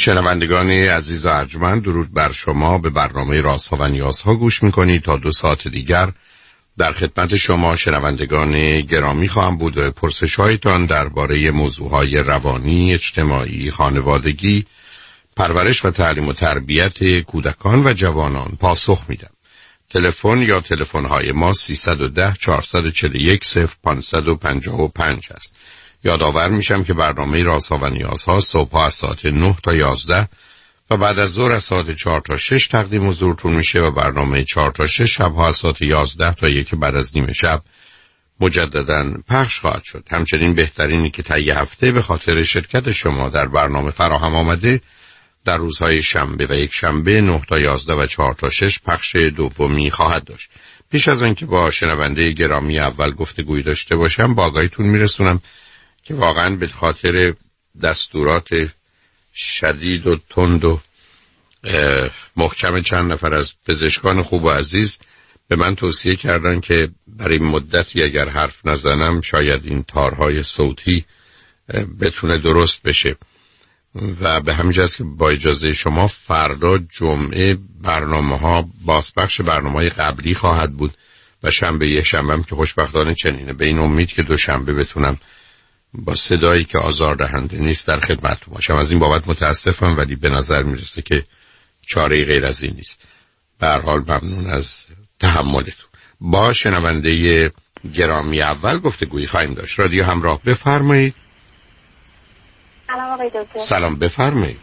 شنوندگان عزیز و ارجمند، درود بر شما. به برنامه رازها و نیازها گوش میکنید. تا 2 ساعت دیگر در خدمت شما شنوندگان گرامی خواهم بود و پرسش‌هایتان درباره موضوعهای روانی، اجتماعی، خانوادگی، پرورش و تعلیم و تربیت کودکان و جوانان پاسخ میدم. تلفن یا تلفن‌های ما 310 441 0555 است. یادآور میشم که برنامه رازها و نیازها صبح از ساعت 9 تا 11 و بعد از ظهر از ساعت 4 تا 6 تقدیم حضورتون میشه و برنامه 4 تا 6 شبها از ساعت 11 تا 1 بعد از نیم شب مجددا پخش خواهد شد. همچنین بهترینی که طی هفته به خاطر شرکت شما در برنامه فراهم آمده در روزهای شنبه و یک شنبه 9 تا 11 و 4 تا 6 پخش دومی خواهد داشت. پیش از آنکه با شنونده گرامی اول گفتگویی داشته باشم، با آگاهیتون میرسونم که واقعا به خاطر دستورات شدید و تند و محکم چند نفر از پزشکان خوب و عزیز به من توصیه کردن که برای مدتی اگر حرف نزنم شاید این تارهای صوتی بتونه درست بشه و به همین جاست که با اجازه شما فردا جمعه برنامه‌ها بازپخش برنامه‌های قبلی خواهد بود و شنبه یه شنبه هم که خوشبختانه چنینه، به این امید که دوشنبه بتونم با صدایی که آزاردهنده نیست در خدمتتون باشم. از این بابت متاسفم، ولی به نظر میرسه که چاره‌ای غیر از این نیست. به هر حال ممنون از تحملتون. با شنونده گرامی اول گفتگویی خواهیم داشت. رادیو همراه، بفرمایید. سلام آقای دکتر. سلام، بفرمایید.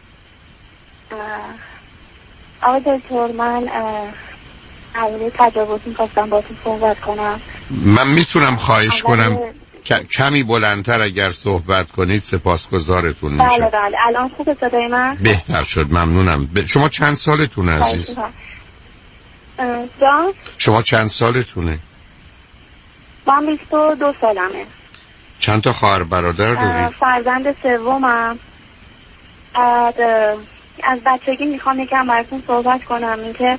آقای دکتر، من اول تجاوز می‌خواستم باهاتون صحبت کنم. من میتونم خواهش کنم کمی بلندتر اگر صحبت کنید سپاسگزارتون میشم. بله بله، الان خوبه صدای من؟ بهتر شد، ممنونم. شما چند سالتونه عزیز؟ جان؟ شما چند سالتونه؟ من 22 سالمه. چند تا خواهر برادر دارید؟ فرزند سومم. از بچگی میخوام یکم براتون صحبت کنم. اینکه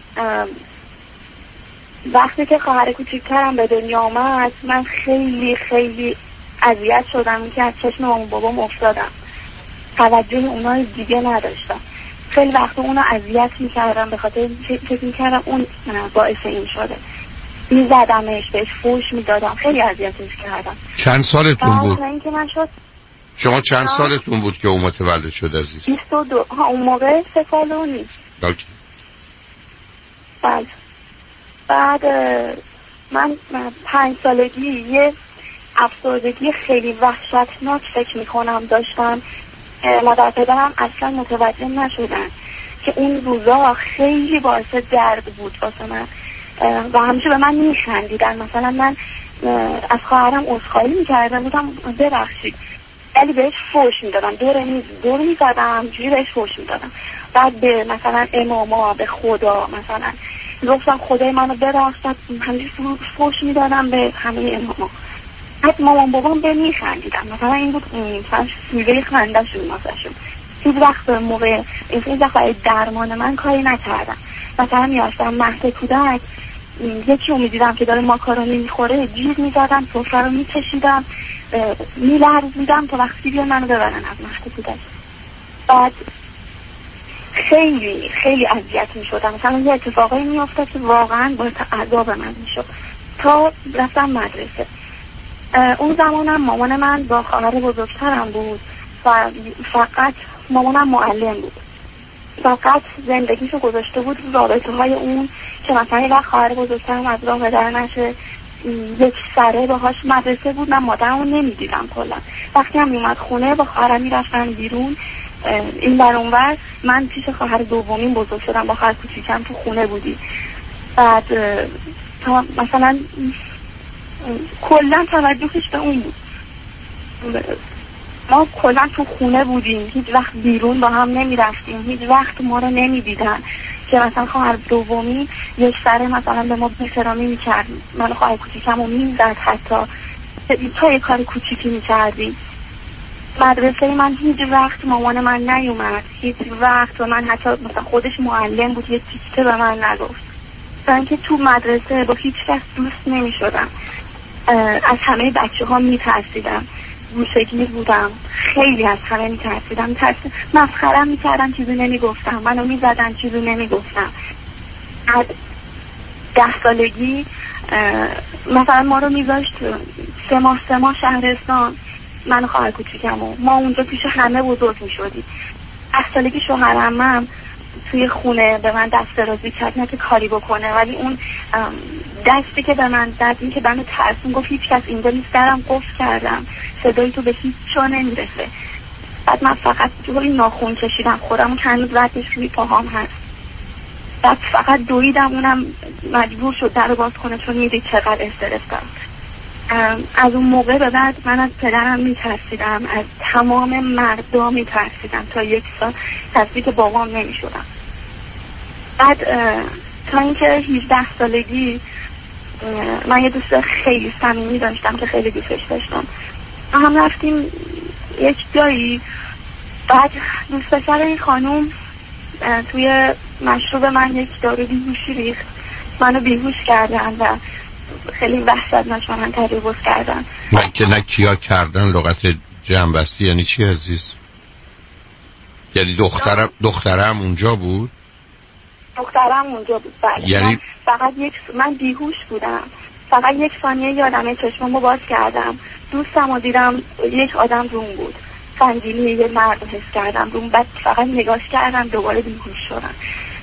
وقتی که خواهر کوچیکترم به دنیا آمد من خیلی خیلی اذیت شدم که از چشم مامان بابام افتادم، توجه اونای دیگه نداشتم. خیلی وقت اونو اذیت میکردم به خاطر فکر میکردم اون باعث این شده، میزدمش، بهش فوش میدادم، خیلی اذیتش کردم. چند سالتون بود؟ اینکه من شد شما چند سالتون بود که اون متولد شد عزیز؟ 22. اون موقع 3 سال و نیست. اوکی. بله. بعد من 5 سالگی یه افسردگی خیلی وحشتناک فکر میکنم داشتم. مادر پدرم اصلا متوجه نشدن که اون روزا خیلی باعث درد بود واسه من و همیشه به من میخندیدن. مثلا من از خواهرم عذرخواهی میکردم، بودم ببخشید، ولی بهش فوش میدادم، دور میزدم، همجوری بهش فوش میدادم. بعد به مثلا اماما، به خدا مثلا گفتم خدای منو ببخش، همجوری فوش میدادم به همه اماما. بعد مامان بابام به میخندیدم، مثلا این بود مثلا میوه خنده‌شون واسهشون. هیچ وقت موقع درمان من کاری نکردم. مثلا میاشتم مهد کودک، یکی رو میدیدم که داره ماکارونی میخوره، جیغ میزدم، سفره رو میکشیدم، میلرزیدم تا وقتی بیان منو ببرن از مهد کودک. بعد خیلی خیلی اذیت میشدم. مثلا یه اتفاقایی میافتاد که واقعا باعث عذاب من میشد. تا رفتم مدرسه، اون زمانم مامان من با خواهر بزرگترم بود و فقط مامانم معلم بود، فقط زندگیشو گذاشته بود رابطه های اون که مثلا یه وقت خواهر بزرگترم از راه بدر نشه، یک سره باهاش مدرسه بود. من مادرمو نمیدیدم کلا. وقتی هم میومد خونه با خواهرم میرفتن بیرون این بر اون بر، من پیش خواهر دومین بزرگ شدم، با خواهر کوچیکم تو خونه بودی. بعد تا مثلا کلا توجهش به اون بود. ما کلا تو خونه بودیم، هیچ وقت بیرون با هم نمی رفتیم، هیچ وقت ما رو نمی دیدن که مثلا خواهر دومی یک سره مثلا به ما بی‌احترامی می‌کرد، من خواهر کوچیکمو می‌زد، حتی تا یک کار کوچیکی می‌کردیم. مدرسه من هیچ وقت مامان من نیومد، هیچ وقت، و من حتی مثلا خودش معلم بود، یه تیکه به من نگفت. من که تو مدرسه با هیچ کس دوست نمی‌شدم، از همه بچه‌ها می‌ترسیدم. گوشه‌گیر بودم، خیلی از همه میترسیدم، مسخره‌ام میکردن، چیزی نمیگفتم، منو میزدن، چیزی نمیگفتم. از 10 سالگی مثلا ما رو میذاشت 3 ماه شهرستان، من و خواهر کوچیکمو، ما اونجا پیش همه بزرگ میشدیم. 10 سالگی شوهرم توی خونه به من دست درازی کرد نه که کاری بکنه، ولی اون دستی که به من داد، این که منو ترسون، گفت هیچ کس اینجا نیست، درم قفل کردم، صدای تو به هیچ جا نمیرسه. بعد من فقط جوری ناخون کشیدم، خودمو هنوز ردش روی پاهام هست. بعد فقط دویدم، اونم مجبور شد در رو باز کنه چون میدید چقدر استرس دارم. از اون موقع به بعد من از پدرم میترسیدم، از تمام مردا میترسیدم، تا 1 سال تصدیق بابام نمیشدم. بعد تا اینکه 18 سالگی من یه دوست خیلی صمیمی داشتم که خیلی دوستش داشتم، هم رفتیم یک جایی. بعد دوست پسر این خانوم توی مشروب من یک دارو بیهوشی ریخت، منو بیهوش کردن و خیلی وحشتناک من تجاوز کردن. نه کیا کردن؟ لغت جنبستی یعنی چی عزیز؟ یعنی دخترم اونجا بود؟ دخترم اونجا بود، بله. یعنی فقط من بیهوش بودم، فقط 1 ثانیه یادمه چشممو باز کردم، دوستمو دیدم، یک آدم روم بود، سنگینی یه مرد حس کردم روم، بعد فقط نگاش کردم، دوباره بیهوش شدم.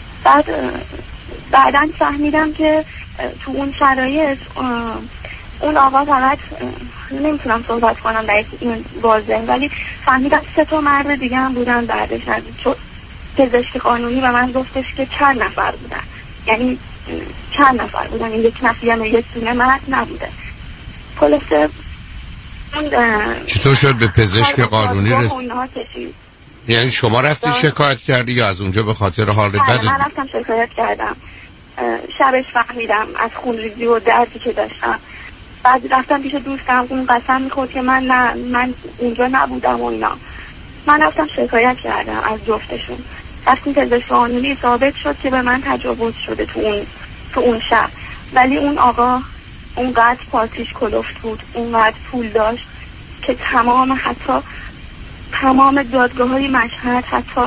بعداً فهمیدم که تو اون شرایط اون آقا فقط، نمیتونم صحبت کنم در این واضح، ولی فهمیدم 3 تا مرد دیگه هم بودن بعدش، چون پزشک قانونی به من گفتش که چند نفر بودن، یعنی چند نفر بودن، یک نفر یعنی یک دونه مرد نبوده. خلاصه چطور شد به پزشک قانونی رسید؟ یعنی شما رفتی شکایت کردی یا از اونجا به خاطر حال بد؟ من رفتم شکایت کردم، شبش فهمیدم از خونریزی و دردی که داشتم. بعد رفتم پیش دوستم، اون قسم میخورد که من اونجا نبودم و اینا. من رفتم شکایت کردم از جفتشون. رفتیم پزشک قانونی، ثابت شد که به من تجاوز شده تو اون شب. ولی اون آقا اونقدر پاتیش کلفت بود، اونقدر پول داشت که تمام دادگاه‌های مشهد، حتی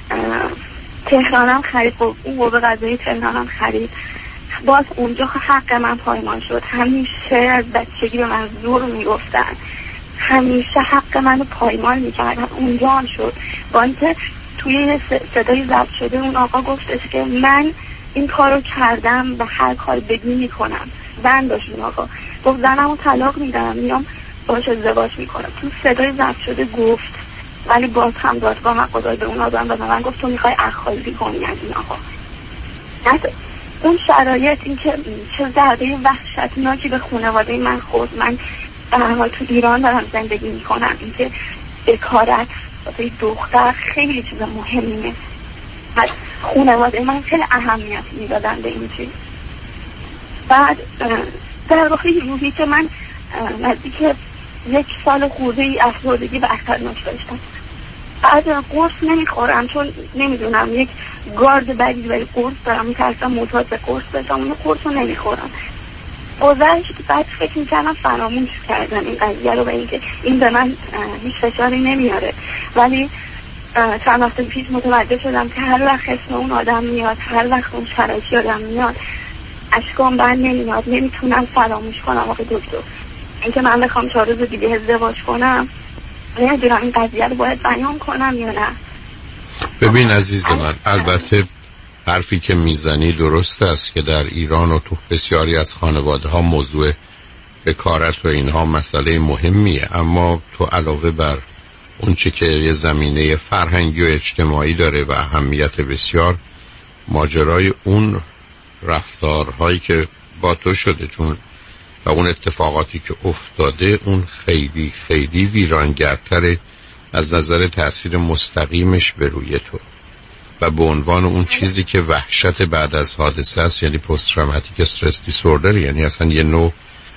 تهرانم خرید، اون قوه قضایی تهرانم خرید. باز اونجا حق من پایمال شد. همیشه از بچگی به من زور میگفتن، همیشه حق منو پایمال میکردن، اونجا هم شد. با اینکه توی صدای ضبط شده اون آقا گفتش که من این کارو کردم و هر کار بدی میکنم. زن داشت اون آقا، گفت زنمو طلاق میدم، میام باش ازدواج میکنم. تو صدای ضبط شده گفت، ولی باز هم دادگاه من خدای به اون آدم به من گفت تو میخوای اخاذی کنی از این آقا. اون شرایط، این که چه ضربه وحشتناکی به خانواده من خورد. من به هر حال تو ایران دارم زندگی میکنم، این که بکارت واسه دختر خیلی چیز مهمیه و خانواده من خیلی اهمیت میدادن به این چیز. بعد در واقع روحی که من نزدیک 1 سال خورده‌ای افسردگی و اختلالات داشتم. بعد قرص نمیخورم چون نمیدونم، یک گارد بدی برای قرص دارم، میترسم معتاد به قرص بشم، اون قرص رو نمیخورم. گذشت، بعد فکر میکردم فراموش کردم این قضیه رو و اینکه این به من هیچ فشاری نمیاره. ولی چند وقت پیش متوجه شدم که هر وقت اسم اون آدم میاد، هر وقت اون شرایطی آدم میاد، اشکام بند نمیاد، نمیتونم فراموش کنم. آقای دکتر، اینکه من بخوام 4 روز دیگه ازدواج کنم، نمیدونم این قضیه رو باید بیان کنم یا نه. ببین عزیز من، البته حرفی که میزنی درست است که در ایران و تو بسیاری از خانواده ها موضوع بکارت و اینها مسئله مهمیه، اما تو علاوه بر اون چه که یه زمینه فرهنگی و اجتماعی داره و اهمیت بسیار، ماجرای اون رفتارهایی که با تو شده چون و اون اتفاقاتی که افتاده، اون خیلی خیلی ویرانگرتره از نظر تأثیر مستقیمش به روی تو و به عنوان اون چیزی که وحشت بعد از حادثه است، یعنی پست تروماتیک استرس دیسوردر، یعنی اصلا یه نوع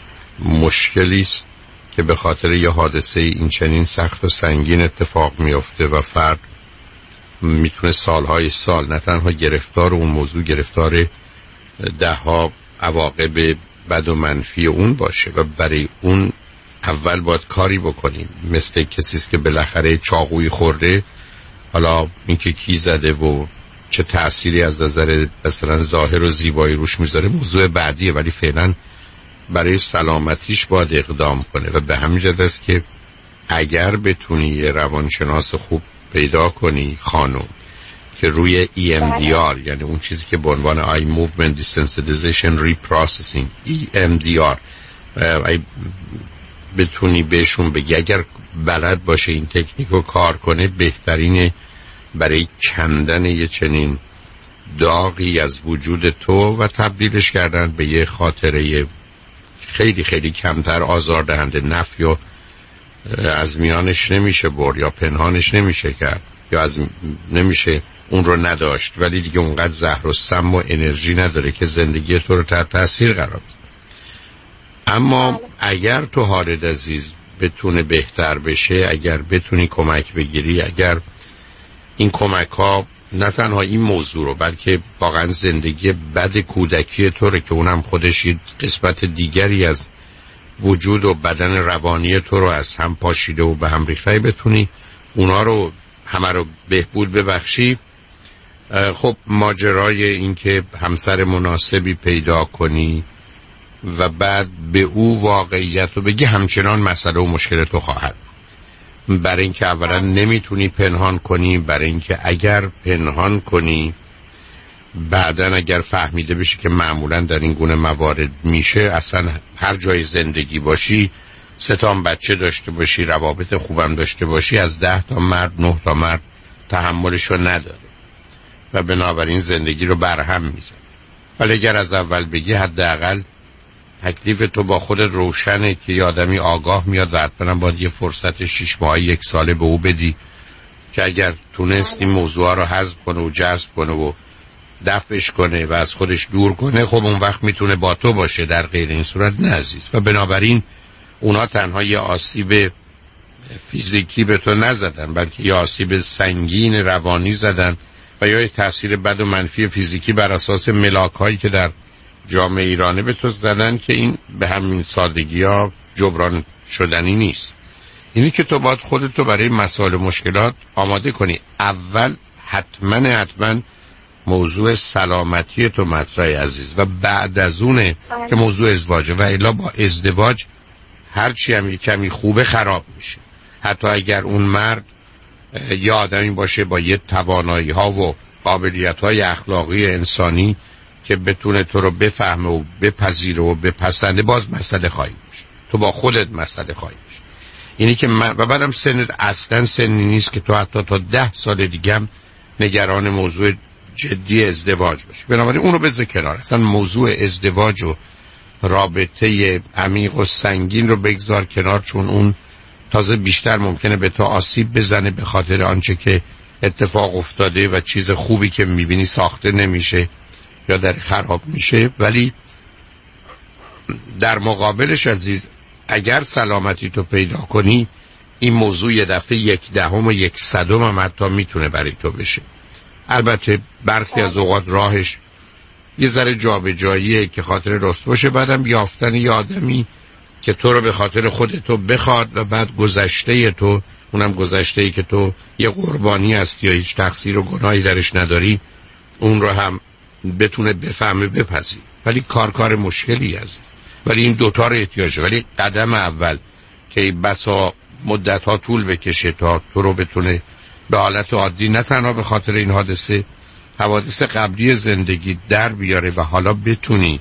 مشکلی است که به خاطر یه حادثه این چنین سخت و سنگین اتفاق میفته و فرد میتونه سالهای سال نه تنها گرفتار اون موضوع، گرفتار 10 عواقب بد و منفی اون باشه و برای اون اول باید کاری بکنیم. مثل کسیست که بالاخره چاقویی خورده، حالا اینکه کی زده و چه تأثیری از نظر مثلا ظاهر و زیبایی روش میذاره موضوع بعدیه، ولی فعلا برای سلامتیش باید اقدام کنه. و به همین جهت است که اگر بتونی یه روانشناس خوب پیدا کنی خانم که روی EMDR، یعنی اون چیزی که به عنوان Eye Movement Desensitization Reprocessing EMDR بتونی بهشون بگی اگر بلد باشه این تکنیک رو کار کنه، بهترینه برای کندن یه چنین داغی از وجود تو و تبدیلش کردن به یه خاطره خیلی خیلی کمتر آزاردهنده. نفی و از میانش نمیشه برد یا پنهانش نمیشه کرد یا از نمیشه اون رو نداشت، ولی دیگه اونقدر زهر و سم و انرژی نداره که زندگی تو رو تحت تاثیر قرار بده. اما اگر تو حالت عزیز بتونه بهتر بشه، اگر بتونی کمک بگیری، اگر این کمک ها نه تنها این موضوع رو بلکه واقعا زندگی بد کودکی تو رو که اونم خودش یه قسمت دیگری از وجود و بدن روانی تو رو از هم پاشیده و به هم ریخته، بتونی اونا رو همه رو بهبود ببخشی، خب ماجرای این که همسر مناسبی پیدا کنی و بعد به او واقعیت رو بگی همچنان مسئله و مشکل تو خواهد. برای اینکه اولا نمیتونی پنهان کنی، برای اینکه اگر پنهان کنی بعدن اگر فهمیده بشی که معمولا در این گونه موارد میشه، اصلا هر جای زندگی باشی 3 بچه داشته باشی، روابط خوبم داشته باشی، از 10 تا مرد 9 تا مرد تحملشو نداره و بنابراین زندگی رو برهم میزن. ولی اگر از اول بگی حداقل تکلیف تو با خودت روشنه که یه آدمی آگاه میاد و حتما باید یه فرصت 6 ماهه 1 ساله به او بدی که اگر تونست این موضوع رو حذف کنه و جذب کنه و دفعش کنه و از خودش دور کنه، خب اون وقت میتونه با تو باشه. در غیر این صورت نه عزیز. و بنابراین اونا تنها یه آسیب فیزیکی به تو نزدن بلکه یه آسیب سنگین روانی زدن و یا یه تأثیر بد و منفی فیزیکی بر اساس ملاک هایی که در جامعه ایرانه به تو زدن که این به همین سادگی ها جبران شدنی نیست. اینی که تو باید خودتو برای مسائل و مشکلات آماده کنی. اول حتما موضوع سلامتی تو مطرح عزیز و بعد از اونه که موضوع ازدواجه و الا با ازدواج هرچی هم کمی خوبه خراب میشه. حتی اگر اون مرد یه آدمی باشه با یه توانایی ها و قابلیت های اخلاقی انسانی که بتونه تو رو بفهمه و بپذیره و بپسنده، باز مسئله خواهی میشه. تو با خودت مسئله خواهی میشه. اینی که و بعدم سنت اصلا سنی نیست که تو حتی تا 10 سال دیگه هم نگران موضوع جدی ازدواج باشی. بنابراین اون رو بذار کنار. اصلا موضوع ازدواج و رابطه عمیق و سنگین رو بگذار کنار، چون اون تازه بیشتر ممکنه به تو آسیب بزنه به خاطر آنچه که اتفاق افتاده و چیز خوبی که میبینی ساخته نمیشه یا در خراب میشه. ولی در مقابلش عزیز اگر سلامتی تو پیدا کنی، این موضوع یه دفعه 1/10 و 1/100 هم حتی میتونه برای تو بشه. البته برخی از اوقات راهش یه ذره جابجاییه که خاطر رست باشه، بعدم یافتن یه آدمی که تو رو به خاطر خودتو بخواد و بعد گذشته تو، اونم گذشته‌ای که تو یه قربانی هستی یا هیچ تقصیر و گناهی درش نداری، اون رو هم بتونه بفهمه بپذیر. ولی کار مشکلی هست. ولی این دوتا رو احتیاجه. ولی قدم اول که بسا مدت‌ها طول بکشه تا تو رو بتونه به حالت عادی، نه تنها به خاطر این حوادث قبلی زندگی در بیاره و حالا بتونی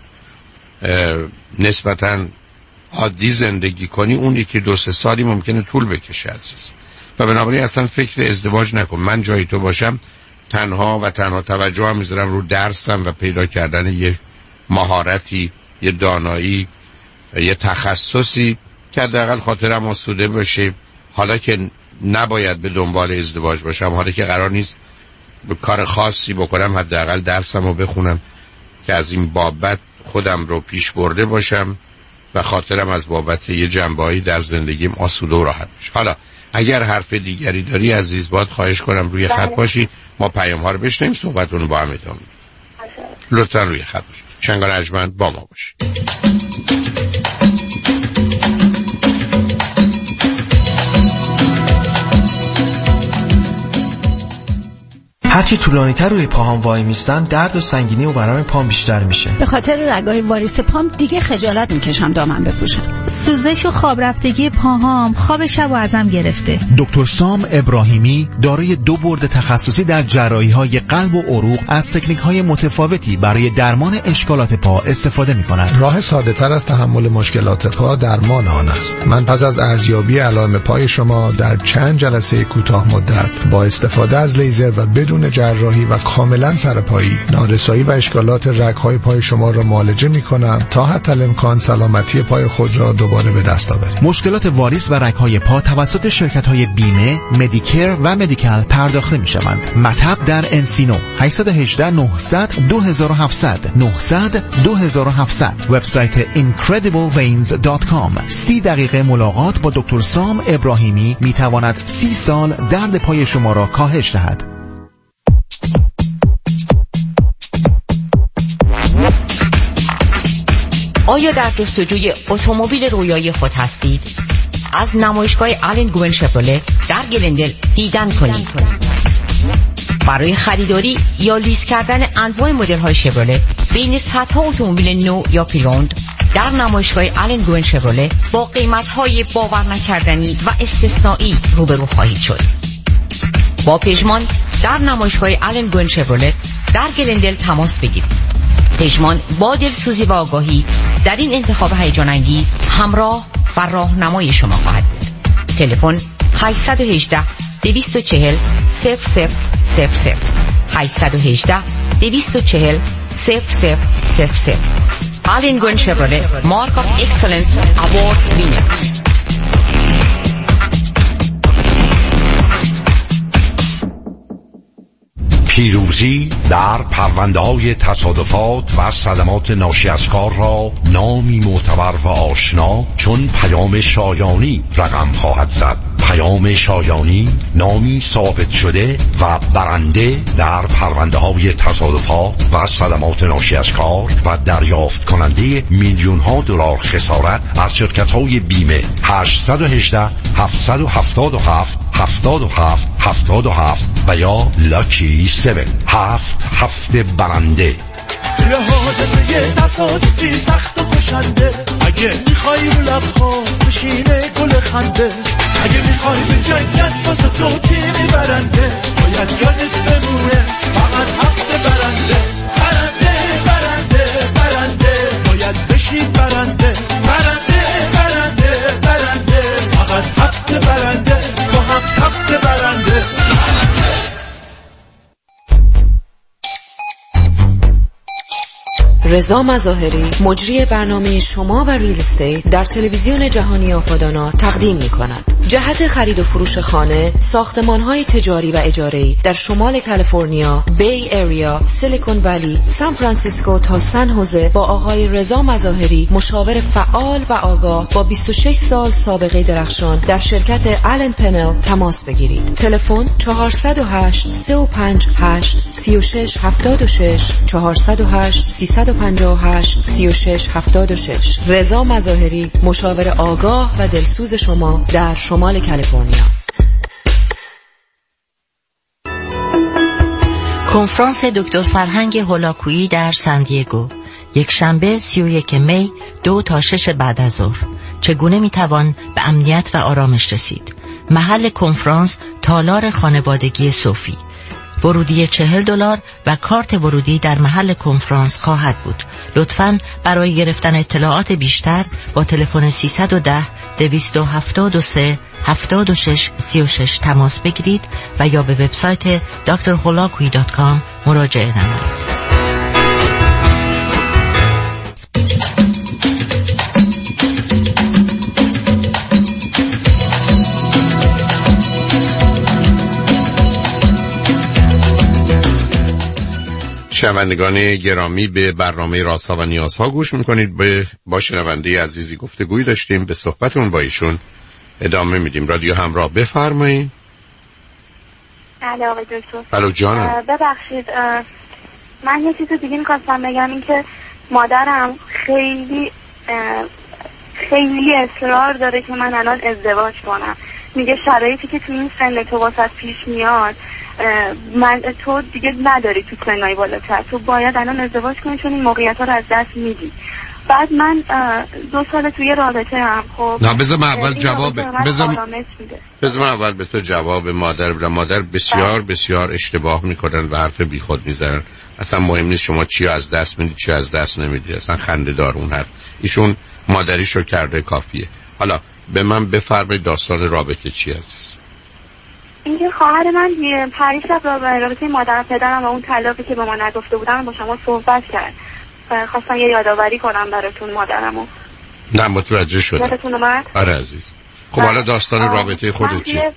نسبتاً عادی زندگی کنی، اون 1-2 سالی ممکنه طول بکشه عزیز. و بنابراین اصلا فکر ازدواج نکن. من جای تو باشم تنها توجه هم میذارم رو درسم و پیدا کردن یه مهارتی، یه دانایی، یه تخصصی که حداقل خاطرم آسوده باشه. حالا که نباید به دنبال ازدواج باشم، حالا که قرار نیست به کار خاصی بکنم، حداقل درسم رو بخونم که از این بابت خودم رو پیش برده باشم و خاطرم از بابت یه جنبه‌ای در زندگیم آسوده و راحت بشه. حالا اگر حرف دیگری داری عزیز، باید خواهش کنم روی خط باشی، ما پیام ها رو بشنیم، صحبتون رو با هم ادامه بدیم. لطفا روی خط باشید. شنگان ارجمند با ما باشید. هرچی طولانی‌تر روی پاهام وای میستم درد و سنگینی و ورم پام بیشتر میشه. به خاطر رگای واریس پام دیگه خجالت میکشم دامن بپوشم. سوزش و خواب رفتگی پاهام خواب شب و ازم گرفته. دکتر سام ابراهیمی دارای 2 برد تخصصی در جراحی‌های قلب و عروق از تکنیک‌های متفاوتی برای درمان اشکالات پا استفاده می‌کند. راه ساده‌تر از تحمل مشکلات پا درمان آن است. من پس از ارزیابی علائم پای شما در چند جلسه کوتاه مدت با استفاده از لیزر و بدون جراحی و کاملا سرپایی نارسایی و اشکالات رگ‌های پای شما را معالجه می‌کنم تا حتی الامکان سلامتی پای خود را دوباره به دست آورید. مشکلات واریس و رگ‌های پا توسط شرکت‌های بیمه، مدیکر و مدیکال پرداخته می‌شوند. مطب در انسینو 818 900 2700 900 2700. وبسایت incredibleveins.com. 30 دقیقه ملاقات با دکتر سام ابراهیمی می‌تواند 30 سال درد پای شما را کاهش دهد. آیا در جستجوی اتومبیل رویایی خود هستید؟ از نمایشگاه آلن گوین شپرله در گلندل دیدن کنید. برای خریداری یا لیز کردن انواع مدل‌های شپرله بین صدها اتومبیل نو یا پری‌اوند در نمایشگاه آلن گوین شپرله با قیمت‌های باور نکردنی و استثنایی روبرو خواهید شد. با پژمان در نمایشگاه آلن گوین شپرله در گلندل تماس بگیرید. پژمان با دلسوزی و آگاهی در این انتخاب هیجان انگیز همراه و راهنمای شما خواهد بود. تلفن 818 240 0000 818 240 0000. آلن گوین شپرله مارک آف اکسلنس اوارد وینر. پیروزی در پرونده‌های تصادفات و صدمات ناشی از کار را نامی معتبر و آشنا چون پیام شایانی رقم خواهد زد. پیام شایانی نامی ثابت شده و برنده در پرونده‌های تصادفات و صدمات ناشی از کار و دریافت کننده میلیون‌ها دلار خسارت از شرکت‌های بیمه. 818 777 77 77 و یا لاکی 7 7 برنده. رهاده یه تصادفی سخت و کشنده، اگه میخوای رو لبها بشینه گل خنده، اگه میخوای به جنگت واسه تو تیمی برنده، باید یادت بمونه فقط هفت برنده. برنده برنده برنده باید بشین برنده. برنده برنده برنده فقط هفت برنده با هفت برنده. رضا مظاهری مجری برنامه شما و ریل استیت در تلویزیون جهانی آپادانا تقدیم می‌کند. جهت خرید و فروش خانه، ساختمان‌های تجاری و اجاره‌ای در شمال کالیفرنیا، بی ایریا، سیلیکون ولی، سان فرانسیسکو تا سن هوزه با آقای رضا مظاهری مشاور فعال و آگاه با 26 سال سابقه درخشان در شرکت آلن پنل تماس بگیرید. تلفن 408 358 3676 408 358 3676. رضا مظاهری مشاور آگاه و دلسوز شما در شمال کالیفرنیا. کنفرانس دکتر فرهنگ هولاکویی در سن دیگو، یک شنبه 31 می 2 تا 6 بعد از ظهر. چگونه میتوان به امنیت و آرامش رسید؟ محل کنفرانس تالار خانوادگی صوفی. ورودی $40 و کارت ورودی در محل کنفرانس خواهد بود. لطفاً برای گرفتن اطلاعات بیشتر با تلفن 310 273 7636 تماس بگیرید و یا به وبسایت drholakui.com مراجعه نمایید. شنوندگان گرامی، به برنامه رازها و نیازها گوش میکنید. با شنونده عزیزی گفتگویی داشتیم، به صحبتون با ایشون ادامه میدیم. رادیو همراه، بفرمایید. بله آقای دکتر. بله جانم. ببخشید من یه چیز دیگه میخواستم بگم، این که مادرم خیلی اصرار داره که من الان ازدواج کنم میگه شرایطی که تو این سن تو واسط پیش میاد تو دیگه نداری تو سنای بالاتر، تو باید الان ازدواج کنی چون این موقعیت ها رو از دست میدی. بعد من 2 سال توی رابطه هم. خب نه بذار من اول اول به تو جواب مادر بدم. مادر بسیار بسیار اشتباه میکنن و حرف بیخود میزنن. اصلا مهم نیست شما چی از دست میدی چی از دست نمیدی، اصلا خنده دار اون حرف. ایشون مادریشو کرده کافیه. حالا به من بفرمایید داستان رابطه چی عزیز؟ اینکه خواهر من پریشب رابطه مادر پدرم و اون طلاقی که به ما نگفته بودن با شما صحبت کرد. خواستم یه یادآوری کنم براتون مادرمو. نه متوجه شدم. یادتون اومد؟ آره عزیز. خب حالا داستان رابطه خودت چیه؟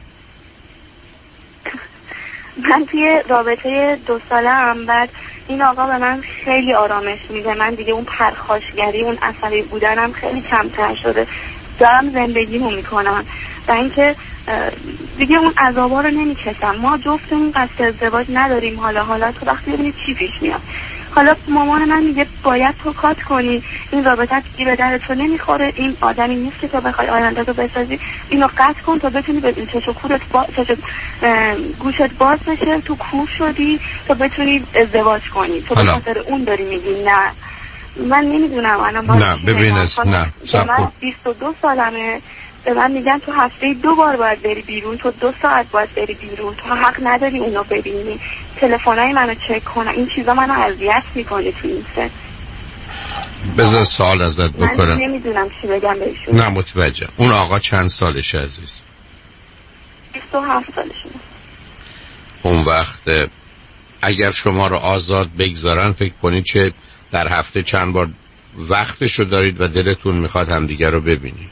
من توی رابطه 2 ساله‌ام بعد این آقا به من خیلی آرامش میده. من دیگه اون پرخاشگری اون عصبی بودنم خیلی کمتر شده. دارم زندگیمو میکنم و اینکه دیگه اون عذابا رو نمیکشم. ما جفتمون قصد ازدواج نداریم. حالا تو وقتی ببینید چی پیش میاد. حالا مامان من میگه باید تو کات کنی، این رابطه دیگه به در تو نمیخوره، این آدمی نیست که تو بخوای آینده تو بسازی، اینو قطع کن تا بتونی به چشم کورت گوشت باز بشه، تو کور شدی تو بتونی ازدواج کنی. تو به خاطر اون داری میگی نه. من نمیدونم الان نه ببین نه من 22 سالمه. به من میگن تو هفته 2 بار باید بری بیرون، تو 2 ساعت باید بری بیرون، تو حق نداری اونو ببینی، تلفنای منو چک کنم. این چیزا منو اذیت میکنه تو این سن. بذار سوال ازت بکنم. من نمیدونم چی بگم بهشون. نه متوجه. اون آقا چند سالشه عزیز؟ 27 سالشه. اون وقت اگر شما رو آزاد بگذارن فکر کنید چه در هفته چند بار وقتشو دارید و دلتون میخواد همدیگر رو ببینید؟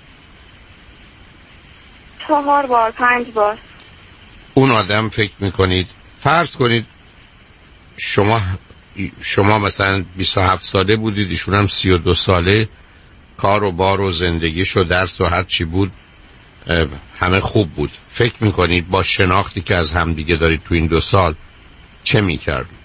4 بار 5 بار. اون آدم فکر میکنید فرض کنید شما مثلا 27 ساله بودید، ایشون هم 32 ساله، کار و بار و زندگیش و درس و هر چی بود همه خوب بود. فکر میکنید با شناختی که از هم دیگه دارید تو این 2 سال چه میکردید؟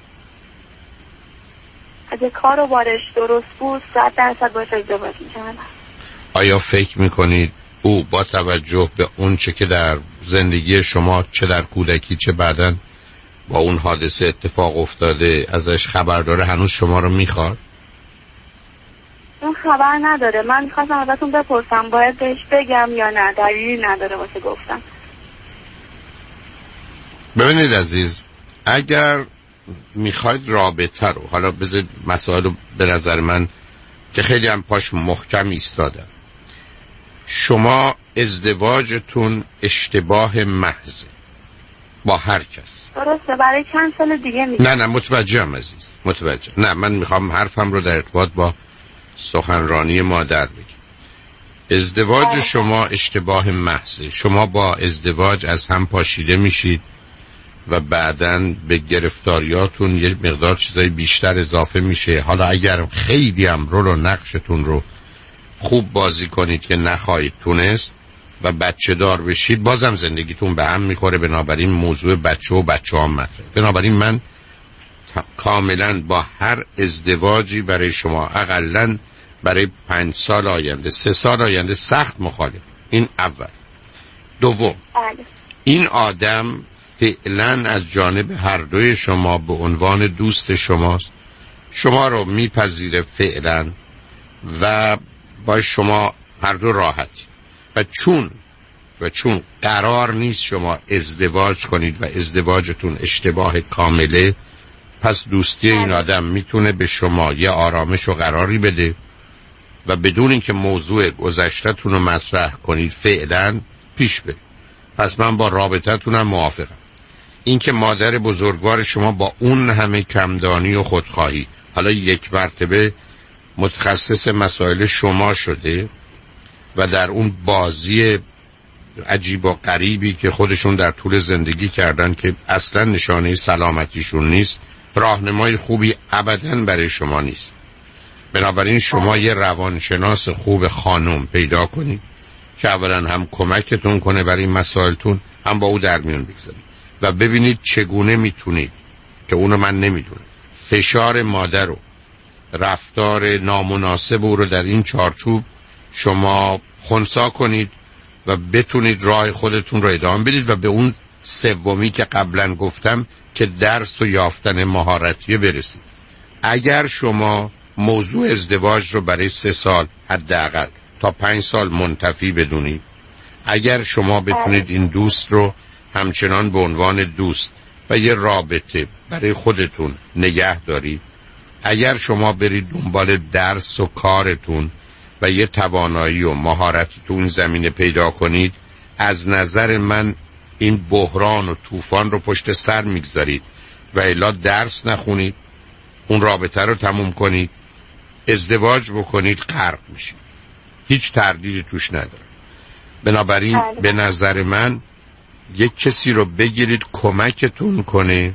اگه کار و بارش درست بود 100% باش ازدواج میکردم. آیا فکر میکنید او با توجه به اون چه که در زندگی شما چه در کودکی چه بعداً با اون حادثه اتفاق افتاده ازش خبر داره هنوز شما رو میخواد؟ اون خبر نداره. من میخواستم ازتون بپرسم باید بهش بگم یا نه، دلیلی نداره واسه گفتم. ببینید عزیز، اگر میخواید رابطه رو، حالا بذارید مسائل رو به نظر من که خیلی هم پاش محکم ایستادم، شما ازدواجتون اشتباه محض با هر کس. درسته برای چند سال دیگه میگم. نه متوجهم عزیز، متوجه. نه من میخوام حرفم رو در ارتباط با سخنرانی مادر بگم. ازدواج شما اشتباه محضه. شما با ازدواج از هم پاشیده میشید و بعداً به گرفتاریاتون یه مقدار چیزای بیشتر اضافه میشه. حالا اگر خیلی هم رول و نقشتون رو خوب بازی کنید که نخواهید تونست و بچه دار بشید بازم زندگیتون به هم میخوره. بنابراین موضوع بچه و بچه هم مطرحه. بنابراین من کاملا با هر ازدواجی برای شما اقلن برای 5 سال آینده 3 سال آینده سخت مخالف. این اول. دوم، این آدم فعلا از جانب هر دوی شما به عنوان دوست شماست، شما رو میپذیره فعلا و با شما هر دو راحت و چون قرار نیست شما ازدواج کنید و ازدواجتون اشتباه کامله، پس دوستی این آدم میتونه به شما یه آرامش و قراری بده و بدون اینکه موضوع گذشته‌تون رو مطرح کنید فعلا پیش برید. پس من با رابطتونم موافقم. اینکه مادر بزرگوار شما با اون همه کمدانی و خودخواهی حالا یک مرتبه متخصص مسائل شما شده و در اون بازی عجیب و غریبی که خودشون در طول زندگی کردن که اصلا نشانه سلامتیشون نیست، راهنمای خوبی ابداً برای شما نیست. بنابراین شما یه روانشناس خوب خانم پیدا کنید که اولا هم کمکتون کنه برای این مسائلتون، هم با او در میون بگذارید و ببینید چگونه میتونید، که اونو من نمیدونم، فشار مادر و رفتار نامناسب او رو در این چارچوب شما خنثی کنید و بتونید راه خودتون رو ادامه بدید و به اون سومی که قبلا گفتم که درس و یافتن مهارتی برسید. اگر شما موضوع ازدواج رو برای 3 سال حداقل تا 5 سال منتفی بدونید، اگر شما بتونید این دوست رو همچنان به عنوان دوست و یه رابطه برای خودتون نگه دارید، اگر شما برید دنبال درس و کارتون و یه توانایی و مهارت تو اون زمینه پیدا کنید، از نظر من این بحران و طوفان رو پشت سر میگذارید و الا درس نخونید، اون رابطه رو تموم کنید، ازدواج بکنید، غرق میشید. هیچ تردیدی توش نداره. بنابراین به نظر من یک کسی رو بگیرید کمکتون کنه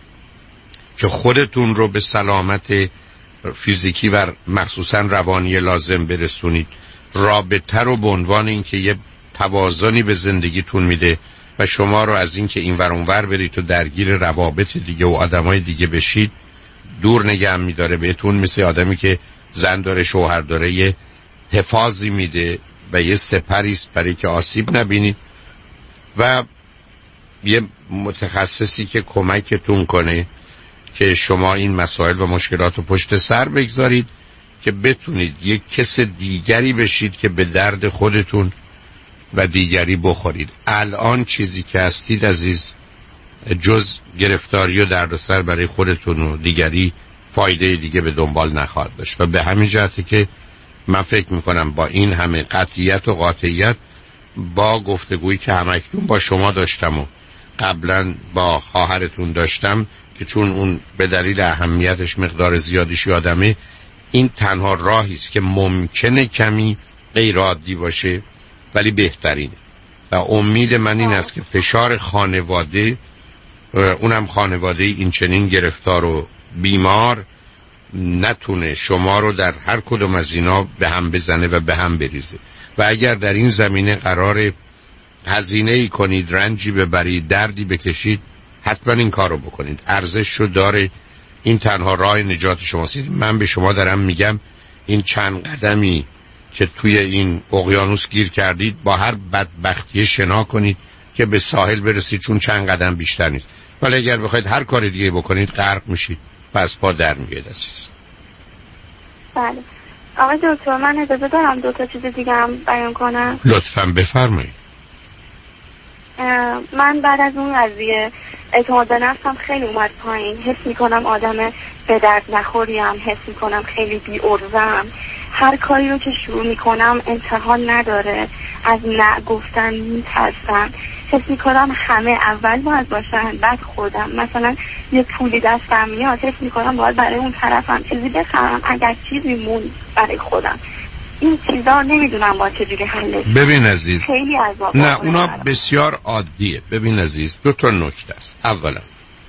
که خودتون رو به سلامت فیزیکی و مخصوصا روانی لازم برسونید. رابطه رو به عنوان اینکه یه توازنی به زندگیتون میده و شما رو از اینکه این ور اون ور برید و درگیر روابط دیگه و آدمای دیگه بشید دور نگه میداره. بهتون مثل آدمی که زن داره شوهر داره یه حفاظی میده و یه سپریست برای که آسیب نبینید و یه متخصصی که کمکتون کنه که شما این مسائل و مشکلات رو پشت سر بگذارید که بتونید یک کس دیگری بشید که به درد خودتون و دیگری بخورید. الان چیزی که هستید عزیز جز گرفتاری و دردسر برای خودتون و دیگری فایده دیگه به دنبال نخواهد داشت و به همین جهته که من فکر میکنم با این همه قطعیت و قاطعیت با گفتگویی که همکنون با شما داشتم و قبلا با خواهرتون داشتم که چون اون به دلیل اهمیتش مقدار زیادیش یادمه، این تنها راهی است که ممکنه کمی غیر عادی باشه ولی بهترینه و امید من این است که فشار خانواده، اونم خانواده این چنین گرفتار و بیمار، نتونه شما رو در هر کدوم از اینا به هم بزنه و به هم بریزه. و اگر در این زمینه قرار هزینه‌ای کنید، رنجی ببرید، دردی بکشید، حتما این کار رو بکنید. ارزششو داره. این تنها راه نجات شماست. من به شما دارم میگم این چند قدمی که توی این اقیانوس گیر کردید با هر بدبختی شنا کنید که به ساحل برسید، چون چند قدم بیشتر نیست. ولی اگر بخواید هر کار دیگه بکنید غرق میشید، پس پا در میاد عزیز. بله آقای دکتر، من اجازه دارم 2 تا چیز دیگه هم بیان کنم؟ لطفاً بفرمایید. من بعد از اون قضیه اعتماد به نفسم خیلی اومد پایین. حس میکنم آدم به درد نخوریم، حس میکنم خیلی بی ارزم. هر کاری رو که شروع میکنم انتها نداره. از نه گفتن میترسم. حس میکنم همه اول باید باشن بعد خودم. مثلا یه پولی دستم میاد حس میکنم باید برای اون طرفم چیزی بخرم اگر چیزی مون برای خودم. این چیزا نمیدونم با چجوری حلش. ببین عزیز، خیلی نه اونا بسیار عادیه. ببین عزیز، 2 تا نکته است. اولا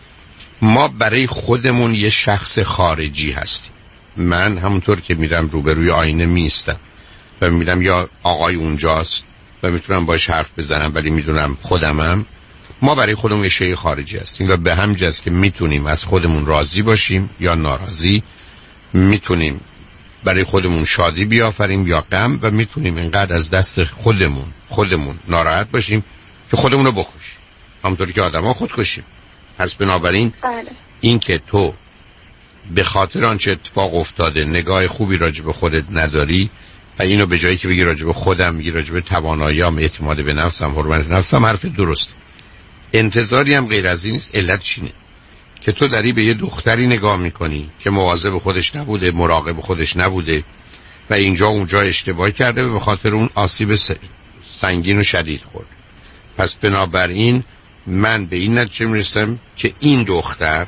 ما برای خودمون یه شخص خارجی هستیم. من همونطور که میرم روبروی آینه میستم و میرم یا آقای اونجاست و میتونم باش حرف بزنم ولی میدونم خودمم. ما برای خودمون یه شیء خارجی هستیم و به همین جاست که میتونیم از خودمون راضی باشیم یا ناراضی، میتونیم برای خودمون شادی بیافریم یا غم و میتونیم اینقدر از دست خودمون ناراحت باشیم که خودمون رو بکشیم، همونطوری که آدما خودکشیم. پس بنابراین این که تو به خاطر آنچه اتفاق افتاده نگاه خوبی راجع به خودت نداری و اینو به جایی که بگی راجع به خودم میگی راجع به تواناییام، اعتماد به نفسم، حرمت نفسم، حرف درسته. انتظاری هم غیر از این نیست. علت چینه که تو داری به یه دختری نگاه میکنی که مواظب خودش نبوده، مراقب خودش نبوده و اینجا اونجا اشتباه کرده و به خاطر اون آسیب سنگین و شدید خورد. پس بنابراین من به این نتیجه میرسم که این دختر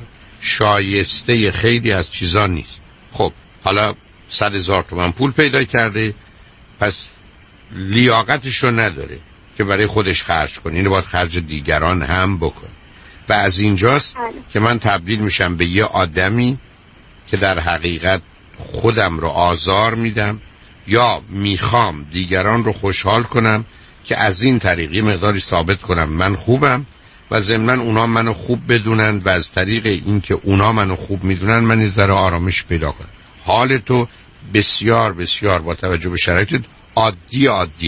شایسته خیلی از چیزا نیست. خب حالا 100,000 تومان پول پیدا کرده، پس لیاقتشو نداره که برای خودش خرج کنه. اینو باید خرج دیگران هم بکنه. و از اینجاست که من تبدیل میشم به یه آدمی که در حقیقت خودم رو آزار میدم یا میخوام دیگران رو خوشحال کنم که از این طریق یه مقداری ثابت کنم من خوبم و ضمناً اونا منو خوب بدونن و از طریق این که اونا منو خوب میدونن من یه ذره آرامش پیدا کنم. حال تو بسیار بسیار با توجه به شرایط عادیه.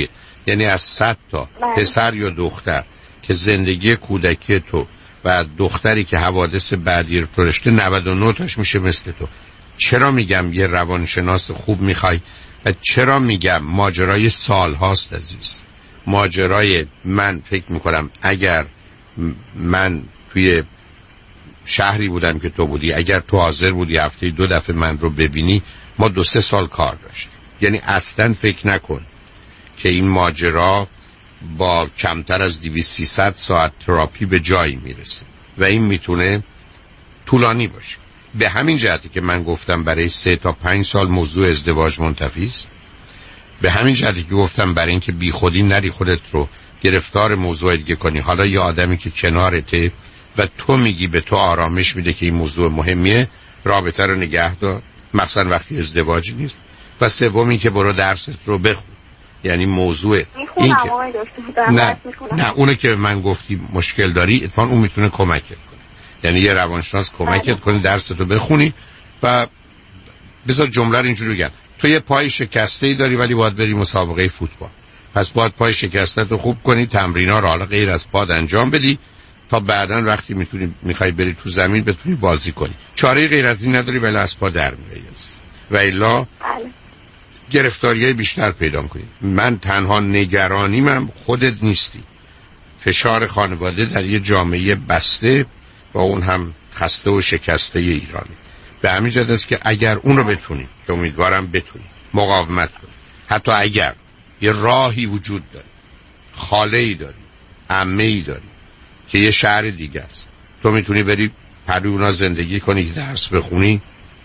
یعنی از 100 تا پسر یا دختر که زندگی کودکی تو و دختری که حوادث بعدی رو داشته 99 تاش میشه مثل تو. چرا میگم یه روانشناس خوب میخوای و چرا میگم ماجرای سال هاست عزیز؟ ماجرای من فکر میکنم اگر من توی شهری بودم که تو بودی، اگر تو حاضر بودی هفته 2 دفعه من رو ببینی، ما 2-3 سال کار داشتیم. یعنی اصلا فکر نکن که این ماجرا با کمتر از 200-300 ساعت تراپی به جایی میرسه و این میتونه طولانی باشه. به همین جهتی که من گفتم برای 3 تا 5 سال موضوع ازدواج منتفی است، به همین جهتی که گفتم برای اینکه بی خودی نری خودت رو گرفتار موضوع دیگه کنی. حالا یه آدمی که کنارته و تو میگی به تو آرامش میده که این موضوع مهمیه، رابطه رو نگه دار، مثلا وقتی ازدواج نیست. و سومی که برو درست رو بخون. یعنی موضوع این که نه اونه که من گفتی مشکل داری، اتفاقا اون میتونه کمکت کنه. یعنی یه روانشناس کمکت کنه درست رو بخونی. و بذار جمله رو اینجوری بگم، تو یه پای شکسته‌ای داری ولی باید بری مسابقه فوتبال، پس باید پای شکسته رو خوب کنی، تمرینا رو حالا غیر از پاد انجام بدی تا بعداً وقتی میخوای بری تو زمین بتونی بازی کنی. چاره غیر از این نداری ولی از پا در میای و الا گرفتاریای بیشتر پیدا کنی. من تنها نگرانیمم خودت نیستی، فشار خانواده در یه جامعه بسته و اون هم خسته و شکسته ایرانی. به همین جهت است که اگر اون رو بتونی، که امیدوارم بتونی، مقاومت کنی، حتی اگر یه راهی وجود داره، خاله‌ای داری، عمه‌ای داری که یه شهر دیگه است، تو میتونی بری پری اونا زندگی کنی که درس بخونی،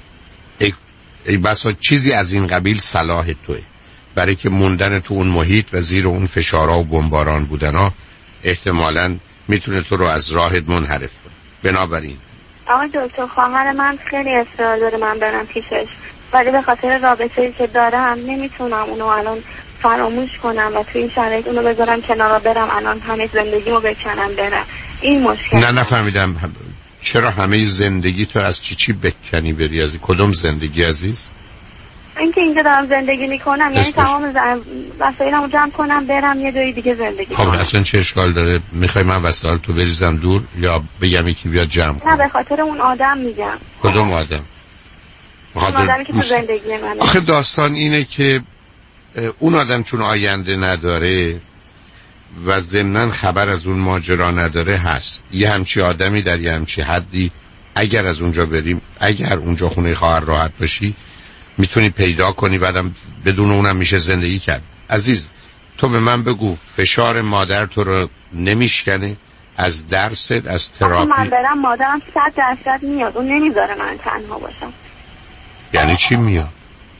ای بسا چیزی از این قبیل صلاح توئه، برای که موندن تو اون محیط و زیر اون فشارها و بمباران بودنها احتمالاً میتونه تو رو از راهت منحرف کنه. بنابراین آقای دکتر، خواهر من خیلی اصرار داره من برم پیشش، ولی به خاطر رابطه‌ای که دارم نمیتونم اونو الان فراموش کنم و توی این شرایط اونو بذارم کنار برم الان همه زندگیمو بکنم برم. این مشکل. نه نفهمیدم چرا همه زندگی تو از چی بکنی بری؟ از کدوم زندگی عزیز؟ اینکه اینجا دارم زندگی میکنم، یعنی تمام وسایلمو جمع کنم برم یه جای دیگه زندگی کنم. خب اصلا چه اشکال داره؟ میخوای من وسایل تو بریزم دور یا بگم یکی بیاد جمع کنه؟ نه به خاطر اون آدم میگم. کدوم آدم؟ اون آدمی که تو زندگی منه. آخه داستان اینه که اون آدم چون آینده نداره و ضمناً خبر از اون ماجرا نداره هست. یه همچی آدمی در یه همچی حدی اگر از اونجا بریم، اگر اونجا خونه خواهر راحت باشی میتونی پیدا کنی، بعدم بدون اونم میشه زندگی کرد. عزیز تو به من بگو فشار مادر تو رو نمیشکنه از درست، از تراپی؟ من برم مادرم 100% میاد، اون نمیذاره من تنها باشم. یعنی چی میاد؟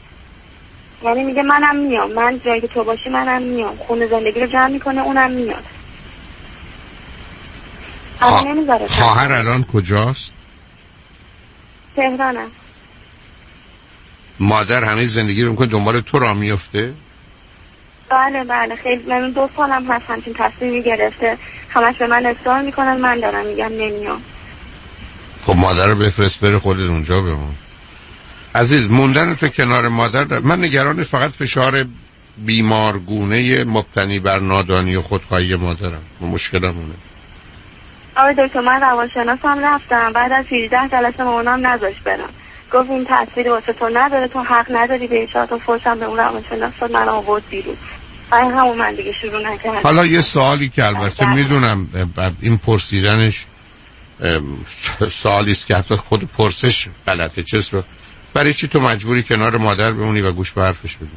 یعنی میگه منم میام، من جایی که تو باشی منم میام، خونه زندگی رو جمع میکنه اونم میاد. خواهر الان کجاست؟ تهرانم. مادر همه زندگی رو میکنه دنبال تو را میفته؟ بله خیلی. من 2 سالم هست همچین تصمیمی گرفته، همش به من اصرار میکنن، من دارم میگم نمیام. خب مادر رو بفرست بره خودت اونجا بمون. عزیز موندن تو کنار مادر من نگران فقط فشار بیمارگونه مبتنی بر نادانی و خودخواهی مادرم. مشکلم اونه. آقای دکتر من روانشناسم رفتم، بعد از 18 جلسه مامانم نذاشت برم، گفت این تأثیری واسه تو نداره، تو حق نداری به این تو فرصم به اون روانشناس داد، من آورد بیرون. همون من دیگه شروع نکردم. حالا یه سوالی که البته میدونم این پرسیدنش سوالی است که حتی خود پرسش غلطه، چرا برای چی تو مجبوری کنار مادر بمونی و گوش به حرفش بدی؟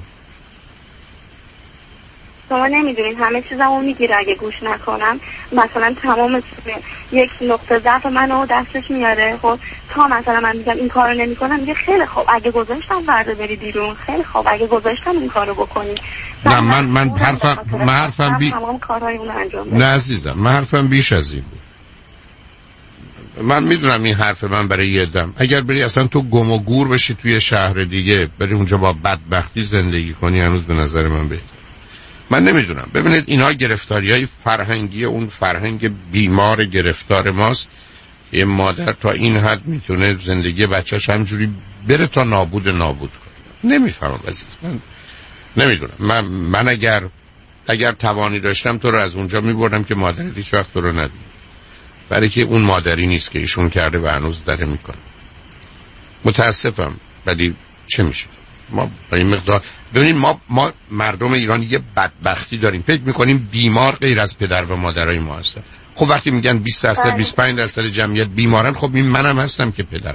شما نمیدونین همه چیزمو میگیره اگه گوش نکنم، مثلا تمام یک نقطه ضعف منو دستش میاره. خب تا مثلا من میگم این کارو نمیکنم، میگه خیلی خوب اگه گذاشتم فردا بری بیرون، خیلی خوب اگه گذاشتم این کارو بکنی. نه من حرفم تمام کارهای اونو انجام نه عزیزم، من حرفم بیش از این بود. من میدونم این حرف من برای یه دم، اگر بری اصلا تو گم و گور بشی توی شهر دیگه، بری اونجا با بدبختی زندگی کنی، هنوز به نظر من بهتر. من نمیدونم. ببینید اینا گرفتاریای فرهنگی اون فرهنگ بیمار گرفتار ماست. یه مادر تا این حد میتونه زندگی بچه‌ش همجوری بره تا نابود کنه. نمیفهمم عزیز، من نمیدونم. من اگر اگر توانی داشتم تو رو از اونجا میبردم که مادرت هیچ وقت تو رو ندید، برای که اون مادری نیست که ایشون کرده و هنوز داره میکنه. متاسفم، ولی چه میشه؟ ما با این مقدار ببینید، ما مردم ایران یه بدبختی داریم، فکر میکنیم بیمار غیر از پدر و مادرای ما هستن. خب وقتی میگن 20% 25% جمعیت بیمارن، خب این منم هستم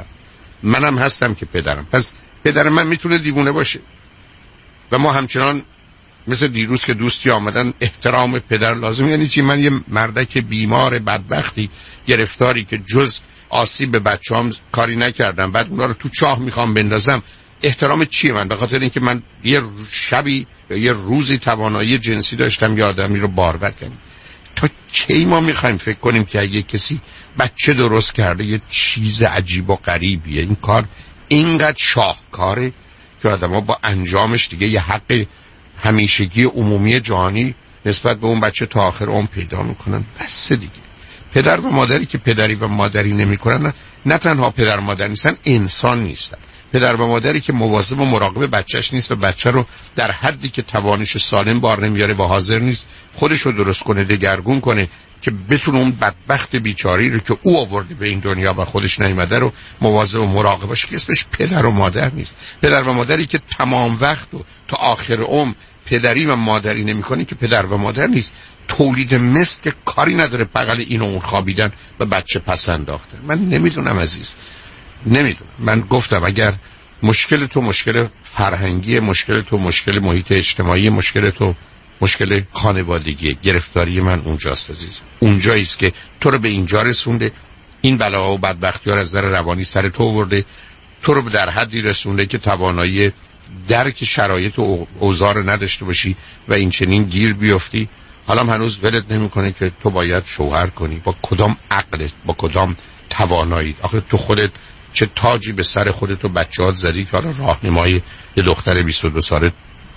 که پدرم. پس پدر من میتونه دیوونه باشه و ما همچنان مثل دیروز که دوستی آمدن احترام پدر لازم. یعنی چی؟ من یه مردک بیمار بدبختی گرفتاری که جز آسیب به بچه‌ام کاری نکردم، بعد اونا رو تو چاه میخوام بندازم، احترام چیه من؟ به خاطر اینکه من یه شبی یا یه روزی توانایی جنسی داشتم یا آدمی رو بارور کردم. تا کی ما میخوایم فکر کنیم که اگه کسی بچه درست کرده یه چیز عجیب و غریبیه؟ این کار اینقدر شاهکاره که آدم‌ها با انجامش دیگه یه حق همیشگی عمومی جهانی نسبت به اون بچه تا آخر عمر پیدا میکنن. بس دیگه. پدر و مادری که پدری و مادری نمیکنن نه تنها پدر و مادر نیستن، انسان نیستن. پدر و مادری که مواظب و مراقب بچهش نیست و بچه رو در حدی که توانش سالم بار نمیاره و حاضر نیست خودش رو درست کنه، دگرگون کنه که بتونه اون بدبخت بیچاری رو که او آورده به این دنیا و خودش نیامده رو مواظب و مراقب باشه، که اسمش پدر و مادر نیست. پدر و مادری که تمام وقت و تا آخر عمر پدری و مادری نمی‌کنه که پدر و مادر نیست. تولید مثل که کاری نداره بغل این و اون خوابیدن و بچه پس انداختن. من نمیدونم عزیز، نمیدونم. من گفتم اگر مشکل تو مشکل فرهنگی، مشکل تو مشکل محیط اجتماعی، مشکل تو مشکل خانوادگی، گرفتاری من اونجاست عزیز. اونجاییست که تو رو به اینجا رسونده، این بلاها و بدبختی‌ها از نظر روانی سر تو آورده، تو رو در حدی رسونده که توانایی درک شرایط و اوضاع رو نداشته باشی و این چنین گیر بیفتی. حالا هنوز ولت نمی‌کنه که تو باید شوهر کنی. با کدام عقلت، با کدام توانایی؟ آخه تو خودت چه تاجی به سر خودت و بچه‌هات زدی که حالا راهنمای یه دختر 22 ساله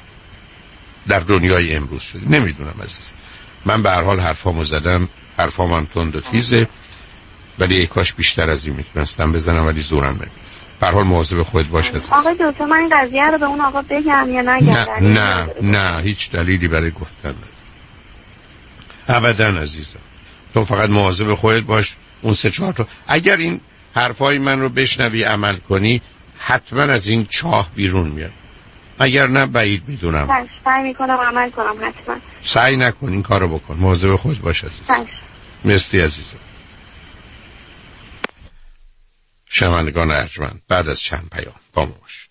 در دنیای امروز شدی؟ نمیدونم عزیز. من به هر حال حرفامو زدم، حرفام هم تند و تیزه، ولی ای کاش بیشتر از این میتونستم بزنم، ولی زورم نمیرسه. به هر حال مواظب خودت باش عزیز. آقا دکتر، من این قضیه رو به اون آقا بگم یا نگم؟ نه هیچ دلیلی برای گفتن نداره. ابدا عزیزم، تو فقط مواظب خودت باش. اون 3-4 تا اگر این حرفای من رو بشنوی عمل کنی، حتما از این چاه بیرون میاد. اگر نه بعید میدونم. سعی میکنم عمل کنم. حتما سعی نکن، این کارو بکن. مواظب خودت باش عزیز. مرسی عزیزم. شنوندگان ارجمند، بعد از چند پیام با ما باش.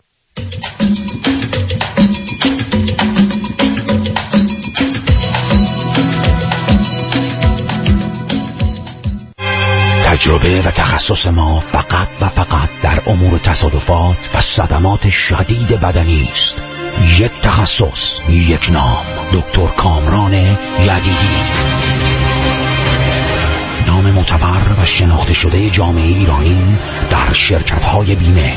تجربه و تخصص ما فقط و فقط در امور تصادفات و صدمات شدید بدنی است. یک تخصص، یک نام، دکتر کامران یدیدی. نام معتبر و شناخته شده جامعه ایرانی در شرکت‌های بیمه.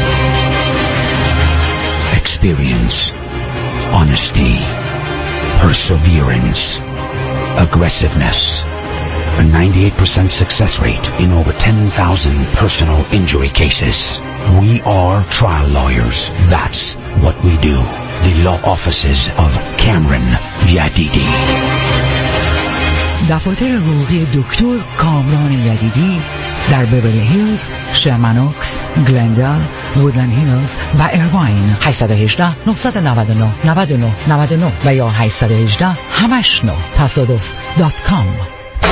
Experience, honesty, perseverance, aggressiveness. A 98% success rate in over 10,000 personal injury cases. We are trial lawyers. That's what we do. The law offices of Cameron Yadidi. دفاتر حقوقی دکتر کامران یدیدی در بیورلی هیلز، شرمنوکس، گلندال، وودلند هیلز و ایرواین. 818 999 99 99 و یا 818 89 تصادف.com.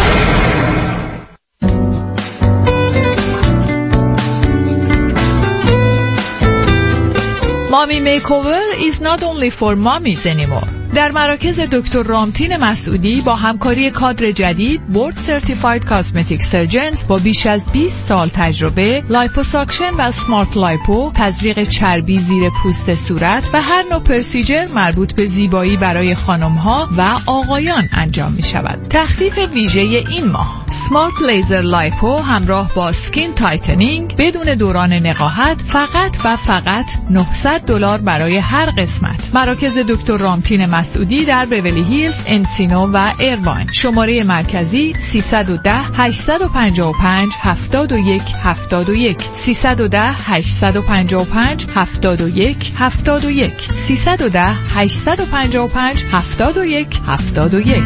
Mommy Makeover is not only for mommies anymore. در مراکز دکتر رامتین مسعودی با همکاری کادر جدید بورد سرتیفاید کاسمتیک سرجنز با بیش از 20 سال تجربه، لایپوساکشن و سمارت لایپو، تزریق چربی زیر پوست صورت و هر نوع پروسیجر مربوط به زیبایی برای خانم‌ها و آقایان انجام می شود. تخفیف ویژه این ماه سمارت لیزر لایپو همراه با سکین تایتنینگ بدون دوران نقاهت فقط و فقط $900 برای هر قسمت. مراکز دکتر رامتین مسعودی در بیولی هیلز، انسینو و ایرواین. شماره مرکزی 310 855 71 71 310 855 71 71 310 855 71 71.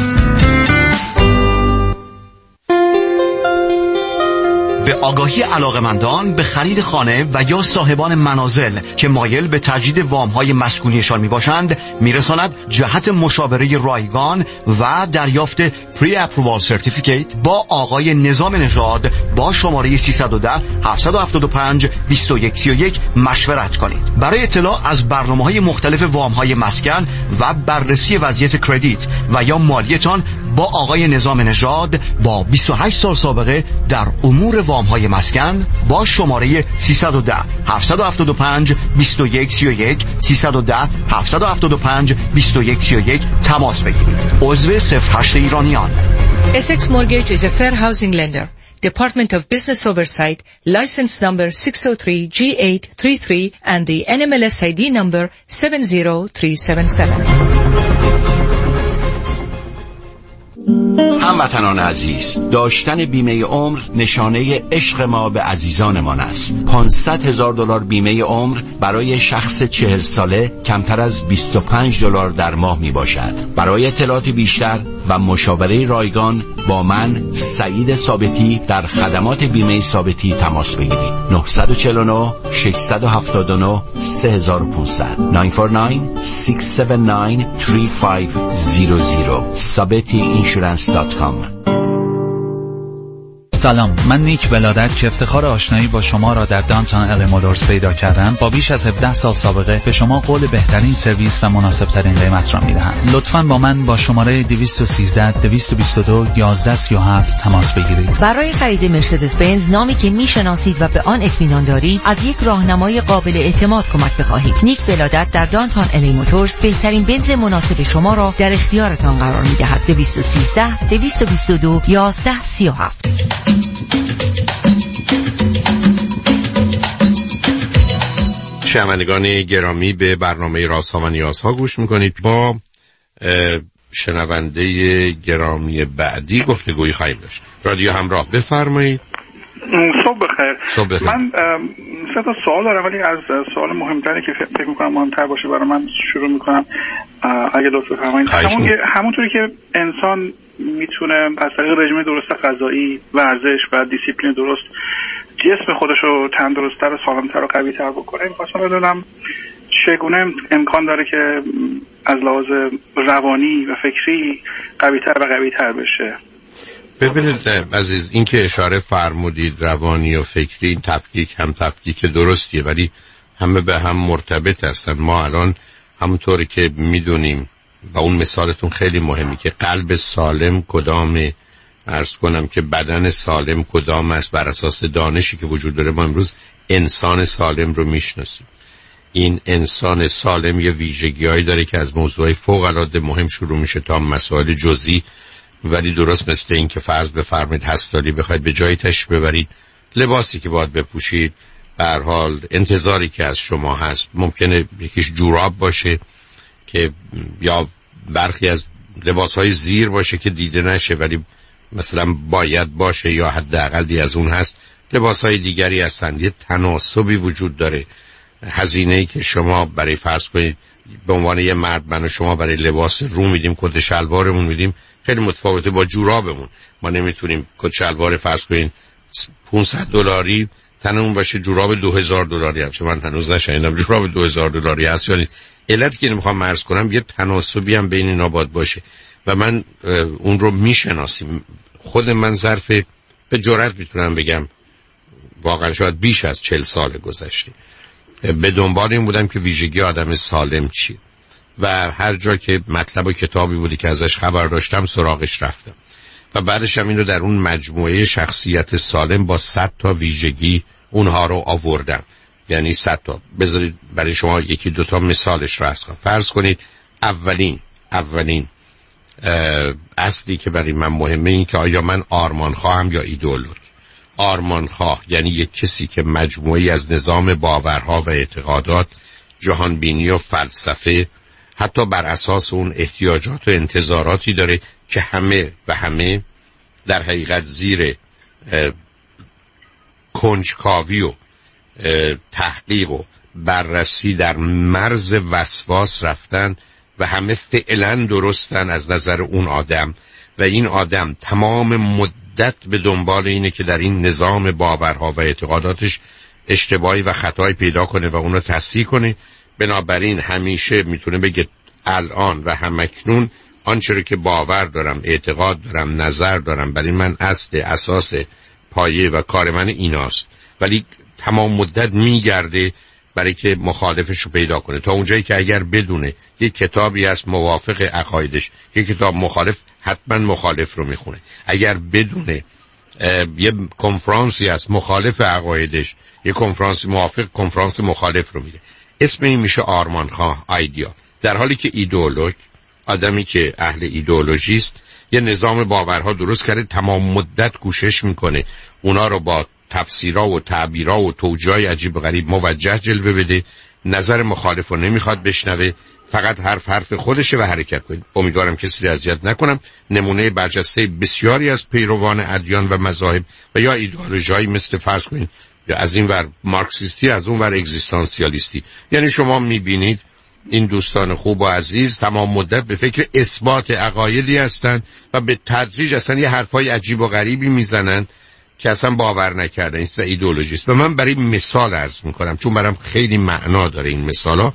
به آگاهی علاقمندان به خرید خانه و یا صاحبان منازل که مایل به تجدید وام‌های مسکونیشان میباشند میرساند جهت مشاوره رایگان و دریافت پری اپرووال سرتیفیکیت با آقای نظام نژاد با شماره 310 775 2131 مشورت کنید. برای اطلاع از برنامه‌های مختلف وام‌های مسکن و بررسی وضعیت کردیت و یا مالیتان با آقای نظام نژاد با 28 سال سابقه در امور وام‌های مسکن با شماره 310 775 2131 310 775 2131 تماس بگیرید. عضو 08 ایرانیان. Essex Mortgage is a fair housing lender. Department of Business Oversight, license number 603G833 and the NMLS ID number 70377. هموطنان عزیز، داشتن بیمه عمر نشانه عشق ما به عزیزانمان است. $500,000 بیمه عمر برای شخص 40 ساله کمتر از $25 در ماه می باشد. برای اطلاعات بیشتر و مشاوره رایگان با من سعید ثابتی در خدمات بیمه ثابتی تماس بگیرید. 949 679 3500 949-679-3500 sabetiinsurance.com. سلام، من نیک ولادت که افتخار آشنایی با شما را در دانتون ال مولورز پیدا کردم. با بیش از 17 سال سابقه به شما قول بهترین سرویس و مناسب ترین قیمت را میدهم. لطفاً با من با شماره 213 222 1137 تماس بگیرید. برای خرید مرسدس بنز، نامی که میشناسید و به آن اطمینان دارید، از یک راهنمای قابل اعتماد کمک بخواهید. نیک ولادت در دانتون ال موتورز بهترین بنز مناسب شما را در اختیارتان قرار میدهد. 213 222 1137. شنوندگان گرامی، به برنامه رازها و نیازها گوش میکنید. با شنونده گرامی بعدی گفتگویی خواهیم داشت. رادیو همراه، بفرمایید. صبح بخیر. من سه تا سوال دارم، ولی از سوال مهمتری که فکر میکنم مهمتر باشه برای من شروع میکنم. اگه لطف بفرمایید. همونطوری که انسان میتونه از طریق رژیم درست غذایی، ورزش و دیسیپلین درست جسم خودش رو تندرست‌تر و سالم‌تر و قوی‌تر بکنه، می‌خواستم بدونم چگونه امکان داره که از لحاظ روانی و فکری قوی‌تر و قوی‌تر بشه. ببینید عزیز، این که اشاره فرمودید روانی و فکری، این تفکیک درستیه، ولی همه به هم مرتبط هستن. ما الان همونطوری که میدونیم و اون مثالتون خیلی مهمی که قلب سالم کدامه، عرض کنم که بدن سالم کدام است، بر اساس دانشی که وجود داره ما امروز انسان سالم رو میشناسیم. این انسان سالم یه ویژگی‌هایی داره که از موضوعی فوق‌العاده مهم شروع میشه تا مسائل جزئی، ولی درست مثل این که فرض بفرمایید هستاری بخواید به جایی تشریف ببرید، لباسی که باید بپوشید، به هر حال انتظاری که از شما هست، ممکنه یکیش جوراب باشه که یا برخی از لباس‌های زیر باشه که دیده نشه ولی مثلا باید باشه، یا حداقل از اون هست. لباس‌های دیگری هستند. یه تناسبی وجود داره. هزینه‌ای که شما برای فرض کنید به عنوان یه مرد من و شما برای لباس رو میدیم، کت شلوارمون میدیم، خیلی متفاوته با جورابمون. ما نمیتونیم کت شلوار فرض کنید $500 تنمون باشه، جوراب $2000 هست. من هنوز نشنیدم جوراب $2000 هست یا نیست. علتی که نمیخوام عرض کنم یه تناسبی هم بین اینا باید باشه و من اون رو میشناسیم. خود من ظرف به جرئت میتونم بگم واقعا شاید بیش از 40 سال گذشته به دنبال این بودم که ویژگی آدم سالم چیه و هر جا که مطلب و کتابی بودی که ازش خبر داشتم سراغش رفتم و بعدش هم این رو در اون مجموعه شخصیت سالم با 100 تا ویژگی اونها رو آوردم. یعنی 100 تا. بذارید برای شما یکی دوتا مثالش رو فرض کنید. اولین اصلی که برای من مهمه این که آیا من آرمان خواهم یا ایدئولوژ. آرمان خواه یعنی یک کسی که مجموعی از نظام باورها و اعتقادات، جهان بینی و فلسفه، حتی بر اساس اون احتیاجات و انتظاراتی داره که همه در حقیقت زیر کنجکاوی و تحقیق و بررسی در مرز وسواس رفتن و همه فعلا درستن از نظر اون آدم و این آدم تمام مدت به دنبال اینه که در این نظام باورها و اعتقاداتش اشتباهی و خطایی پیدا کنه و اونو تصحیح کنه. بنابراین همیشه میتونه بگه الان و همکنون آنچه رو که باور دارم، اعتقاد دارم، نظر دارم، برای من اساس پایه و کار من ایناست، ولی تمام مدت میگرده برای که مخالفش رو پیدا کنه تا اونجایی که اگر بدونه یک کتابی هست موافق عقایدش، یک کتاب مخالف، حتما مخالف رو میخونه. اگر بدونه یه کنفرانسی هست مخالف عقایدش، یه کنفرانس موافق، کنفرانس مخالف رو میده. اسم این میشه آرمانخواه، آیدیا. در حالی که ایدئولوژ، آدمی که اهل ایدئولوژی است، یه نظام باورها درست کرده، تمام مدت کوشش میکنه اونا رو با تفسیرها و تعبیرها و توجیه‌های عجیب و غریب موجه جلوه بده، نظر مخالف رو نمیخواد بشنوه، فقط حرف خودشه و حرکت کنه. امیدوارم کسی رو اذیت نکنم. نمونه برجسته بسیاری از پیروان ادیان و مذاهب و یا ایدئولوژی‌های مثل فرض کنید یا از این ور مارکسیستی، از اون ور اگزیستانسیالیستی، یعنی شما میبینید این دوستان خوب و عزیز تمام مدت به فکر اثبات عقایدی هستند و به تدریج اصلا یه حرفای عجیب و غریبی میزنن که اصلا باور نکردن. این ایدئولوژیست. و من برای مثال عرض میکنم چون برام خیلی معنا داره این مثالا.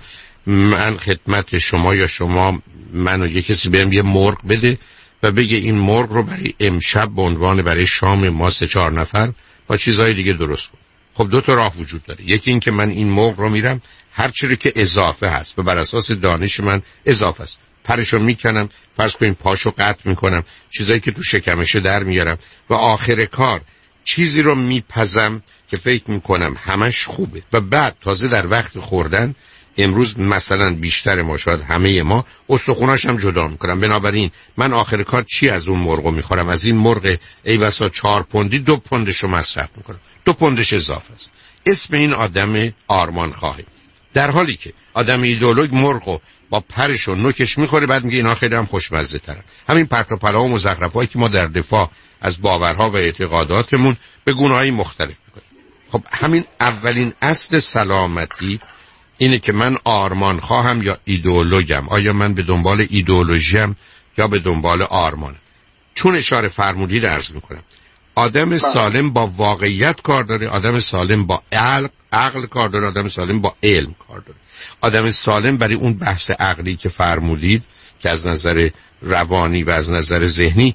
من خدمت شما یا شما منو یه کسی برم یه مرغ بده و بگه این مرغ رو برای امشب به عنوان برای شام ما 3-4 نفر با چیزهای دیگه درست کن. خب دو تا راه وجود داره. یکی این که من این مرغ رو میرم هر چیزی که اضافه هست و بر اساس دانش من اضافه است پرشو میکنم، فرض کنین پاشو قطع میکنم، چیزایی که تو شکمشه در میارم و آخر کار چیزی رو میپزم که فکر میکنم همش خوبه و بعد تازه در وقت خوردن امروز مثلا بیشتر ما، شاید همه ما، استخوناش هم جدا میکنم. بنابراین من آخر کار چی از اون مرغو میخورم؟ از این مرغ ای بسا 4 پوندی 2 پوندشو مصرف میکنم، 2 پوندش اضافه است. اسم این آدم آرمان خواهی. در حالی که آدم ایدئولوژ مرغو با پرش و نوکش میخوره، بعد میگه اینا خیلی هم خوشمزه ترن. همین پرت و پلا و مزخرفایی که ما در دفاع از باورها و اعتقاداتمون به گونه‌های مختلف میکنیم. خب همین اولین اصل سلامتی اینه که من آرمان خواهم یا ایدئولوژم. آیا من به دنبال ایدئولوژیم یا به دنبال آرمانم؟ چون اشاره فرمودید عرض میکنم آدم سالم با واقعیت کار داره، آدم سالم با عقل کار داره، آدم سالم با علم کار داره. آدم سالم برای اون بحث عقلی که فرمودید که از نظر روانی و از نظر ذهنی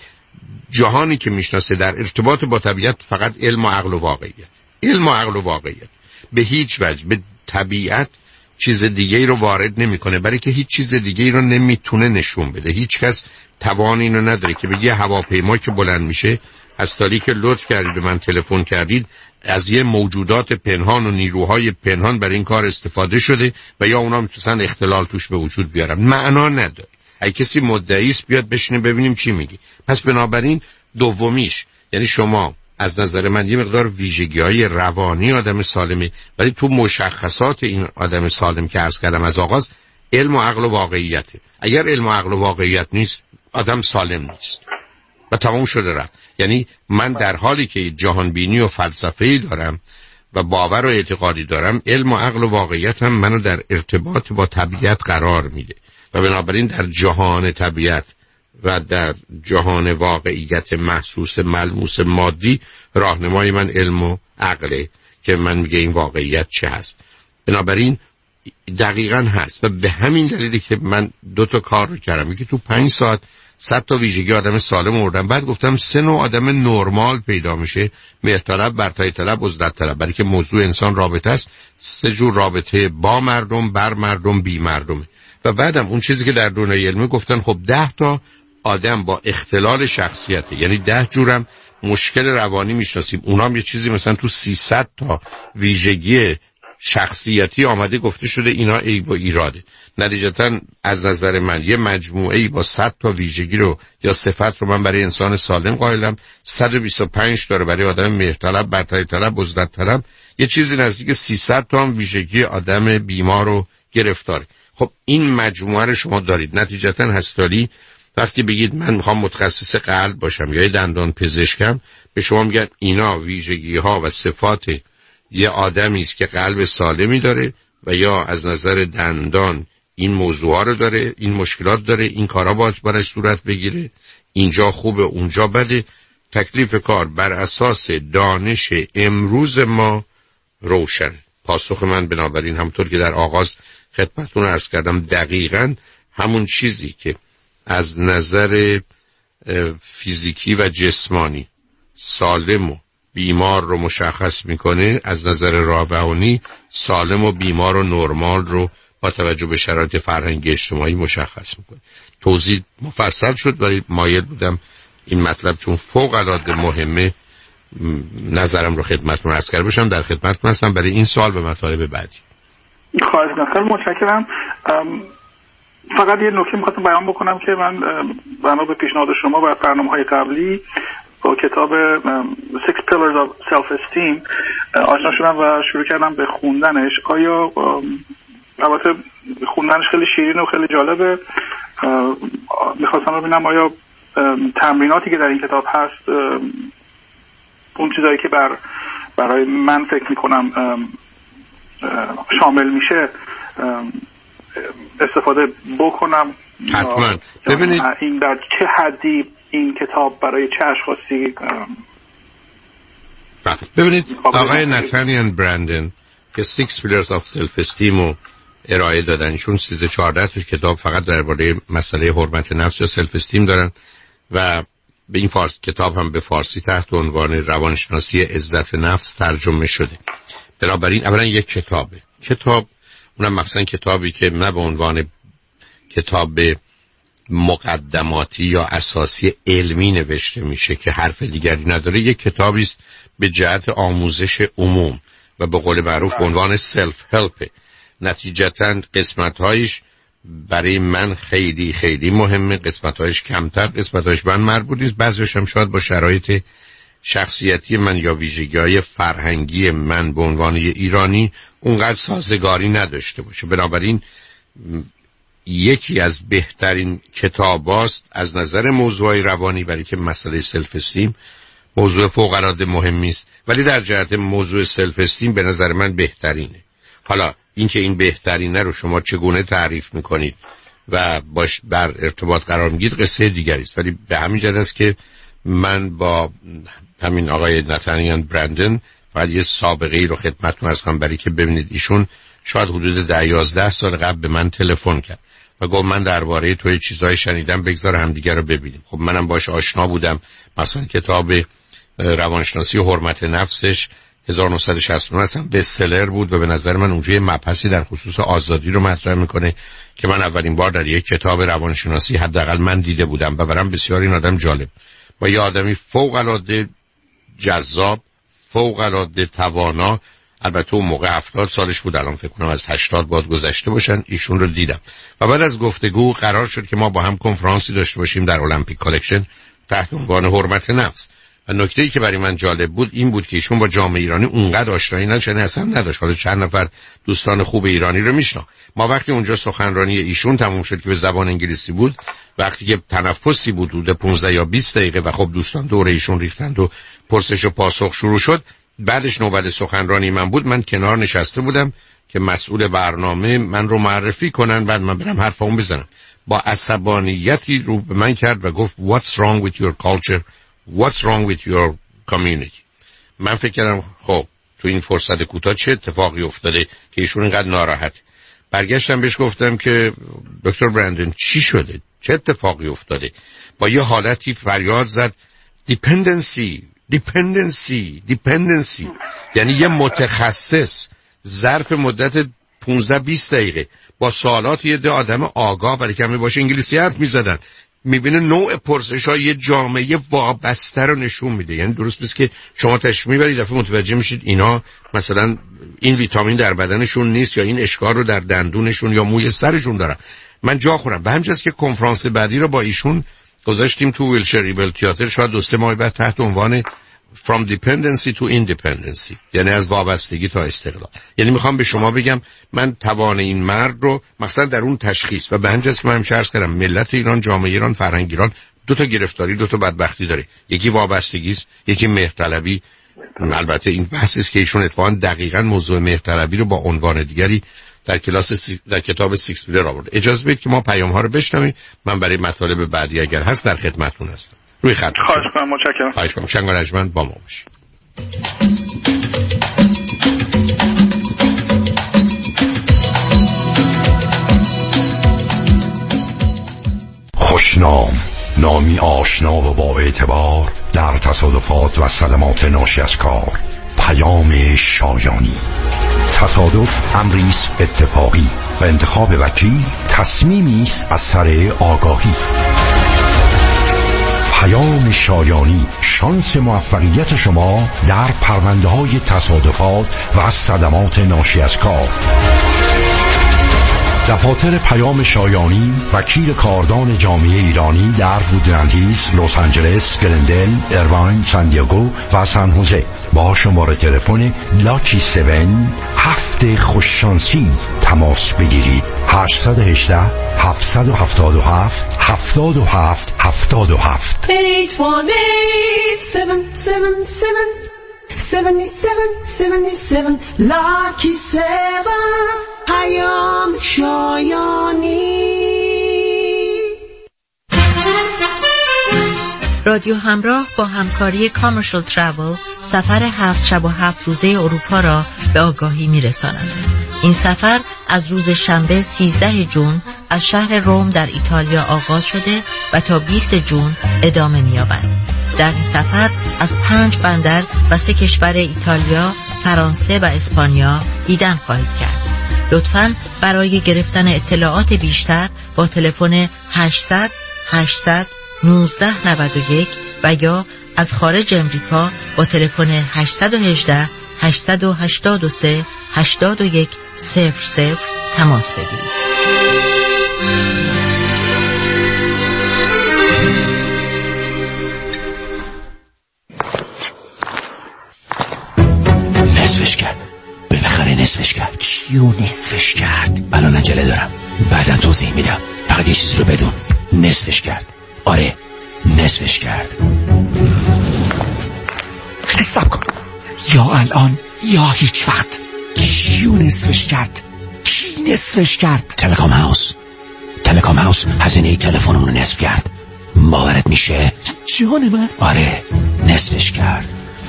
جهانی که میشناسه در ارتباط با طبیعت فقط علم و عقل و واقعیت، علم و عقل و واقعیت، به هیچ وجه به طبیعت چیز دیگه رو وارد نمیکنه، برای که هیچ چیز دیگه رو نمیتونه نشون بده. هیچ کس توان اینو نداره که بگه هواپیما که بلند میشه، از تاریخ که لطف کردید به من تلفن کردید، از یه موجودات پنهان و نیروهای پنهان برای این کار استفاده شده و یا اونا میتونن اختلال توش به وجود بیارن. معنا نداره. اگه کسی مدعی است بیاد بشینه ببینیم چی میگی. پس بنابراین دومیش، یعنی شما از نظر من یه مقدار ویژگی‌های روانی آدم سالمی، ولی تو مشخصات این آدم سالم که عرض کردم از آغاز علم و عقل و واقعیته. اگر علم و عقل و واقعیت نیست، آدم سالم نیست و تمام شده رفت. یعنی من در حالی که جهان بینی و فلسفه‌ای دارم و باور و اعتقادی دارم، علم و عقل و واقعیت هم منو در ارتباط با طبیعت قرار میده و بنابراین در جهان طبیعت و در جهان واقعیت محسوس ملموس مادی راهنمای من علم و عقله که من میگه این واقعیت چه هست. بنابراین دقیقاً هست و به همین دلیلی که من 2 تا کار رو کردم. یکی تو 5 ساعت 100 تا ویژگی آدم سالم آوردم، بعد گفتم 3 نوع آدم نرمال پیدا میشه: مهرطلب، برتری طلب، عزلت طلب. برای که موضوع انسان رابطه است، 3 جور رابطه: با مردم، بر مردم، بی مردم. و بعدم اون چیزی که در دنیای علمی گفتن خب 10 تا آدم با اختلال شخصیت، یعنی 10 جورم مشکل روانی میشناسیم. اونام یه چیزی مثلا تو 300 تا ویژگی شخصیتی آمده گفته شده اینا عیب و ایراده. نتیجتا از نظر من یه مجموعه‌ای با 100 تا ویژگی رو یا صفت رو من برای انسان سالم قائلم، 125 تا رو برای آدم مهرطلب، برتری طلب، عزلت طلب، یه چیزی نزدیک 300 تا هم ویژگی آدم بیمار و گرفتار. خب این مجموعه رو شما دارید. نتیجتا هستالی وقتی بگید من میخوام متخصص قلب باشم یا دندان پزشکم، به شما میگن اینا ویژگی ها و صفات یه آدمی است که قلب سالمی داره و یا از نظر دندان این موضوعا رو داره، این مشکلات داره، این کارا باید برای صورت بگیره، اینجا خوبه اونجا بده. تکلیف کار بر اساس دانش امروز ما روشن. پاسخ من بنابراین همونطور که در آغاز خدمتتون عرض کردم دقیقاً همون چیزی که از نظر فیزیکی و جسمانی سالم و بیمار رو مشخص میکنه، از نظر روانی سالم و بیمار و نرمال رو با توجه به شرایط فرهنگی اجتماعی مشخص میکنه. توضیح مفصل شد ولی مایل بودم این مطلب چون فوق العاده مهمه نظرم رو خدمتتون عرض کرده باشم. در خدمتتون هستم برای این سوال و مطالب بعدی. خواهش می‌کنم. خیلی متشکرم. فقط یه نکته می‌خواستم بیان بکنم که من بنا به پیشنهاد شما و برنامه‌های قبلی با کتاب Six Pillars of Self-Esteem آشنا شدم و شروع کردم به خوندنش. آیا البته خوندنش خیلی شیرین و خیلی جالبه. می‌خواستم ببینم آیا تمریناتی که در این کتاب هست اون چیزایی که برای من فکر می‌کنم شامل میشه استفاده بکنم. حتما. ببینید این در چه حدی این کتاب برای چه اشخاصی. ببینید آقای نتانیل برندن که Six Pillars of Self-Esteem رو ارائه دادن، ایشون 13-14 تا کتاب فقط درباره مسئله حرمت نفس یا سلف استیم دارن و به این کتاب هم به فارسی تحت عنوان روانشناسی عزت نفس ترجمه شده. بنابراین اولا یک کتاب اونم مثلا کتابی که نه به عنوان کتاب مقدماتی یا اساسی علمی نوشته میشه که حرف دیگری نداره، یک کتابی است به جهت آموزش عموم و به قول معروف به عنوان سلف هلپ. نتیجتاً قسمت‌هایش برای من خیلی خیلی مهمه، قسمت‌هایش کمتر، قسمت‌هایش من مربوطی است، بعضی‌هاش هم شاید با شرایط شخصیتی من یا ویژگی‌های فرهنگی من به عنوان ایرانی اونقدر سازگاری نداشته باشه. بنابراین یکی از بهترین کتاباست از نظر موضوعی روانی، برای که مسئله سلف استیم موضوع فوق‌العاده مهمی است، ولی در جهت موضوع سلف استیم به نظر من بهترینه. حالا اینکه این بهترینه رو شما چگونه تعریف میکنید و باش بر ارتباط قرار میگید قصه دیگری است، ولی به همین جهت است که من با همین آقای نتانیل برندن فقط یه سابقه ای رو خدمتتون عرض کنم، برای که ببینید ایشون شاید حدود 10-11 سال قبل به من تلفن کرد و گفت من درباره تو چیزای شنیدم، بگذار همدیگه رو ببینیم. خب منم باش آشنا بودم. مثلا کتاب روانشناسی حرمت نفسش 1969 اصلا بستسلر بود و به نظر من اونجا یه مبحثی در خصوص آزادی رو مطرح میکنه که من اولین بار در یک کتاب روانشناسی حداقل من دیده بودم و برام بسیار این آدم جالب و یه آدمی فوق العاده جذاب، فوق العاده توانا. البته اون موقع 70 سالش بود، الان فکر کنم از 80 باید گذشته باشن. ایشون رو دیدم و بعد از گفتگو قرار شد که ما با هم کنفرانسی داشته باشیم در المپیک کالکشن تحت عنوان حرمت نفس. و نکته‌ای که برای من جالب بود این بود که ایشون با جامعه ایرانی اونقدر آشنایی اصلا نداشت. حالا چند نفر دوستان خوب ایرانی رو میشناخت. ما وقتی اونجا سخنرانی ایشون تموم شد که به زبان انگلیسی بود، وقتی که تنفسی بود حدود 15 یا 20 دقیقه و خب دوستان دور ایشون ریختند و پرسش و پاسخ شروع شد، بعدش نوبت سخنرانی من بود. من کنار نشسته بودم که مسئول برنامه من رو معرفی کنن، بعد من برم حرفمو بزنم. با عصبانیتی رو به من کرد و گفت What's wrong with your culture? What's wrong with your community? من فکر کردم خب تو این فرصت کوتاه چه اتفاقی افتاده که ایشون اینقدر ناراحت. برگشتم بهش گفتم که دکتر برندن چی شده؟ چه اتفاقی افتاده؟ با یه حالتی فریاد زد dependency. یعنی یه متخصص ظرف مدت 15-20 دقیقه با سوالات یه ده آدم آگاه برای کمی باشه انگلیسی حرف میزدن. میبینه نوع پرسش ها یه جامعه وابسته رو نشون میده. یعنی درست نیست که شما تشریف میبرید دفعه متوجه میشید اینا مثلا این ویتامین در بدنشون نیست یا این اشکال رو در دندونشون یا موی سرشون دارن. من جا خورم به همجاست که کنفرانس بعدی رو با ایشون گذاشتیم تو ویلچر ریبل تئاتر، شاید 2-3 ماه بعد، تحت عنوان From Dependency to Independency، یعنی از وابستگی تا استقلال. یعنی میخوام به شما بگم من توان این مرد رو مثلا در اون تشخیص و به همجاست که من همیشه عرض کردم ملت ایران، جامعه ایران، فرهنگ ایران 2 تا گرفتاری، 2 تا بدبختی داره. یکی وابستگی است، یکی مهرطلبی. البته این بحثی است که ایشون اتفاقا دقیقاً موضوع مهرطلبی رو با عنوان دیگری در کتاب 6 پیلر آورد. اجازه بدید که ما پیام ها رو بشنویم. من برای مطالب بعدی اگر هست در خدمتتون هستم. روی خط. خواهش کنم. متشکرم. خواهش کنم. شنگ و رجمند با ما باشید. خوشنام، نامی آشنا و با اعتبار در تصادفات و صدمات ناشی از کار. پیام شایانی. تصادف امری است اتفاقی و انتخاب وکیل تصمیمی است از سر آگاهی. پیام شایانی، شانس موفقیت شما در پرونده‌های تصادفات و صدمات ناشی از کار. دفاتر پیام شایانی وکیل کاردان جامعه ایرانی در وودلند هیلز، لس آنجلس، گلندل، ایرواین، سان دیگو و سان خوزه با شماره تلفن لاکی 7 هفت خوششانسی تماس بگیرید. 818 777 77 77 7777 Lucky 7 پیام شایانی. رادیو همراه با همکاری کامرشال تراول سفر 7 شب و 7 روزه اروپا را به آگاهی می‌رساند. این سفر از روز شنبه 13 جون از شهر روم در ایتالیا آغاز شده و تا 20 جون ادامه می‌یابد. در این سفر از 5 بندر و 3 کشور ایتالیا، فرانسه و اسپانیا دیدن خواهید کرد. لطفاً برای گرفتن اطلاعات بیشتر با تلفن 800 800 1991 و یا از خارج امریکا با تلفن 818 883 81 00 تماس بگیرید. نصفش کرد. بالاخره نصفش کرد. چیو نصفش کرد؟ الان عجله دارم، بعداً توضیح میدم. فقط یه چیزی رو بدون. نصفش کرد. آره نصفش کرد. حساب کن، یا الان یا هیچ وقت. چیو نصفش کرد؟ کی نصفش کرد؟ تلکام هاوس هزینه تلفنمون رو نصف کرد. باورت میشه؟ جان من. آره نصفش کرد.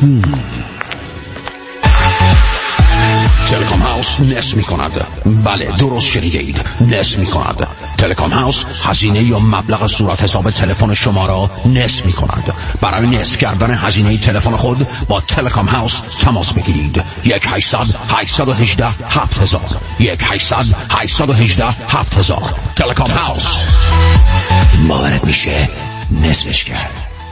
تلکام هاوس نصف می‌کند. بله درست شنیدید، نصف می‌کند. تلکام هاوس هزینه یا مبلغ صورت حساب تلفن شما را نصف می‌کند. برای نصف کردن هزینه تلفن خود با تلکام هاوس تماس بگیرید. 1-800-818-7000 1-800-818-7000 تلکام هاوس. باورت میشه؟ نصفش کرد.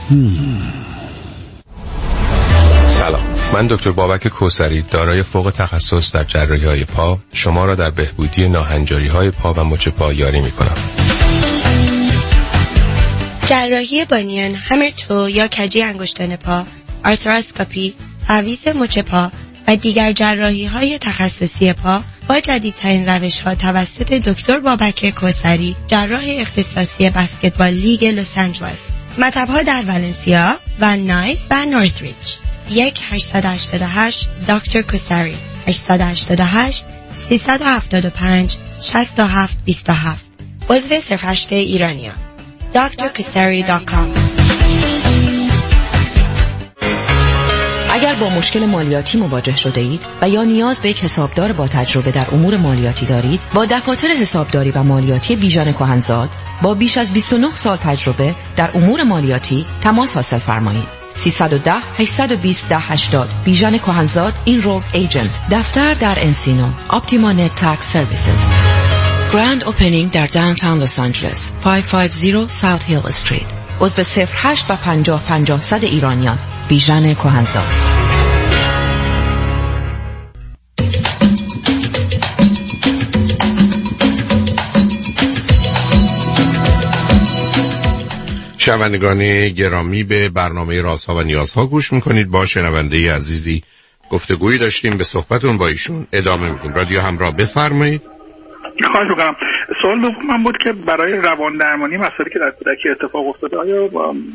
سلام، من دکتر بابک کوثری دارای فوق تخصص در جراحی‌های پا شما را در بهبودی ناهنجاری‌های پا و مچ پا یاری می‌کنم. جراحی بانیان، همر تو یا کجی انگشتان پا، آرتراسکوپی، تعویض مچ پا و دیگر جراحی‌های تخصصی پا با جدیدترین روش‌ها توسط دکتر بابک کوثری، جراح اختصاصی بسکتبال لیگ لس آنجلس. مطب‌ها در ولنسیا و نایس و نورثریج. 1-888 دکتر کوثری 888 375 6727 عضو سرفشت ایرانیان drkusari.com. اگر با مشکل مالیاتی مواجه شده اید و یا نیاز به یک حسابدار با تجربه در امور مالیاتی دارید، با دفاتر حسابداری و مالیاتی بیژن کهنزاد با بیش از 29 سال تجربه در امور مالیاتی تماس حاصل فرمایید. 310-820-1080 بیژن کهنزاد، اینرولد ایجنت. دفتر در انسینو. اپتیما نت تکس سرویسز. گرند اوپنینگ در داونتاون لس آنجلس 550 ساوت هیل استریت. عضو 08 و 50 50 100 ایرانیان. بیژن کهنزاد. شنوندگان گرامی، به برنامه رازها و نیازها گوش میکنید. با شنونده عزیزی گفتگویی داشتیم، به صحبتون با ایشون ادامه میدیم. رادیو همراه، بفرمایید. خواهش میکنم. سوال دوم من بود که برای روان درمانی مسائلی که در کودکی اتفاق افتاده آیا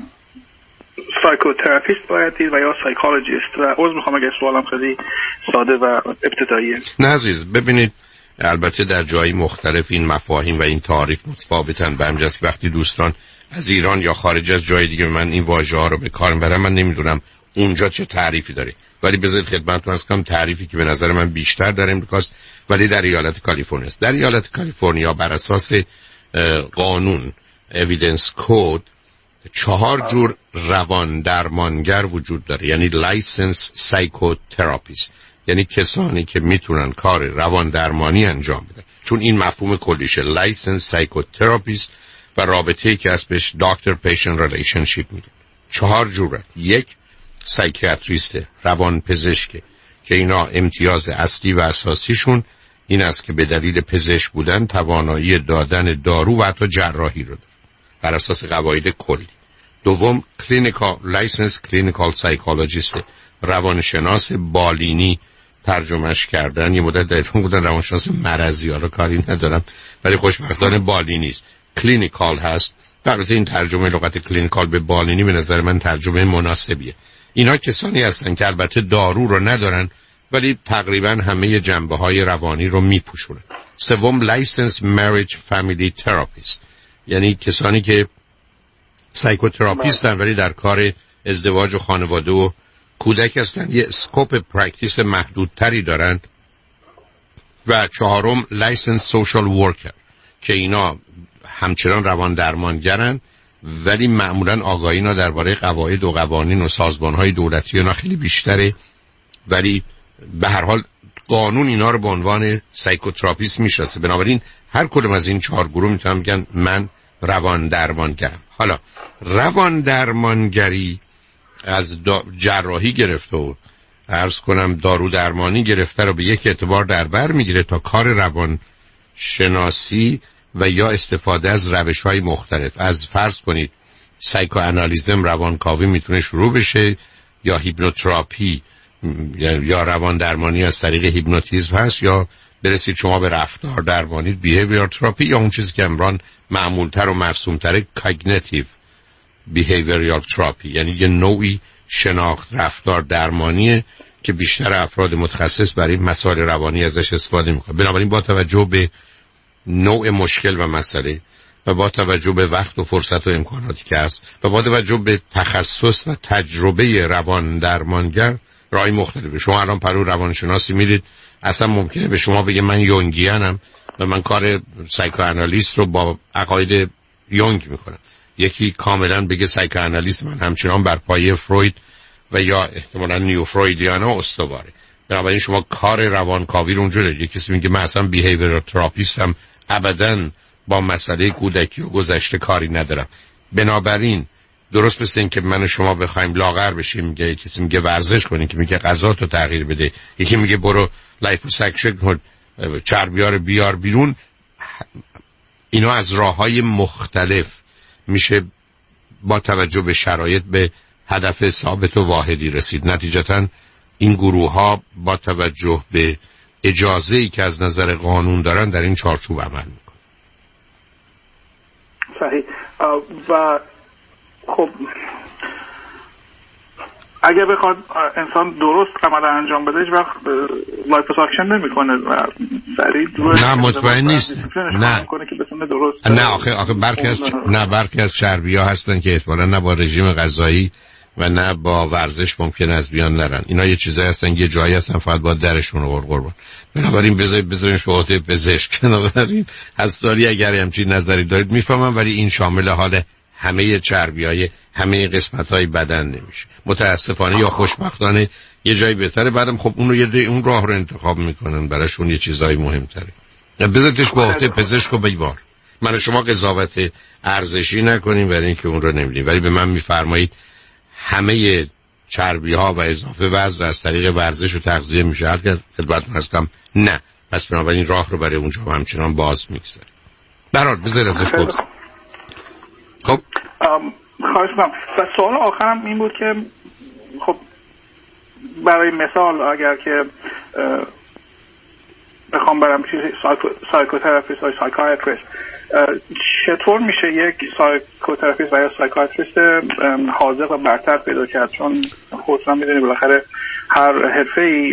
سایکوتراپیست باید دید و یا سایکولوژیست؟ و عذر میخوام اگه سوالم خیلی ساده و ابتداییه. نه عزیز، ببینید البته در جایی مختلف این مفاهیم و این تعریف متفاوتن. به همین جاست وقتی دوستان از ایران یا خارج از جای دیگه من این واژه ها رو به کار میبرم، من نمیدونم اونجا چه تعریفی داره، ولی بذارید خدمتتون عرض کنم تعریفی که به نظر من بیشتر در امریکاست ولی در ایالت کالیفرنیا است. در ایالت کالیفرنیا بر اساس قانون اویدنس کد 4 جور روان درمانگر وجود داره، یعنی لایسنس سایکوتراپیست، یعنی کسانی که میتونن کار روان درمانی انجام بدن، چون این مفهوم کلیشه لایسنس سایکوتراپیست و رابطه‌ای که از بهش دکتر پیشنت ریلیشنشیپ میگه. 4 جوره. یک سایکیاتریست، روان پزشک، که اینا امتیاز اصلی و اساسیشون این است که به دلیل پزشک بودن توانایی دادن دارو و حتی جراحی رو داره بر اساس قواعد کلی. دوم کلینیکال لایسنس کلینیکال سایکولوژیست، روانشناس بالینی ترجمهش کردن، یه مدت در بودن روانشناس مرضی، حالا کاری ندارم ولی خوشبختانه بالینی است، کلینیکال هست. البته این ترجمه لغت کلینیکال به بالینی به نظر من ترجمه مناسبیه. اینا کسانی هستن که البته دارو رو ندارن ولی تقریبا همه جنبه‌های روانی رو میپوشونن. سوم لایسنس مریج فامیلی تراپیست، یعنی کسانی که سایکوتراپیستن ولی در کار ازدواج و خانواده و کودک هستن، یه اسکوپ پرکتیس محدودتری دارن. و چهارم لایسنس سوشال ورکر که اینا همچنان روان درمانگرن ولی معمولا آگاهی اینا درباره قواعد و قوانین و سازمان‌های دولتی اینا خیلی بیشتره، ولی به هر حال قانون اینا رو به عنوان سایکوتراپیست میشناسه. بنابراین هر کدوم از این 4 گروه میتونن بگن من روان درمانگرم. حالا روان درمانگری از جراحی گرفته و عرض کنم دارو درمانی گرفته رو به یک اعتبار در بر میگیره تا کار روان شناسی و یا استفاده از روش‌های مختلف. از فرض کنید سایکوآنالیزم روانکاوی میتونه شروع بشه، یا هیپنوتراپی یا روان درمانی از طریق هیپنوتیزم هست، یا برسید شما به رفتار درمانی بیهیویر تراپی، یا اون چیزی که امران معمولتر و مرسومتر کاگنیتیو بیهیویرال تراپی، یعنی یه نوعی شناخت رفتار درمانیه که بیشتر افراد متخصص برای مسائل روانی ازش استفاده میکنه. بنابراین با توجه به نوع مشکل و مسئله و با توجه به وقت و فرصت و امکاناتی که هست و با توجه به تخصص و تجربه روان درمانگر راه مختلفه. شما الان پرو روانشناسی میرید اصلا ممکنه به شما بگه من یونگیانم و من کار سایکوآنالیست رو با عقاید یونگ میکنم. یکی کاملا بگه سایکوآنالیست من همچنان بر پایه فروید و یا احتمالاً نیو فرویدیانا استواره. بنابراین شما کار روانکاوی رو اونجا دارید. یکی میگه من اصلا بیهیویر تراپیستم، ابداً با مسئله کودکی و گذشته کاری ندارم. بنابراین درست مثل این که من و شما بخوایم لاغر بشیم، میگه کسی میگه ورزش کنین، که میگه غذاتو تغییر بده، یکی میگه برو لایپوساکشن کن، چربیار بیار بیرون. اینا از راههای مختلف میشه با توجه به شرایط به هدف ثابت و واحدی رسید. نتیجتاً این گروه ها با توجه به اجازه‌ای که از نظر قانون دارن در این چارچوب عمل میکنن. صحیح. و خب اگه بخواد انسان درست عمل انجام بده هیچ وقت لایپوساکشن نمیکنه و سریع نه مطمئن نیست. نه آخه برخی از چربی‌ها هستن که احتمالاً نه با رژیم غذایی و نه با ورزش ممکن از بیان نرن. اینا یه چیزایی هستن یه جایی هستن فقط با درشون رو قربان. بنابراین بذارینش به عهده پزشک. بنابراین هستاری اگر همچین نظری دارید میفهمم، ولی این شامل حال همه چربی‌های همه قسمت‌های بدن نمیشه. متاسفانه یا خوشبختانه یه جایی بهتره، بعدم خب اون راه رو انتخاب میکنن، براشون یه چیزای مهم‌تره. بذارتش با عهده پزشک و بیمار. من شما قضاوت ارزشی نکنیم برای اینکه اون رو نمیدیم، ولی به من میفرمایید همه چربی ها و اضافه وزن از طریق ورزش و تغذیه میشه حل کرد. خدمتتون هستم نه، پس بنابراین راه رو برای اونجا همچنان باز میگذاره. برات بذار ازش بپرسم. خب خواهش می‌کنم. و سوال آخرم این بود که خب برای مثال اگر که بخوام برم سایکوتراپیست یا سایکیاتریست، چطور میشه یک سایکوتراپیست و یا سایکیاتریست حاذق و برتر پیدا کرد؟ چون خودتون میدونید بالاخره هر حرفه‌ای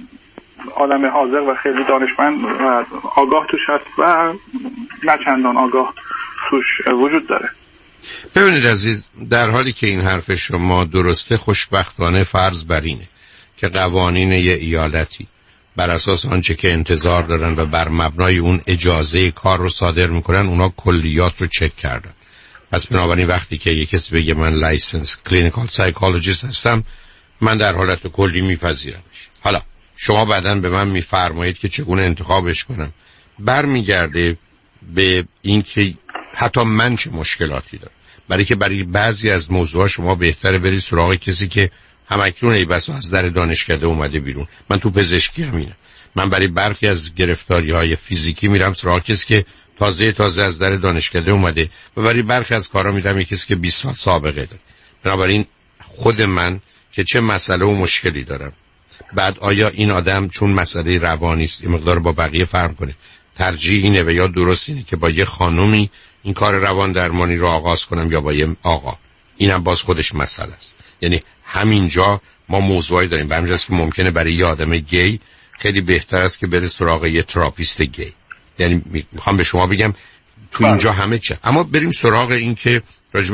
آدم حاذق و خیلی دانشمند و آگاه توش هست و نه چندان آگاه توش وجود داره. ببینید عزیز، در حالی که این حرف شما درسته، خوشبختانه فرض بر اینه که قوانین یه ایالتی بر اساس آنچه که انتظار دارن و بر مبنای اون اجازه کار رو صادر میکنن، اونا کلیات رو چک کردن. پس بنابراین وقتی که یک کسی بگه من لایسنس کلینیکال سایکولوژیست هستم، من در حالت کلی میپذیرمش. حالا شما بعداً به من میفرمایید که چگونه انتخابش کنم، برمیگرده به این که حتی من چه مشکلاتی دارم. برای که برای بعضی از موضوعات شما بهتره برید سراغ کسی که همکنون ای بسا از در دانشکده اومده بیرون. من تو پزشکی همینه. من برای برخی از گرفتاری‌های فیزیکی میرم سراغ کسی که تازه از در دانشکده اومده و برای برخی از کارا میرم کسی که 20 سال سابقه داره. بنابراین خود من که چه مسئله و مشکلی دارم، بعد آیا این آدم چون مسئله روانی است این مقدار با بقیه فرق کنه، ترجیح اینه و یا درست اینه که با یه خانومی این کار روان درمانی رو آغاز کنم یا با یه آقا، اینم باز خودش مسئله است. یعنی همینجا ما موضوعی داریم. به همین جاست که ممکنه برای یه آدم گی خیلی بهتر است که بره سراغ یه تراپیست گی. یعنی میخوام به شما بگم تو اینجا همه چه. اما بریم سراغ این که راجب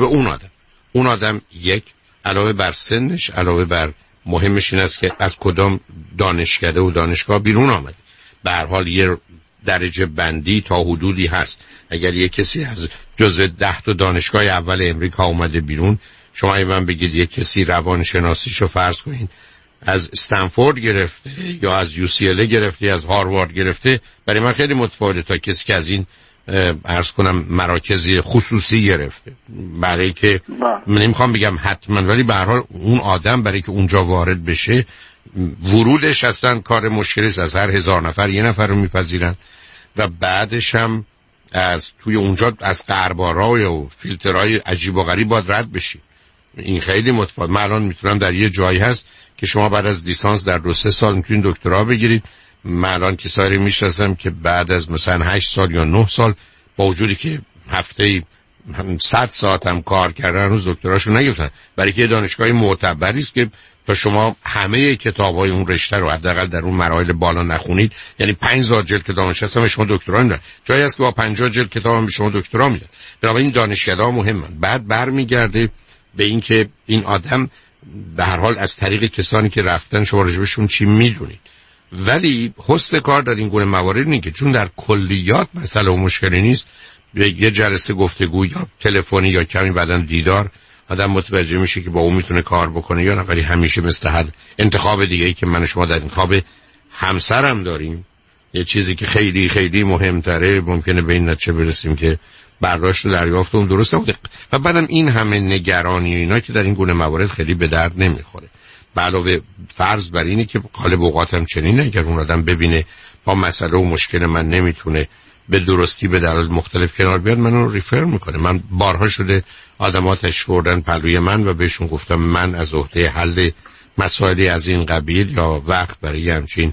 اون آدم یک، علاوه بر سنش، علاوه بر مهمش این است که از کدام دانشکده و دانشگاه بیرون آمده. به هر حال یه درجه بندی تا حدودی هست. اگر یه کسی از جزو 10 تا دانشگاه اول امریکا اومده بیرون، شما اگه من بگید یه کسی روانشناسیشو فرض کنین از استنفورد گرفته یا از UCLA گرفته، از هاروارد گرفته، برای من خیلی متفاوته تا کسی که از این عرض کنم مراکز خصوصی گرفته. برای که من نمیخوام بگم حتما، ولی به هر حال اون آدم برای که اونجا وارد بشه، ورودش اصلا کار مشکلی است. از هر 1000 نفر یه نفر رو میپذیرن و بعدش هم از توی اونجا از قربارای و فیلترهای عجیب و غریب باید رد بشی. این خیلی متفاوت. من الان میتونم در یه جایی هست که شما بعد از لیسانس در 2-3 سال میتونید دکترا بگیرید. من الان کسایی میشناسم که بعد از مثلا 8 سال یا 9 سال با وجودی که هفته‌ای 100 ساعت هم کار کردن هنوز دکتراشو نگرفتن، برای که دانشگاه معتبری است که تا شما همه کتاب‌های اون رشته رو حداقل در اون مراحل بالا نخونید، یعنی 5000 جلد کتابش هست به شما دکترا نمیدن. جایی هست که با 50 جلد کتاب هم به شما دکترا میدن. بنابراین دانشکده‌ها مهمن. بعد برمیگرده به این که این آدم به هر حال از طریق کسانی که رفتن شما راجبشون چی میدونید. ولی حسن کار در این گونه موارد اینه که چون در کلیات مسئله و مشکلی نیست، یه جلسه گفتگو یا تلفنی یا کمی بعداً دیدار، آدم متوجه میشه که با اون میتونه کار بکنه یا نه. ولی همیشه مثل هر انتخاب دیگه‌ای که من و شما در انتخاب همسرم داریم، یه چیزی که خیلی خیلی مهمتره، ممکنه به این نتیجه برسیم که برداشت و دریافت اون درست نبوده و بعدم این همه نگرانی اینا که در این گونه موارد خیلی به درد نمیخوره. به علاوه فرض بر اینه که غالب اوقات هم چنینه، اگر اون آدم ببینه با مسئله و مشکل من نمیتونه به درستی به دلایل مختلف کنار بیاد، من رو ریفر میکنه. من بارها شده آدم‌ها تشریف بردن پلوی من و بهشون گفتم من از عهده حل مسائلی از این قبیل یا وقت برای همچین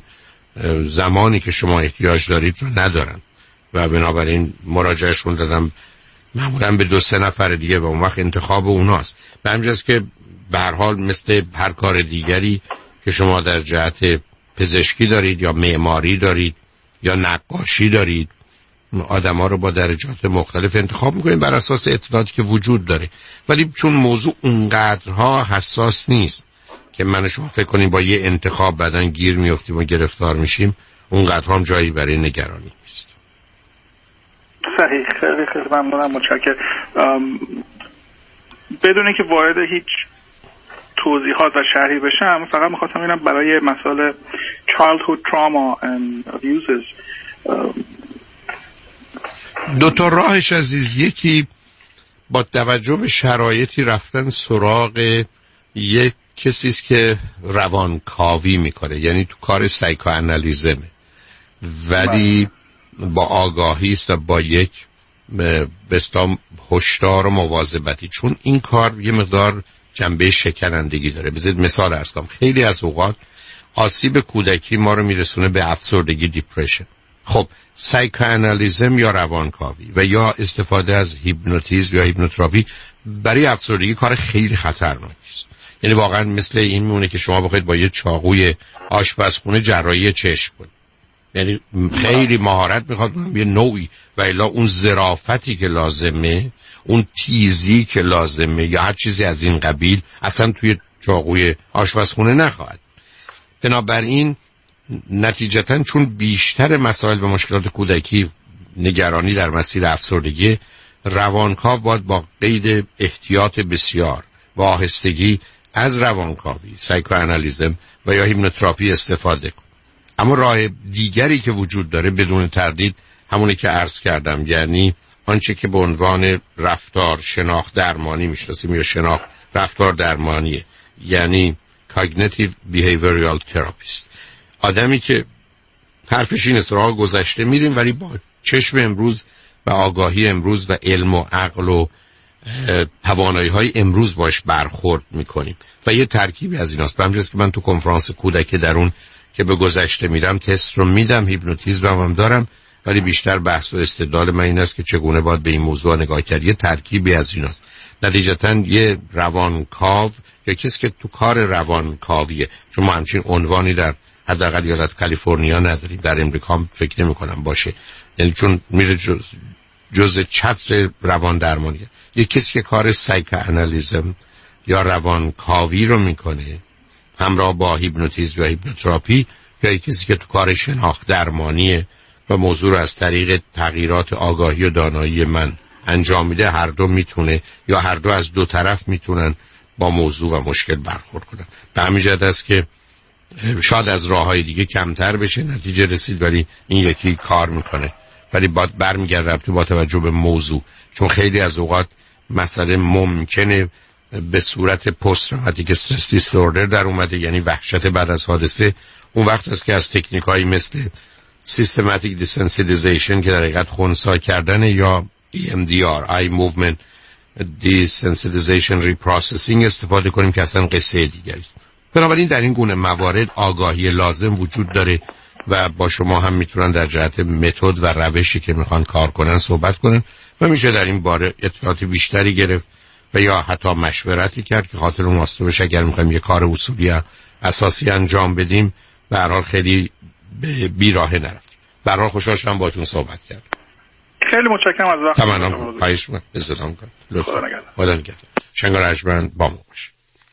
زمانی که شما احتیاج دارید رو ندارم و بنابراین مراجعهشون دادم معمولا به 2-3 نفر دیگه و اون وقت انتخاب اوناست. به همینجاست که به هر حال مثل هر کار دیگری که شما در جهت پزشکی دارید یا معماری دارید یا نقاشی دارید، آدم‌ها رو با درجات مختلف انتخاب می‌کنید بر اساس اطلاعاتی که وجود داره. ولی چون موضوع اونقدرها حساس نیست که من شما فکر کنیم با یه انتخاب بعدن گیر میافتیم و گرفتار میشیم، اونقدرها هم جایی برای نگرانی نیست. صحیح. خیلی خیلی ممنونم، متشکرم. بدون اینکه وارد هیچ توضیحات و شرحی بشم، فقط می‌خواستم ببینم برای مسائل childhood trauma and abuses دو تا راهش عزیز، یکی با توجه به شرایطی رفتن سراغ یک کسی است که روانکاوی میکنه، یعنی تو کار سایکوآنالیزمه، ولی با آگاهی است و با یک بستام هشدار و مواظبتی، چون این کار یه مقدار جنبه شکنندگی داره. بذارید مثال عرض کنم. خیلی از اوقات آسیب کودکی ما رو میرسونه به افسردگی، دیپرشن. خب سایکوآنالیزم یا روانکاوی و یا استفاده از هیپنوتیزم یا هیپنوتراپی برای افسردگی کار خیلی خطرناکی است. یعنی واقعا مثل این میمونه که شما بخواید با یه چاقوی آشپزخونه جراحی چشم کنید. یعنی خیلی مهارت میخواد، یه نوعی، و الا اون ظرافتی که لازمه، اون تیزی که لازمه یا هر چیزی از این قبیل اصلا توی چاقوی آشپزخونه نخواهد. بنابراین نتیجتاً چون بیشتر مسائل و مشکلات کودکی نگرانی در مسیر افسردگی، روانکاو باید با قید احتیاط بسیار و آهستگی از روانکاوی، سایکوآنالیزم و یا هیپنوتراپی استفاده کن. اما راه دیگری که وجود داره بدون تردید همونی که عرض کردم، یعنی آنچه که به عنوان رفتار شناخت درمانی میشناسیم یا شناخت رفتار درمانیه، یعنی Cognitive Behavioral Therapist. آدمی که حرفش این سراغ گذشته میریم ولی با چشم امروز و آگاهی امروز و علم و عقل و توانایی‌های امروز باش برخورد میکنیم و یه ترکیبی از ایناست. به همین جاست که من تو کنفرانس کودک درون که به گذشته میرم تست رو میدم، هیپنوتیزم هم دارم، ولی بیشتر بحث و استدلال من این است که چگونه باید به این موضوع نگاه کرد. یه ترکیبی از ایناست. نتیجتاً یه روانکاو یا کسی که تو کار روانکاویه، چون ما همچین عنوانی در حداقل ایالت کالیفرنیا نداریم، در امریکا هم فکر نمی‌کنم باشه، یعنی چون میره جز چتر روان درمانیه. یه کسی که کار سایکوآنالیزم یا روانکاوی رو میکنه همراه با هیپنوتیزم یا هیپنوتراپی، یا کسی که تو کار شناخت درمانیه و موضوع رو از طریق تغییرات آگاهی و دانایی من انجام میده، هر دو میتونه یا هر دو از دو طرف میتونن با موضوع و مشکل برخورد کنن. به همین جهت است که شاید از راههای دیگه کمتر بشه نتیجه رسید، ولی این یکی کار میکنه، ولی باید برمیگرده با توجه به موضوع، چون خیلی از اوقات مسئله ممکنه به صورت پست تروماتیک استرس دیسوردر در اومده، یعنی وحشت بعد از حادثه. اون وقت است که از تکنیکایی مثل سیستماتیک دیسنسیتیزیشن که در حقیقت خنثی کردن یا EMDR Eye Movement Desensitization Reprocessing استفاده کنیم که اصلا قصه دیگری. بنابراین در این گونه موارد آگاهی لازم وجود داره و با شما هم میتونن در جهت متد و روشی که میخوان کار کنن صحبت کنن و میشه در این باره اطلاعات بیشتری گرفت و یا حتی مشورتی کرد که خاطر اون واسطه بشه اگر میخوایم یه کار اصولی اساسی انجام بدیم. به هر حال خیلی بیراهه نرفتیم. به هر حال خوشحال شدم باهاتون صحبت کردم. خیلی متشکرم از وقتتون. تمام. خواهش می‌کنم. استفاده کنید. لطفاً. خدا نگهدار. شنگار اجبرند با ما باش.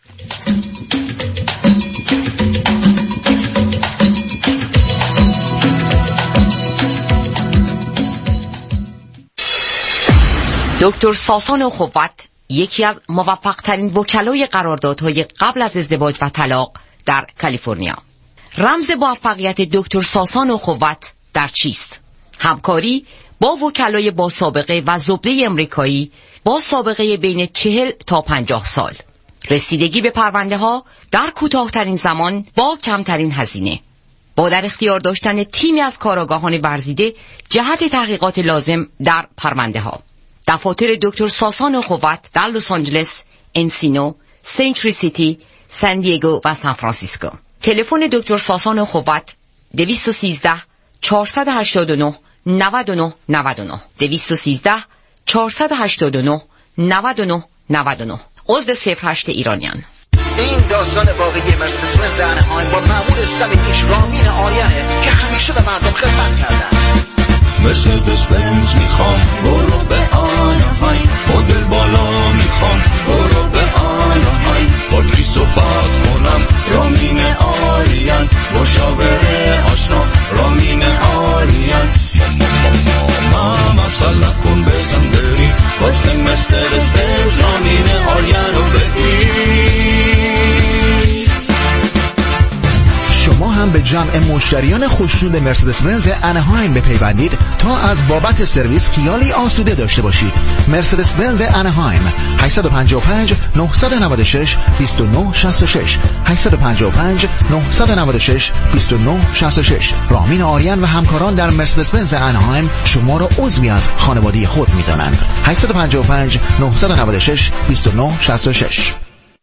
دکتر ساسان خوت یکی از موفق‌ترین وکلای قراردادهای قبل از ازدواج و طلاق در کالیفرنیا. رمز موفقیت دکتر ساسان خوت در چیست؟ همکاری با وکلای با سابقه و زبده امریکایی با سابقه بین 40 تا 50 سال. رسیدگی به پرونده ها در کوتاه‌ترین زمان با کمترین هزینه. با در اختیار داشتن تیمی از کارآگاهان ورزیده جهت تحقیقات لازم در پرونده ها. دفاتر دکتر ساسان خوت در لس آنجلس، انسینو، سنچری سیتی، سان دیگو و سان فرانسیسکو. تلفن دکتر ساسان خوت 213 489 99 99 213 489 99 99. عضو 08 ایرانیان. این داستان واقعی مرسدس بنز انهایم با مأمور صمیمیش رامین آریانه که همیشه به مردم خدمت کردن. مرسدس بنز میخوام برو به آنهایم، مدل بالا میخوام برو به آنهایم، با کی صحبت کنم رامین آریان، مشاوره آشنا رامین آریان. ماما مسئله کن بزن بری واسه مرسدس بنز رامین آریان رو بگیر. شما هم به جمع جمع مشتریان خوشنود مرسدس بنز انهایم بپیوندید تا از بابت سرویس خیالی آسوده داشته باشید. مرسدس بنز انهایم 855 996 2966 855 996 2966. رامین آریان و همکاران در مرسدس بنز انهایم شما را عضوی از خانواده خود می‌دانند. 855 996 2966.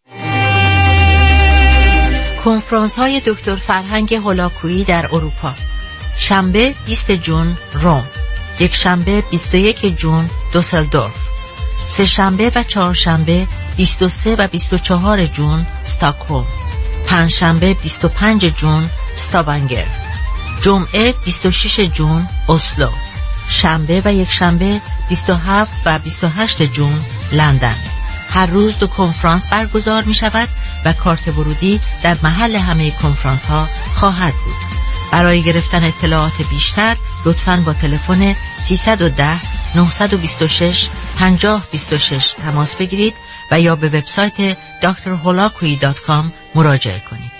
کنفرانس های دکتر فرهنگ هولاکویی در اروپا. شنبه 20 جون روم، یک شنبه 21 جون دوسلدورف، سه شنبه و چهارشنبه 23 و 24 جون استکهلم، پنج شنبه 25 جون استاونگر، جمعه 26 جون اسلو، شنبه و یک شنبه 27 و 28 جون لندن. هر روز 2 کنفرانس برگزار می شود و کارت ورودی در محل همه کنفرانس ها خواهد بود. برای گرفتن اطلاعات بیشتر لطفاً با تلفن 310 926 5026 تماس بگیرید و یا به وبسایت drholakui.com مراجعه کنید.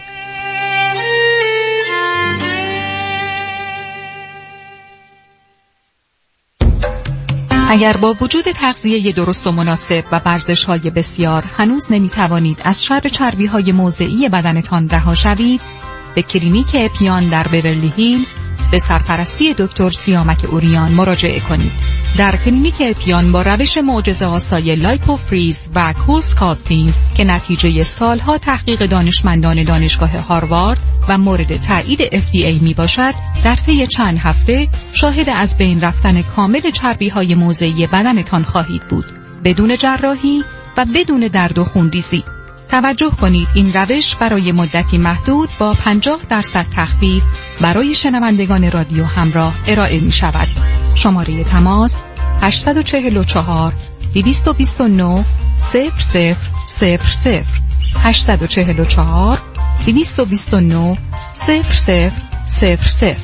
اگر با وجود تغذیه درست و مناسب و ورزش‌های بسیار هنوز نمی‌توانید از شر چربی‌های موضعی بدنتان رها شوید، به کلینیک اپیان در بیورلی هیلز به سرپرستی دکتر سیامک اوریان مراجعه کنید. در کلینیک اپیان با روش معجزه‌آسای لایپوفریز و کول اسکالپتینگ که نتیجه سالها تحقیق دانشمندان دانشگاه هاروارد و مورد تایید FDA می باشد، در طی چند هفته شاهد از بین رفتن کامل چربی‌های موضعی بدنتان خواهید بود، بدون جراحی و بدون درد و خونریزی. توجه کنید این روش برای مدتی محدود با 50% تخفیف برای شنوندگان رادیو همراه ارائه می شود. شماره تماس 844 229 0000 844 229 0000.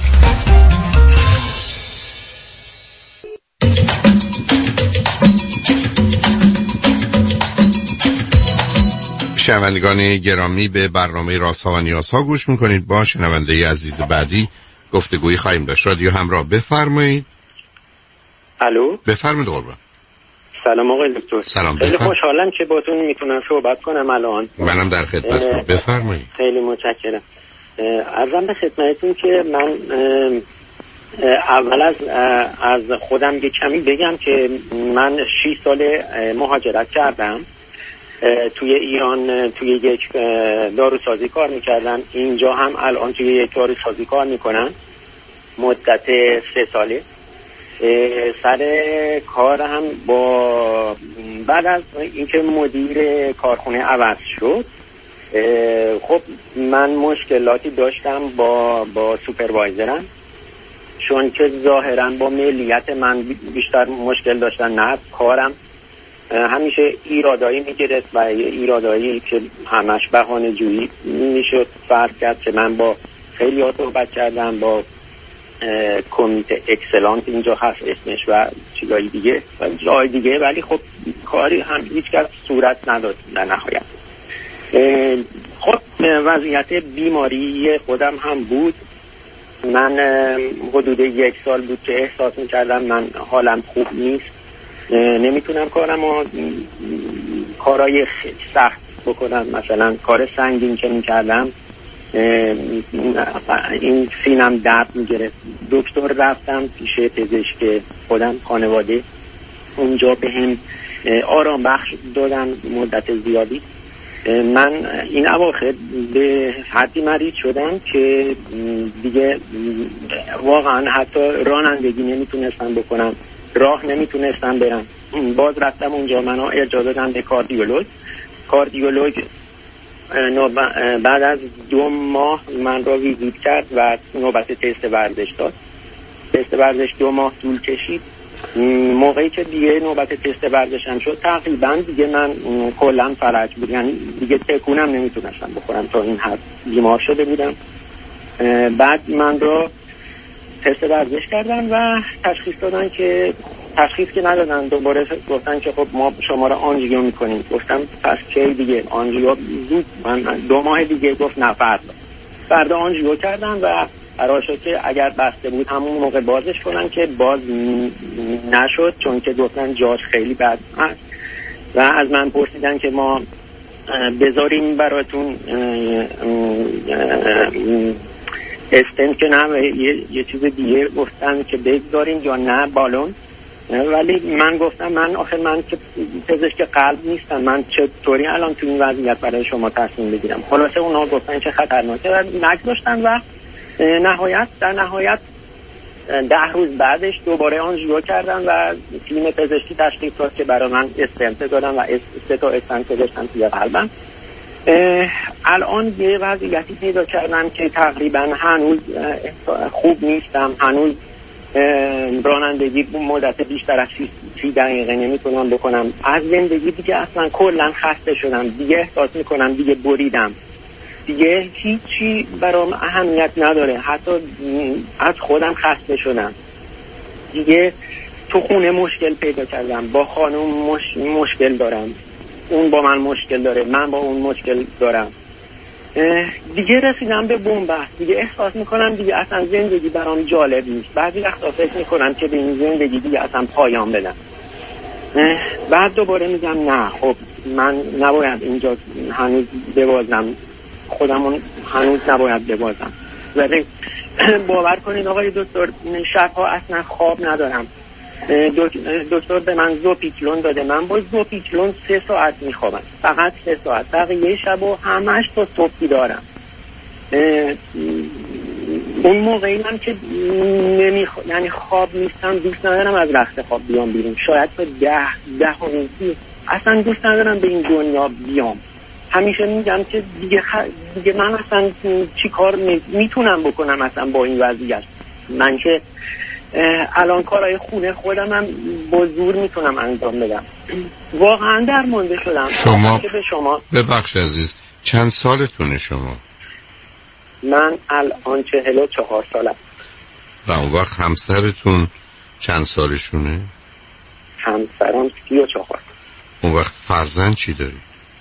شنوندگان گرامی، به برنامه رازها و نیازها گوش میکنید. با شنونده عزیز بعدی گفتگویی خواهیم داشت. رادیو همراه، بفرمایید. الو، بفرمایید قربان. سلام آقای دکتر. سلام. خیلی خوشحالم که باتون میتونم صحبت کنم الان. منم در خدمتتون. بفرمایید. خیلی متشکرم. عرضم به خدمتتون که من اول از خودم یه کمی بگم که من 6 سال مهاجرت کردم. توی ایران توی یک داروسازی کار میکردم، اینجا هم الان توی یک داروسازی کار میکنم مدت 3 ساله. سر کار هم با بعد از اینکه مدیر کارخونه عوض شد، خب من مشکلاتی داشتم با سوپروایزرم، چون که ظاهرا با ملیت من بیشتر مشکل داشتن، نه کارم همیشه ایرادایی میگرفت و ایرادایی که همش بهانه جویی میشد. فرض کرد که من با خیلی ها صحبت کردم، با کمیته اکسلانت اینجا هست اسمش و چیزایی دیگه و جای دیگه، ولی خب کاری هم هیچ کس صورت نداد در نهایت. خب وضعیت بیماری خودم هم بود. من حدود 1 سال بود که احساس میکردم من حالم خوب نیست، نمیتونم کارهای سخت بکنم. مثلا کار سنگین که میکردم این سینم درد میگرفت. دکتر رفتم پیش پزشک خودم خانواده، اونجا به هم آرام بخش دادن مدت زیادی. من این اواخر به حدی مریض شدم که دیگه واقعا حتی رانندگی نمیتونستم بکنم، راه نمیتونستم برم. باز رفتم اونجا، منو ارجاع دادن به کاردیولوژ بعد از 2 ماه من را ویزیت کرد و نوبت تست ورزش داد. تست ورزش 2 ماه طول کشید. موقعی که دیگه نوبت تست ورزشم شد تقریبا دیگه من کلا فلج بود، یعنی دیگه تکونم نمیتونستم بخورم، تا این حد بیمار شده بودم. بعد من را تست ورزش کردن و تشخیص دادن که تشخیص که ندادن، دوباره گفتن که خب ما شما را آنژیو میکنیم. گفتم پس کی دیگه آنژیو زود؟ من 2 ماه دیگه. گفت نه فردا. فردا آنژیو کردن و قرار شد که اگر بسته بود همون موقع بازش کنن که باز نشد، چون که گفتن جاش خیلی بد است و از من پرسیدن که ما بذاریم براتون استنت که نه یه چیز دیگه گفتن که بذاریم یا نه بالون. ولی من گفتم من که پزشک قلب نیستم، من چطوری الان تو این وضعیت برای شما تصمیم بگیرم. خلاصه اونا گفتن که خطرناکه و نگذاشتن و در نهایت 10 روز بعدش دوباره آنژیو کردن و تیم پزشکی تشخیص داد که برای من استنت دادن و 3 تا استنت گذاشتن توی قلبم. الان یه وضعیتی پیدا کردم که تقریبا هنوز خوب نیستم، هنوز رانندگی مدت بیشتر از 30 دقیقه نمیتونم بکنم. از زندگی دیگه اصلا کلا خسته شدم، دیگه احساس میکنم دیگه بریدم، دیگه هیچی برام اهمیت نداره، حتی از خودم خسته شدم دیگه. تو خونه مشکل پیدا کردم، با خانم مشکل دارم، اون با من مشکل داره، من با اون مشکل دارم. دیگه رسیدم به بنبست، دیگه احساس میکنم دیگه اصلا زندگی برام جالب نیست. بعضی وقتا فکر میکنم که به این زندگی دیگه اصلا پایان بدم. بعد دوباره میگم نه، خب من نباید اینجا هنوز ببازم، خودمون هنوز نباید ببازم. ولی باور کنین آقای دکتر، شبها اصلا خواب ندارم. دکتر به من زوپیکلون داده، من با زوپیکلون 3 ساعت میخوابم، فقط 3 ساعت، بقیه شبو همش تا صبح بیدارم. اون موقعی من که یعنی خواب نیستم، دوست ندارم از رخت خواب بیام بیرون، شاید تا 10 اصلا دوست ندارم به این دنیا بیام. همیشه میگم که دیگه من اصلا چی کار میتونم بکنم اصلا با این وضعیت. من که الان کارهای خونه خودم هم با زور میتونم انجام بدم. واقعا درمانده شدم. شما ببخش عزیز، چند سالتونه شما؟ من الان 44 سالم. و اون وقت همسرتون چند سالشونه؟ همسرم 34. اون وقت فرزند چی داری؟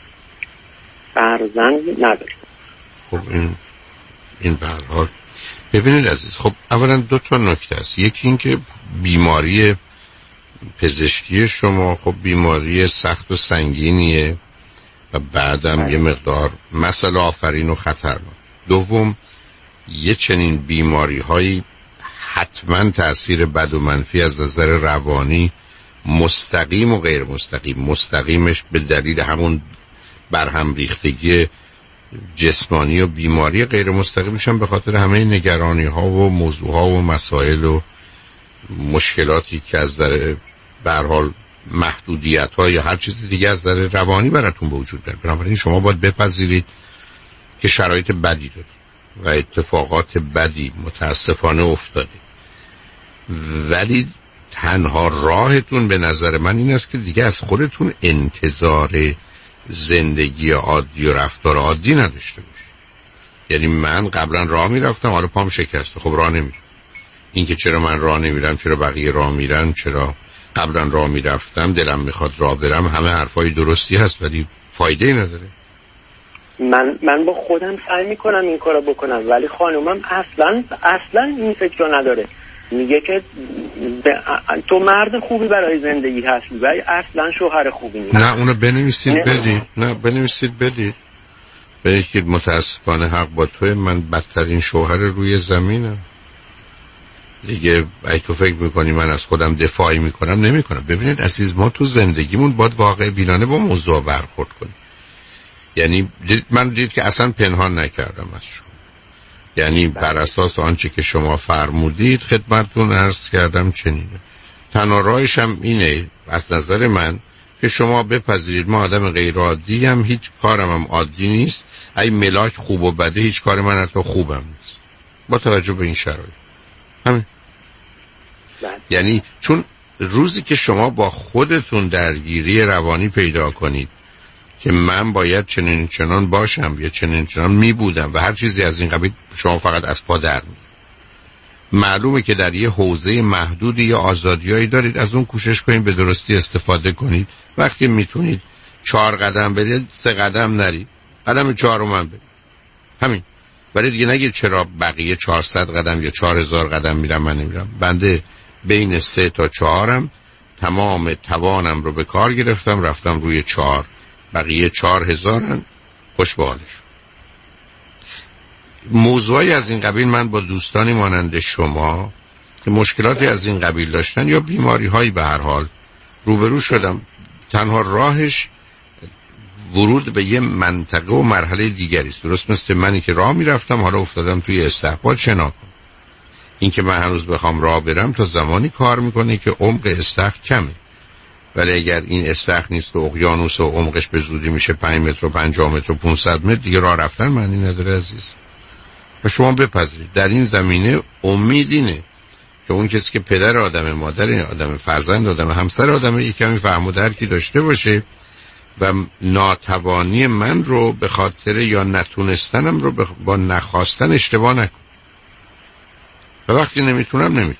فرزند نداری. خب این به هر حال ببینید عزیز، خب اولا 2 تا نکته است. یکی این که بیماری پزشکی شما خب بیماری سخت و سنگینیه و بعدم یه مقدار مسئله آفرین و خطرناک. دوم، یه چنین بیماری هایی حتما تأثیر بد و منفی از نظر روانی مستقیم و غیر مستقیم، مستقیمش به دلیل همون برهم ریختگی جسمانی و بیماری، غیر مستقیمش هم به خاطر همه نگرانی ها و موضوع ها و مسائل و مشکلاتی که از در به هر حال محدودیت ها یا هر چیز دیگه از در روانی براتون به وجود میاد. بنابراین شما باید بپذیرید که شرایط بدی دارید و اتفاقات بدی متاسفانه افتاده، ولی تنها راهتون به نظر من این است که دیگه از خودتون انتظار زندگی عادی و رفتار عادی نداشته باشید. یعنی من قبلا راه میرفتم، حالا پام شکسته، خب راه نمیرم. این که چرا من راه نمیرم، چرا بقیه راه میرن، چرا قبلا راه میرفتم، دلم میخواد راه برم، همه حرفای درستی هست ولی فایده ای نداره. من با خودم سعی میکنم این کارو بکنم، ولی خانومم اصلا این فکر رو نداره. میگه که تو مرد خوبی برای زندگی هستی ولی اصلا شوهر خوبی نیست. نه اونو بنویسید بدید، نه بنویسید بدید، بگید که متاسفانه حق با توی، من بدترین شوهر روی زمینم دیگه. ای تو فکر میکنی من از خودم دفاعی میکنم؟ نمیکنم. ببینید عزیز، ما تو زندگیمون باید واقع بینانه با موضوع برخورد کنیم. یعنی من دید که اصلا پنهان نکردم از شما، یعنی بر اساس آنچه که شما فرمودید خدمتتون عرض کردم چنینه. تنها راهش هم اینه از نظر من که شما بپذیرید ما آدم غیر عادی هم، هیچ کارم هم عادی نیست، ای ملاک خوب و بده، هیچ کار من حتی خوبم نیست با توجه به این شرایط. همین. یعنی چون روزی که شما با خودتون درگیری روانی پیدا کنید که من باید چنین چنان باشم یا چنین چنان می بودم و هر چیزی از این قبیل، شما فقط از پا در می. معلومه که در یه حوزه محدودی یا آزادیایی دارید، از اون کوشش کنید به درستی استفاده کنید. وقتی میتونید 4 قدم برید 3 قدم نرید، قدم 4 برید. همین. ولی دیگه نگید چرا بقیه 400 قدم یا 4000 قدم میرم من نمیرم. بنده بین 3 تا 4 تمام توانم رو به کار گرفتم، رفتم روی 4، بقیه 4000 خوش به حالش. موضوعی از این قبیل من با دوستانی مانند شما که مشکلاتی از این قبیل داشتن یا بیماری هایی به هر حال روبرو شدم. تنها راهش ورود به یه منطقه و مرحله دیگری است. درست مثل منی که راه میرفتم حالا افتادم توی استخبار. شنا کن. این که من هنوز بخوام راه برم تا زمانی کار میکنه که عمق استخر کمه، ولی اگر این استخر نیست و اقیانوس و عمقش به زودی میشه 5 متر و 50 متر و 500 متر، دیگه راه رفتن معنی نداره عزیز. و شما بپذیرید در این زمینه امید اینه که اون کسی که پدر آدم، مادر آدم، فرزند آدم، همسر آدم، یک کمی فهم و درکی داشته باشه و ناتوانی من رو به خاطر یا نتونستنم رو با نخواستن اشتباه نکن. و وقتی نمیتونم.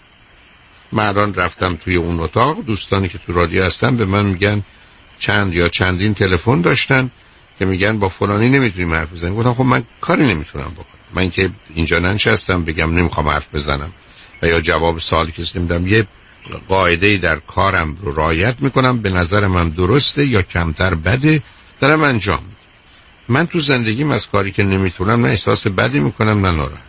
من الان رفتم توی اون اتاق، دوستانی که تو رادیو هستن به من میگن چند یا چندین تلفن داشتن که میگن با فلانی نمیتونیم حرف بزنیم. گفتم خب من کاری نمیتونم بکنم. من که اینجا ننشستم بگم نمیخوام حرف بزنم و یا جواب سوالی که نمیدم. یه قاعده‌ای در کارم رو رعایت میکنم، به نظر من درسته یا کمتر بده دارم انجام میدم. من تو زندگیم از کاری که نمیتونم نه احساس بدی میکنم نه ناراحت.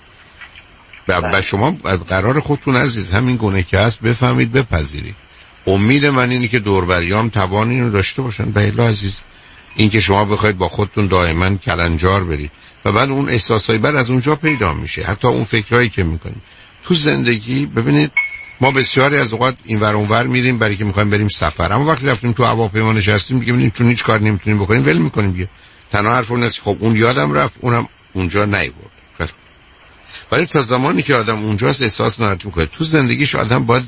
و شما قرار خودتون عزیز همین گونه که هست بفهمید، بپذیرید. امید من اینه که دوربریام توان اینو داشته باشن. به الا عزیز این که شما بخواید با خودتون دائما کلنجار برید و بعد اون احساسای بعد از اونجا پیدا میشه، حتی اون فکرایی که میکنید تو زندگی. ببینید ما بسیاری از اوقات این ور اون ور میریم برای که میخوایم بریم سفر، اما وقتی رفتیم تو هواپیما نشستیم دیگه میبینیم چون هیچ کار نمیتونیم بکنیم ول میکنیم دیگه. تنها حرف اون است خب اون یادم رفت، اونم اونجا نیورد. ولی تا زمانی که آدم اونجاست احساس ناراحتی میکنه. تو زندگیش آدم باید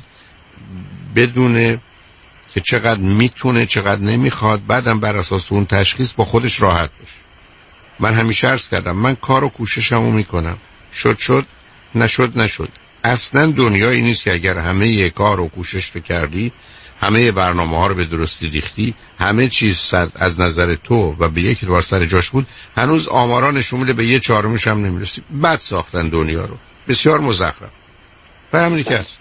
بدونه که چقدر میتونه چقدر نمیخواد، بعدم بر اساس اون تشخیص با خودش راحت باشه. من همیشه عرض کردم من کار و کوششمو میکنم، شد نشد. اصلا دنیایی نیست که اگر همه کار و کوشش رو کردی، همه برنامه ها رو به درستی ریختی، همه چیز صد از نظر تو و به یک بار سر جاش بود، هنوز آمارا نشون میده به 1/4 هم نمیرسی. بد ساختن دنیا رو، بسیار مزخرف. و همین که هست.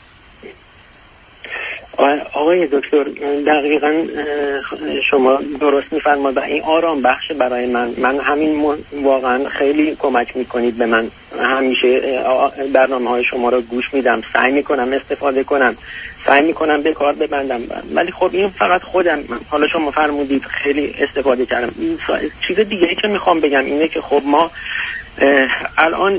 آقای دکتر دقیقاً شما درست میفرمایید و این آرام بخش برای من همین واقعا خیلی کمک میکنید به من. همیشه برنامه‌های شما رو گوش میدم، سعی میکنم استفاده کنم، سعی میکنم به کار ببندم. ولی خب این فقط خودم، حالا شما فرمودید خیلی استفاده کردم. چیز دیگه‌ای که میخوام بگم اینه که خب ما الان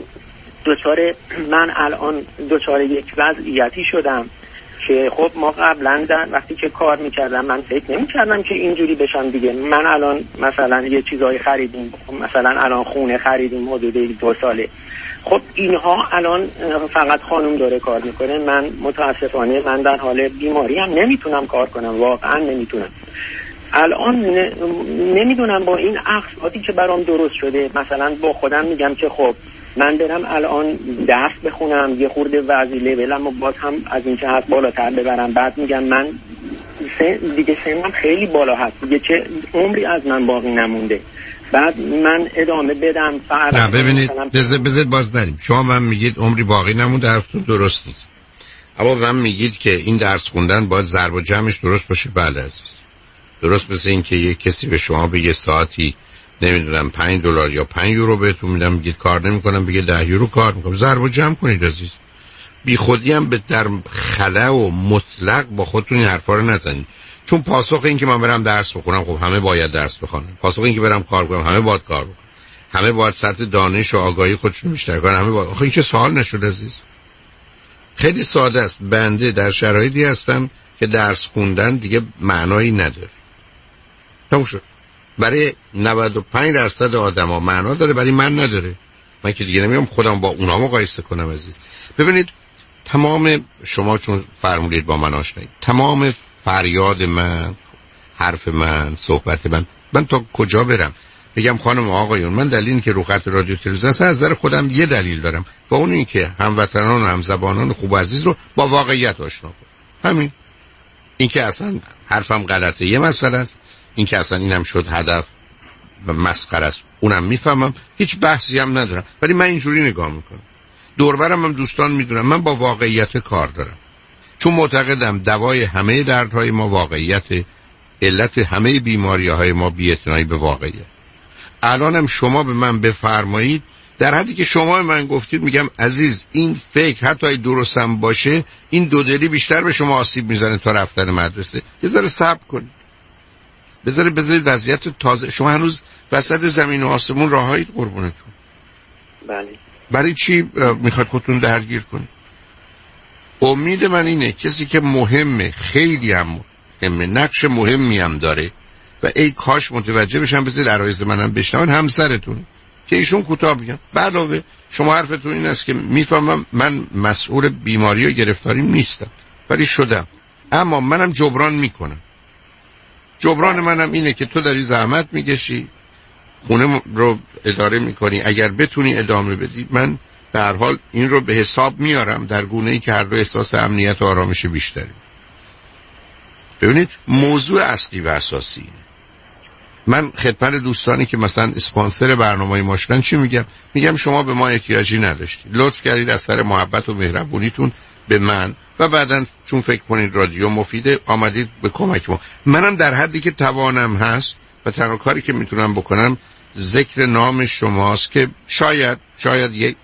دچار یک وضعیتی شدم که خب ما قبلا وقتی که کار میکردم من فکر نمیکردم که اینجوری بشم دیگه. من الان مثلا یه چیزایی خریدیم، مثلا الان خونه خریدیم حدود 2 ساله. خب اینها الان فقط خانم داره کار میکنه. من متاسفانه من در حال بیماری هم نمیتونم کار کنم، واقعا نمیتونم. الان نمیدونم با این اقساطی که برام درست شده، مثلا با خودم میگم که خب من برم الان درس بخونم، یه خورده وضعی لولم و باز هم از این که هست بالاتر ببرم. بعد میگم من دیگه سنم خیلی بالا هست، دیگه چه عمری از من باقی نمونده، بعد من ادامه بدم. نه ببینید بذارید باز نریم. شما من میگید عمری باقی نمونده، حرفتون درست نیست. اما من میگید که این درس خوندن باید ضرب و جمعش درست باشه. بله عزیز، درست مثل این که یک کسی به شما به یه ساعتی نمیدونم $5 یا €5 بهتون میدم، میگید کار نمیکنم، بگه €10 کار میکنم. ضرب و جمع کنید عزیز. بی خودی هم به در خلا و مطلق با خودتون این حرفا رو نزنید. چون پاسخ این که من برم درس بخونم، خب همه باید درس بخونن. پاسخ این که برم کار کنم، همه باید کار بکنن. همه باید سطح دانش و آگاهی خودشون بیشتر کنن. همه باید. آخه این چه سوال نشد عزیز. خیلی ساده است. بنده در شرایطی هستم که درس خوندن دیگه معنایی نداره. تموم شد. برای 95% آدما معنا داره، برای من نداره. من که دیگه نمیام خودم با اونا مقایسه کنم عزیز. ببینید تمام شما چون فرمودید با من آشنایید، تمام فریاد من، حرف من، صحبت من تا کجا برم بگم خانم آقایون من دلیلی که رو خط رادیو تلویزیون هستم از نظر خودم یه دلیل دارم و اون این که هموطنان و همزبانان خوب و عزیز رو با واقعیت آشنا کنم. همین. این که اصلا حرفم غلطه یه مسئله است، این که اصلا اینم شد هدف مسخره است، اونم میفهمم، هیچ بحثی هم ندارم، ولی من اینجوری نگاه میکنم. دوربرم هم دوستان میدونم من با واقعیت کار دارم، چون معتقدم دوای همه دردهای ما واقعیت، علت همه بیماری‌های ما بی‌اعتنایی به واقعیت. الانم شما به من بفرمایید، در حدی که شما من گفتید میگم عزیز این فکر حتی درستم باشه این دودلی بیشتر به شما آسیب میزنه تا رفتن مدرسه. یه ذره صبر کنید، بذارید وضعیت تازه. شما هنوز وسط زمین و آسمون راهایید قربونتون. بله. برای چی میخواد خودتون درگیر کنید؟ امید من اینه کسی که مهمه، خیلی هم مهمه، نقش مهمی هم داره و ای کاش متوجه بشن، بذارید عرایض منم بشنون، همسرتون که ایشون کوتاه بگن. علاوه شما حرفتون این است که میفهمم من مسئول بیماری و گرفتاریم نیستم ولی شدم، اما منم جبران میکنم. جبران منم اینه که تو داری زحمت میکشی، خونه رو اداره میکنی، اگر بتونی ادامه بدی من به هر حال این رو به حساب میارم در گونه‌ای که هر دو احساس امنیت و آرامش بیشتری. ببینید موضوع اصلی و اساسی اینه. من خدمت دوستانی که مثلا اسپانسر برنامه‌ی ما شدن چی میگم شما به ما احتیاجی نداشتید، لطف کردید از سر محبت و مهربونیتون به من و بعداً چون فکر کنید رادیو مفیده آمدید به کمک ما. منم در حدی که توانم هست و تنها کاری که میتونم بکنم ذکر نام شماست که شاید یک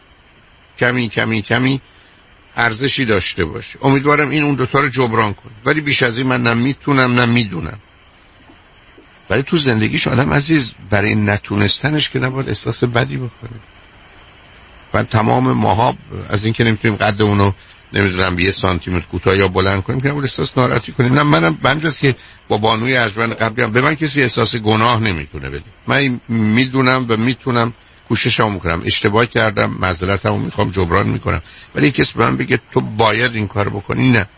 کمی ارزشی داشته باشه. امیدوارم این اون دوتا رو جبران کنه، ولی بیش از این من نه میتونم نه میدونم. ولی تو زندگیش آدم عزیز برای نتونستنش که نباید احساس بدی بکنه. و تمام ماها از این که نمیتونیم قد اونو نمیدونم 1 سانتیمتر کوتاه یا بلند کنیم که نباید احساس ناراحتی کنیم. نه منم بنجاست که با بانوی ارجمند قبلی هم به من کسی احساس گناه نمیتونه بده. من میدونم و میتونم کوششمو میکنم، اشتباه کردم معذرتمو میخوام جبران میکنم، ولی کسی به من بگه تو باید این کارو بکنی، نه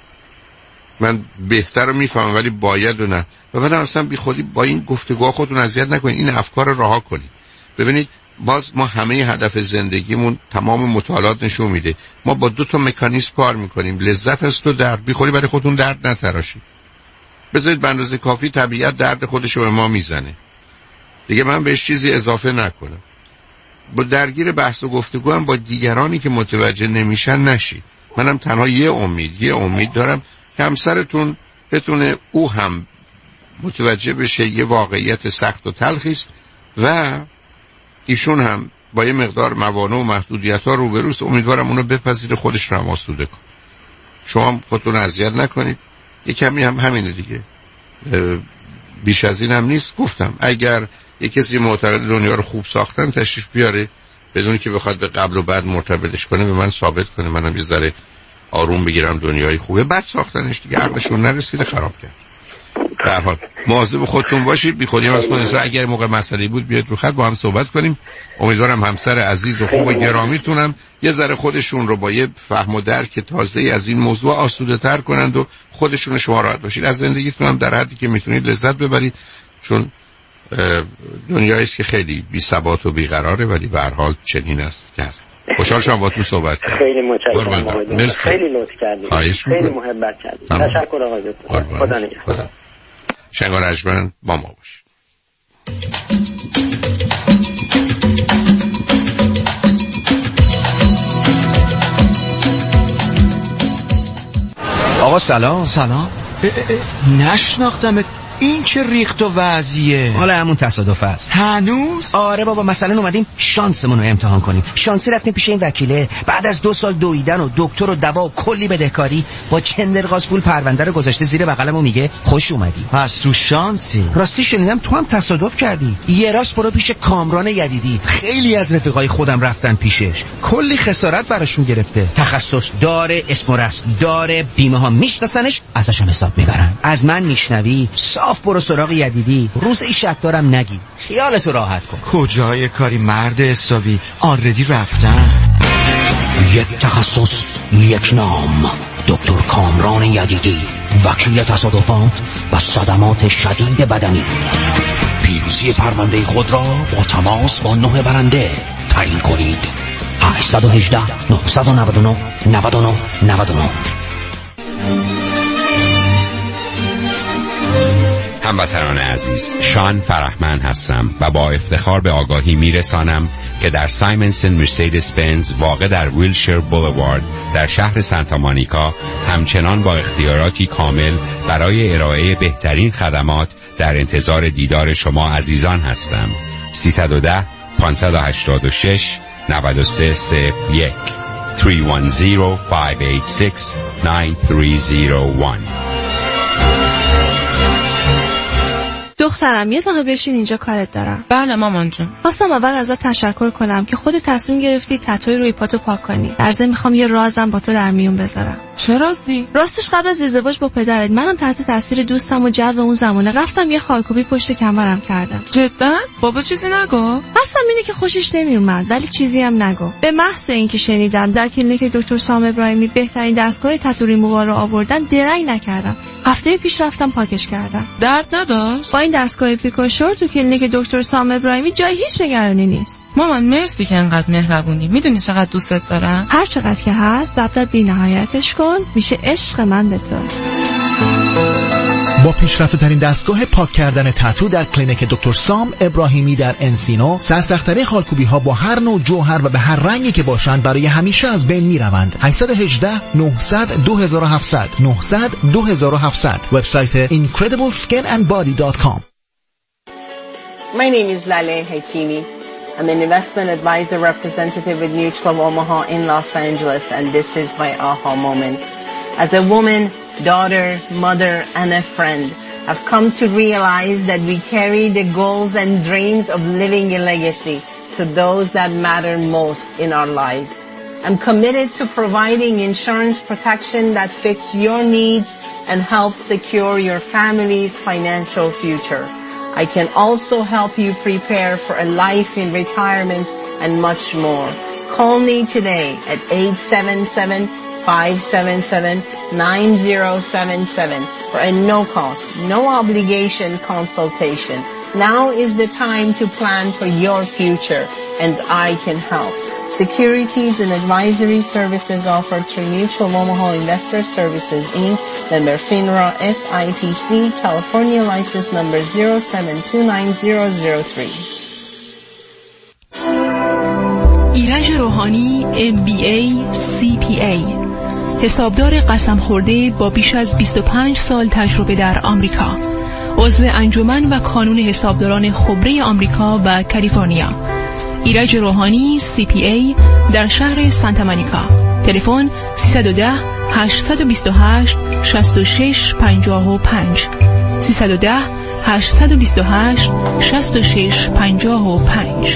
من بهتر رو میفهمم ولی باید و نه. و بعدم اصلا بی خودی با این گفتگوها خودتون اذیت نکنید، این افکار رو رها کنید. ببینید باز ما همه هدف زندگیمون تمام مطالعات نشون میده ما با 2 مکانیزم کار میکنیم، لذت است و درد. بی خودی برای خودتون درد نتراشید، بذارید به اندازه کافی طبیعت درد خودش رو به ما میزنه دیگه، من بهش چیزی اضافه نکنم. با درگیر بحث و گفتگو هم با دیگرانی که متوجه نمیشن نشید. منم تنها یه امید دارم که همسرتون بتونه او هم متوجه بشه یه واقعیت سخت و تلخی است و ایشون هم با یه مقدار موانع و محدودیت‌ها روبروست. امیدوارم اونو بپذیره، خودش رو هم آسوده کنه. شما خودتون اذیت نکنید. یه کمی هم همینه دیگه، بیش از این هم نیست. گفتم اگر یه کسی معتقد دنیا رو خوب ساختن تشریف بیاره بدون که بخواد به قبل و بعد مرتبطش کنه، به من ثابت کنه، منم یه ذره آروم بگیرم دنیای خوبه. بعد ساختنش دیگه عقلشون نرسیده خراب کرد. در حال مواظب خودتون باشید، بی خودی هم از خودتون. اگر موقع مسئله بود بیاد رو خط با هم صحبت کنیم. امیدوارم همسر عزیز و خوب و گرامیتونم یه ذره خودشون رو با یه فهم و درک تازه‌ای از این موضوع آسوده‌تر کنند و خودشون شما راحت باشید. از زندگیتون هم در حدی که میتونید لذت ببرید، چون دنیایی است که خیلی بی ثبات و بیقراره، ولی به هر حال چنین است که هست. خوشحال شدم باهاتون صحبت کردم. خیلی متشکرم آقای. خیلی لطف کردید. خیلی محبت کردید. تشکر آقای دکتر. خدا نگهدار. شنگار ارجمند با ما باش. آقا سلام. نشناختمت. این چه ریخت و وضعیه؟ حالا همون تصادف است. هنوز؟ آره بابا، مثلا اومدیم شانسمون رو امتحان کنیم. شانسی رفتیم پیش این وکیله، بعد از 2 سال دویدن و دکتر و دوا و کلی بدهکاری با چندرغاز پول پرونده رو گذاشته زیر بغلم و میگه خوش اومدی. پس تو شانسی. راستی شنیدم تو هم تصادف کردی. یه راست برو پیش کامران یدیدی، خیلی از رفیقای خودم رفتن پیشش، کلی خسارت براشون گرفته. تخصص داره، اسم و رسم داره، بیمه ها میشناسنش، ازش هم حساب میبرن. از من میشنوی صاف برو سراغ یدیدی، روز ای شک دارم نگی، خیالتو راحت کن. کجای کاری مرد حسابی، آردی رفتن. یک تخصص یک نام، دکتر کامران یدیدی، وکیل تصادفات و صدمات شدید بدنی. پیروزی پرونده خود را با تماس با 9 برنده تعیین کنید. 818 999 99 99. هموطنان عزیز، شان فرحمن هستم و با افتخار به آگاهی میرسانم که در سایمنسن مرسدس بنز واقع در ویلشیر بولوارد در شهر سانتا مونیکا همچنان با اختیاراتی کامل برای ارائه بهترین خدمات در انتظار دیدار شما عزیزان هستم. 310 586 9301 310-586-9301. دخترم یه دقیقه بشین اینجا، کارت دارم. بله مامان جون. خواستم اول ازت تشکر کنم که خودت تصمیم گرفتی تتوی روی پاتو پاک کنی. در ضمن میخوام یه رازم با تو در میون بذارم. چه رازی؟ راستش قبل از ازدواج با پدرت منم تحت تاثیر دوستم و جو اون زمانه رفتم یه خالکوبی پشت کمرم کردم. جدا؟ بابا چیزی نگو؟ اصلا اینه که خوشش نمیومد، ولی چیزی هم نگو. به محض اینکه شنیدم در کلینیک دکتر سام ابراهیمی بهترین دستگاه تتو ریمووال رو آوردن، درنگ نکردم. هفته پیش رفتم پاکش کردم. درد نداشت؟ با این دستگاه پیکوشور تو کلینیک دکتر سام ابراهیمی جای هیچ نگرانی نیست. مامان مرسی که انقدر مهربونی. میدونی چقدر دوستت دارم. هر چقدر که هست ضبط بی‌نهایتش کن، میشه عشق من به تو. با پیشرفته ترین دستگاه پاک کردن تتو در کلینیک دکتر سام ابراهیمی در انسینو، سرسخت‌ترین خالکوبی ها با هر نوع جوهر و به هر رنگی که باشند برای همیشه از بین میروند. 818 900 2700 900 2700. وبسایت incredibleskinandbody.com. My name is Laleh Hakimi. I'm an investment advisor representative with Mutual of Omaha in Los Angeles, and this is my aha moment. As a woman, daughter, mother, and a friend, I've come to realize that we carry the goals and dreams of living a legacy to those that matter most in our lives. I'm committed to providing insurance protection that fits your needs and helps secure your family's financial future. I can also help you prepare for a life in retirement and much more. Call me today at 877-577-9077 for a no-cost, no-obligation consultation. Now is the time to plan for your future, and I can help. Securities and advisory services offered through Mutual Omaha Investor Services Inc., member FINRA SIPC, California license number 0729003. ایرج روحانی MBA CPA، حسابدار قسم خورده با بیش از 25 سال تجربه در آمریکا، عضو انجمن و کانون حسابداران خبره آمریکا و کالیفرنیا. ایرج روحانی CPA در شهر سانتا مونیکا. تلفن 310 828 6655 310 828 6655.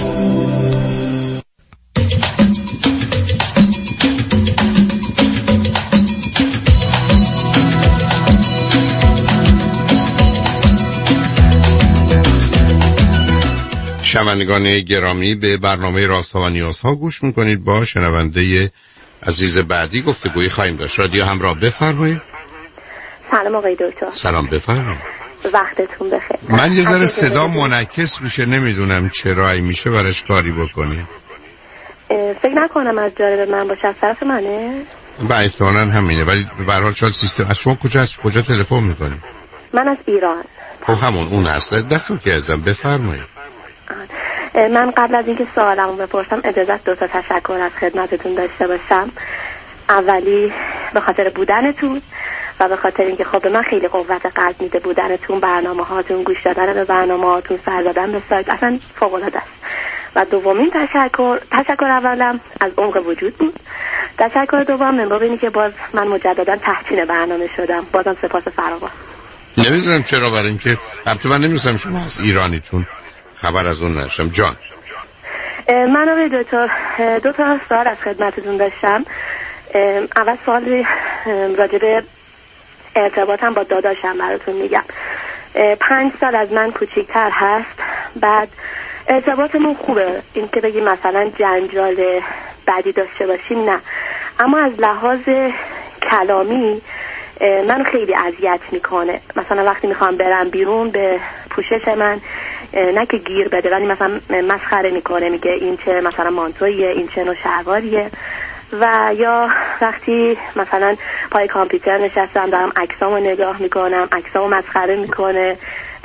شنوندگان گرامی، به برنامه رازها و نیازها گوش میکنید. با شنونده عزیز بعدی گفتگویی خواهیم داشت. رادیو همراه، بفرمایید. سلام آقای دکتر. سلام، بفرمایید. وقتتون بخیر. من یه ذره صدا منعکس میشه، نمیدونم چرا. میشه براش کاری بکنی؟ فکر نکنم از جانب من باشه، از طرف منه. با احتمالاً همینه، ولی به هر حال شاید سیستم. از شما کجا تلفن میکنید؟ من از ایران. خب همون اون هست. دستو که ازم بفرمایید. من قبل از اینکه سوالمو بپرسم اجازه 2 تا تشکر از خدمتتون داشته باشم. اولی به خاطر بودنتون و به خاطر اینکه خب به من خیلی قوت قلب میده بودنتون، برنامه‌هاتون، گوش دادن به برنامه‌هاتون، سر زدن به سایت، اصلا فوق‌العاده است. و دومین تشکر اولم از عمق وجود بود. تشکر دوم من باب اینی که باز من مجددا تحسین برنامه شدم. بازم سپاس فراوان. نمیدونم چرا، برای اینکه البته من نمی‌دونم شما از ایرانیتون خبر از اون نشم. جان من آقای دکتر 2 تا سوال از خدمتتون داشتم. اول سوال راجع به ارتباطم با داداشم براتون میگم. 5 سال از من کوچیک‌تر هست. بعد ارتباطمون خوبه، این که بگیم مثلا جنجال بعدی داشته باشیم نه، اما از لحاظ کلامی من خیلی اذیت میکنه. مثلا وقتی میخوام برم بیرون به پوشش من نه که گیر بده، ولی مثلا مسخره میکنه، میگه این چه مثلا مانتویه، این چه نوع شلواریه. و یا وقتی مثلا پای کامپیوتر نشستم دارم عکسامو نگاه میکنم، عکسامو مسخره میکنه،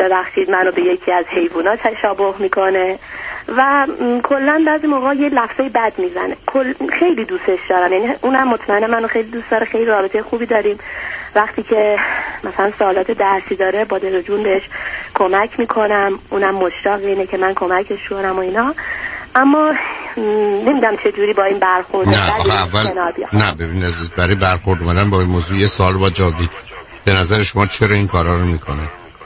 ببخشید منو به یکی از حیوانات تشابه میکنه و کلا بعضی موقع یه لفظای بد میزنه. خیلی دوستش دارم، یعنی اونم مطمئنه منو خیلی دوست داره، خیلی رابطه خوبی داریم. وقتی که مثلا سوالات درسی داره با دل و جون بهش کمک میکنم، اونم مشتاق اینه که من کمکش کنم و اینا. اما نمیدونم چه جوری با این برخورد. نه ببینید عزیز، برای برخورد اومدن با این موضوع یه سوال با جواب دید. به نظر شما چرا این کارا رو میکنه؟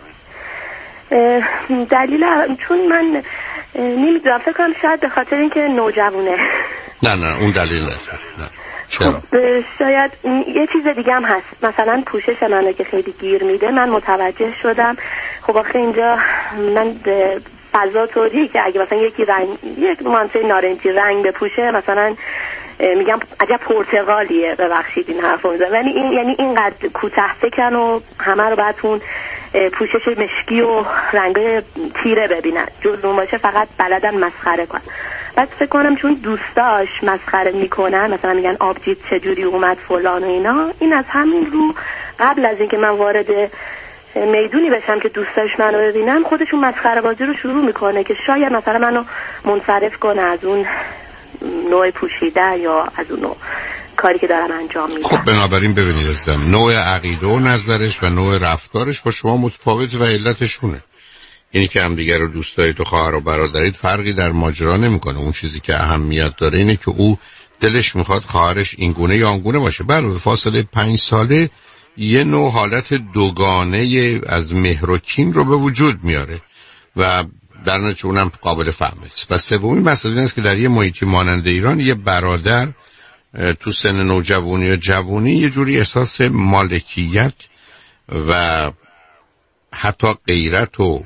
دلیل چون من نمیدونم، فکر کنم شاید به خاطر اینکه نوجوانه. نه اون دلیل نشه. نه چرا؟ شاید یه چیز دیگه هم هست، مثلا پوشش منو که خیلی گیر میده. من متوجه شدم خب آخه اینجا من به فضا طوریه که اگه مثلا یک مانته نارنجی رنگ بپوشه مثلا میگم عجب پرتقالیه، ببخشید این حرفو میزنم، یعنی اینقدر کوتاه فکرن و همه رو باید اون پوشش مشکی و رنگای تیره ببینن، جز اون باشه فقط بلدن مسخره کنن. بعد فکر کنم چون دوستاش مسخره میکنن، مثلا میگن آبجیت چجوری اومد فلان و اینا، این از همین رو قبل از اینکه من وارد میدونی بشم که دوستاش منو ببینن خودشون مسخره بازی رو شروع میکنه که شاید مثلا منو منصرف کنه از اون نوع پوشیده یا از اون نوع کاری که دارم انجام میدم. خب بنابراین ببینید عزیزم، نوع عقیده و نظرش و نوع رفتارش با شما متفاوت و علتشونه. اینی که هم دیگر رو دوست دارید و خواهر و برادرید فرقی در ماجرا نمیکنه. اون چیزی که اهمیت داره اینه که او دلش میخواد خواهرش این گونه یا آن گونه باشه. بله به فاصله 5 ساله یه نوع حالت دوگانه از مهر و کین رو به وجود میاره و در نتیجه اونم قابل فهم است. و سومین مسئله این است که در یه محیطی مانند ایران یه برادر تو سن نوجوانی و جوانی یه جوری احساس مالکیت و حتی غیرت و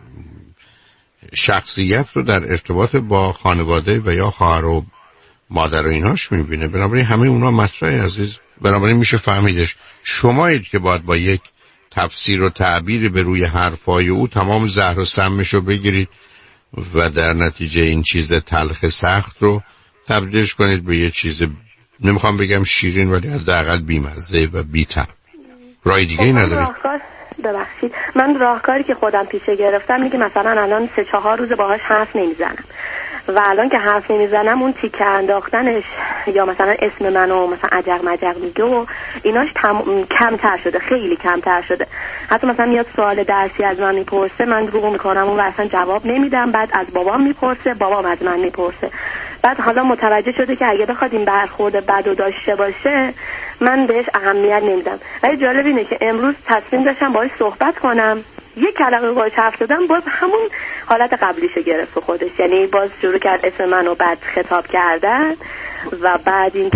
شخصیت رو در ارتباط با خانواده و یا خواهر و مادر و ایناش میبینه. بنابراین همه اونا مطرحه عزیز، بنابراین میشه فهمیدش. شمایید که باید با یک تفسیر و تعبیر به روی حرفای او تمام زهر و سمش رو بگیرید و در نتیجه این چیز تلخ سخت رو تبدیلش کنید به یه چیز نمیخوام بگم شیرین ولی حداقل بیمزه و بی‌طعم. راه دیگه ای ندارید. ببخشید من راهکاری که خودم پیشه گرفتم میگه مثلا الان 3-4 روز باهاش حرف نمیزنم و الان که حرف نمیزنم اون تیکه انداختنش یا مثلا اسم منو مثلا عجق مجق میگه و ایناش کمتر شده، خیلی کمتر شده. حتی مثلا میاد سوال درسی از من میپرسه، من رو میکنم اون اصلا جواب نمیدم، بعد از بابام میپرسه، بابام از من میپرسه. بعد حالا متوجه شده که اگه بخواد این برخورد بدو داشته باشه من بهش اهمیت نمیدم. ولی جالب اینه که امروز تصمیم داشتم باهاش صحبت کنم، یک کلمه باهاش حرف زدم باز همون حالت قبلیشو گرفت خودش، یعنی باز شروع کرد اسم منو بعد خطاب کردن و بعد این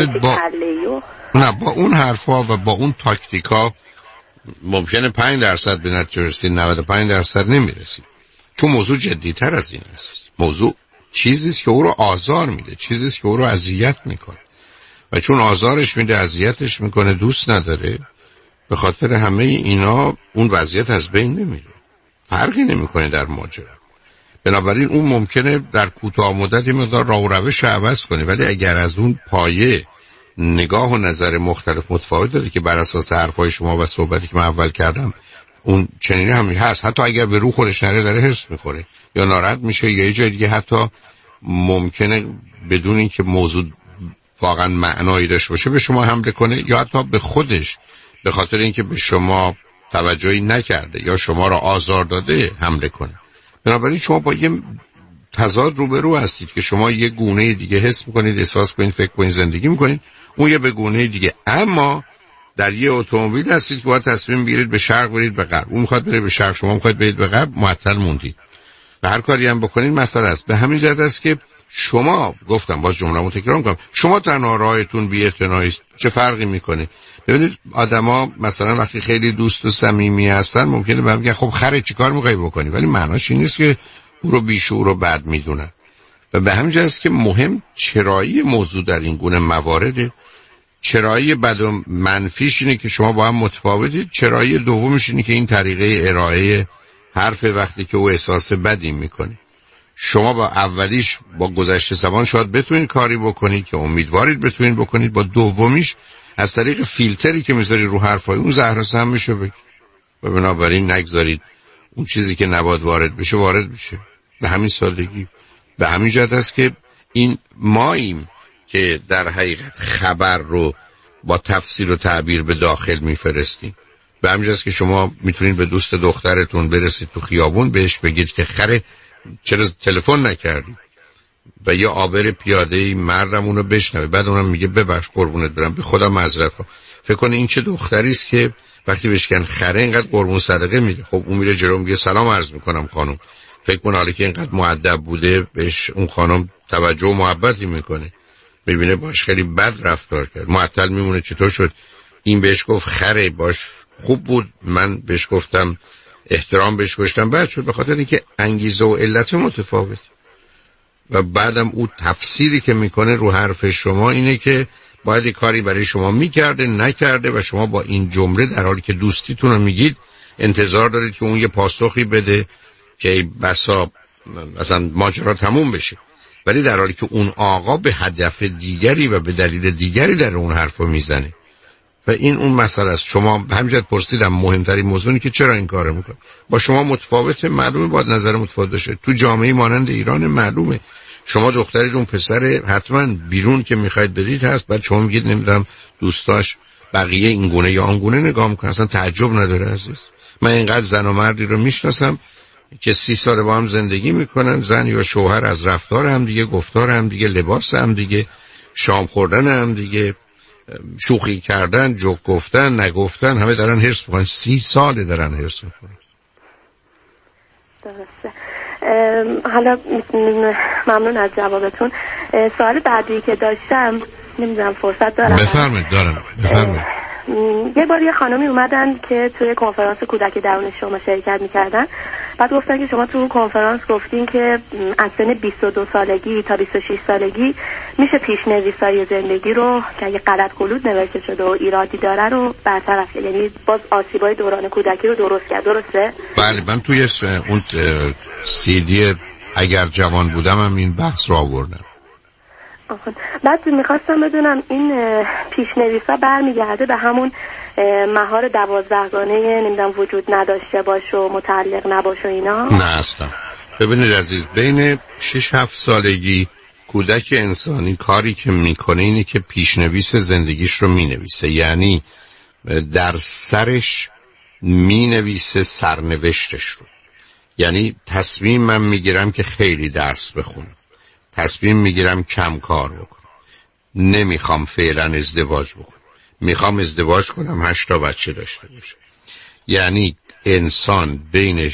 با اون حرفا و با اون تاکتیکا ممکنه 5% به نتیجه رسید، 95% نمیرسید. چون موضوع جدی‌تر از این است. موضوع چیزیست که او رو آزار میده، چیزیست که او رو اذیت میکنه و چون آزارش میده، اذیتش میکنه، دوست نداره، به خاطر همه اینا اون وضعیت از بین نمیره، فرقی نمیکنه در ماجرا. بنابراین اون ممکنه در کوتاه مدت یه مقدار راه و روش عوض کنه، ولی اگر از اون پایه نگاه و نظر مختلف متفاوت داره که بر اساس حرفای شما و صحبتی که من اول کردم اون چنینی هم هست، حتی اگر به رو خودش نره داره حرص میخوره یا ناراحت میشه یا یه جای دیگه حتی ممکنه بدون اینکه موضوع واقعا معنایی داشته باشه به شما حمله کنه یا حتی به خودش به خاطر اینکه به شما توجهی نکرده یا شما را آزار داده حمله کنه. بنابراین شما با یه تضاد روبرو هستید که شما یه گونه دیگه حس میکنید، احساس کنید، فکر کنید، زندگی میکنید، اون یه به گونه دیگه. اما در یه اتومبیل هستید که باید تصمیم بگیرید به شرق برید به غرب، اون میخواد بره به شرق، شما میخواید برید به غرب، معطل موندید و هر کاری هم بکنید مسئله است. به همین جهت است که شما گفتم باز جمله‌مو تکرار میکنم، شما تنها راهتون بی‌اعتنایی است. چه فرقی میکنه؟ ببینید آدما مثلا وقتی خیلی دوست و صمیمی هستن ممکنه بهم بگن خب خره چیکار می‌خوای بکنی، ولی معناش این نیست که او رو بیشعور و بد میدونن. و به همین جهت است که مهم چرایی موضوع در این گونه موارد، چرایی بد و منفیش اینه که شما با هم متفاوتید، چرایی دومش اینه که این طریقه ارائه حرف وقتی که او احساس بدی میکنه. شما با اولیش با گذشته زمان شاید بتونید کاری بکنید که امیدوارید بتونید بکنید، با دومیش از طریق فیلتری که میذاری رو حرفای اون زهر سم میشه و بنابراین نگذارید اون چیزی که نباید وارد بشه وارد بشه. به همین سادگی. به همین جهت است که این ماییم که در حقیقت خبر رو با تفسیر و تعبیر به داخل میفرستیم. به همین جهت است که شما میتونید به دوست دخترتون برسید تو خیابون بهش بگید که خره چرا تلفن نکردی و یا عابر پیاده‌ای مردم اونو بشنوه، بعد اونم میگه ببخش قربونت برم به خودم معذرت خواهم. فکر کنه این چه دختری است که وقتی بهش کن خره اینقدر قربون صدقه میده. خب اون میره جلو میگه سلام عرض میکنم خانم. فکر کنه حالا که اینقدر مؤدب بوده بهش اون خانم توجه و محبتی میکنه، میبینه باش خیلی بد رفتار کرد، معطل میمونه چطور شد این بهش گفت خره، باش خوب بود، من بهش گفتم احترام بهش گذاشتم بد شد. به خاطر اینکه انگیزه و علت متفاوت. و بعدم اون تفسیری که میکنه رو حرف شما اینه که باید کاری برای شما میکرده نکرده و شما با این جمله در حالی که دوستیتون رو میگید انتظار دارید که اون یه پاسخی بده که بسا مثلا ماجرا تموم بشه، ولی در حالی که اون آقا به هدف دیگری و به دلیل دیگری در اون حرفو میزنه. و این اون مسئله است. شما همینجوری پرسیدم مهمترین موضوعی که چرا این کارو میکنه. با شما متفاوته، معلومه باید نظر متفاوت باشه. تو جامعه مانند ایران معلومه شما دختری اون پسر حتما بیرون که میخواید برید هست، بعد شما میگید نمیدونم دوستاش بقیه این گونه یا آن گونه نگاه میکنن، اصلا تعجب نداره عزیز. من اینقدر زن و مردی رو میشناسم که 30 سال با هم زندگی میکنن، زن یا شوهر، از رفتار هم دیگه، گفتار هم دیگه، لباس هم دیگه، شام خوردن هم دیگه، شوخی کردن، جوک گفتن، نگفتن، همه دارن حرص میکنن. 30 ساله دارن حرص میکنن. درسته. حالا ممنون از جوابتون. سوال بعدی که داشتم نمیدونم فرصت دارم. بفرمایید. دارم. بفرمایید. یه بار یه خانمی اومدن که توی کنفرانس کودک درون شما شرکت میکردن، بعد گفتن که شما تو کنفرانس گفتین که از سن 22 سالگی تا 26 سالگی میشه پیشنویسای زندگی رو که اگه غلط غلط نوشته شده و ایرادی داره رو برطرف کرد، یعنی باز آسیبای دوران کودکی رو درست کرد. درسته؟ بله، من توی اون CD اگر جوان بودم هم این بحث رو آوردم. بعد میخواستم بدونم این پیشنویسا برمیگرده به همون مهار 12گانه نمیدونم وجود نداشته باشه و متعلق نباشه اینا؟ نه اصلا. ببینید عزیز، بین 6-7 سالگی کودک انسانی کاری که میکنه اینه که پیشنویس زندگیش رو مینویسه، یعنی در سرش مینویسه سرنوشتش رو. یعنی تصمیم من میگیرم که خیلی درس بخونم، تصمیم میگیرم کم کار بکنم، نمیخوام فعلا ازدواج بکنم، میخوام ازدواج کنم 8 تا بچه داشته باشم. یعنی انسان بین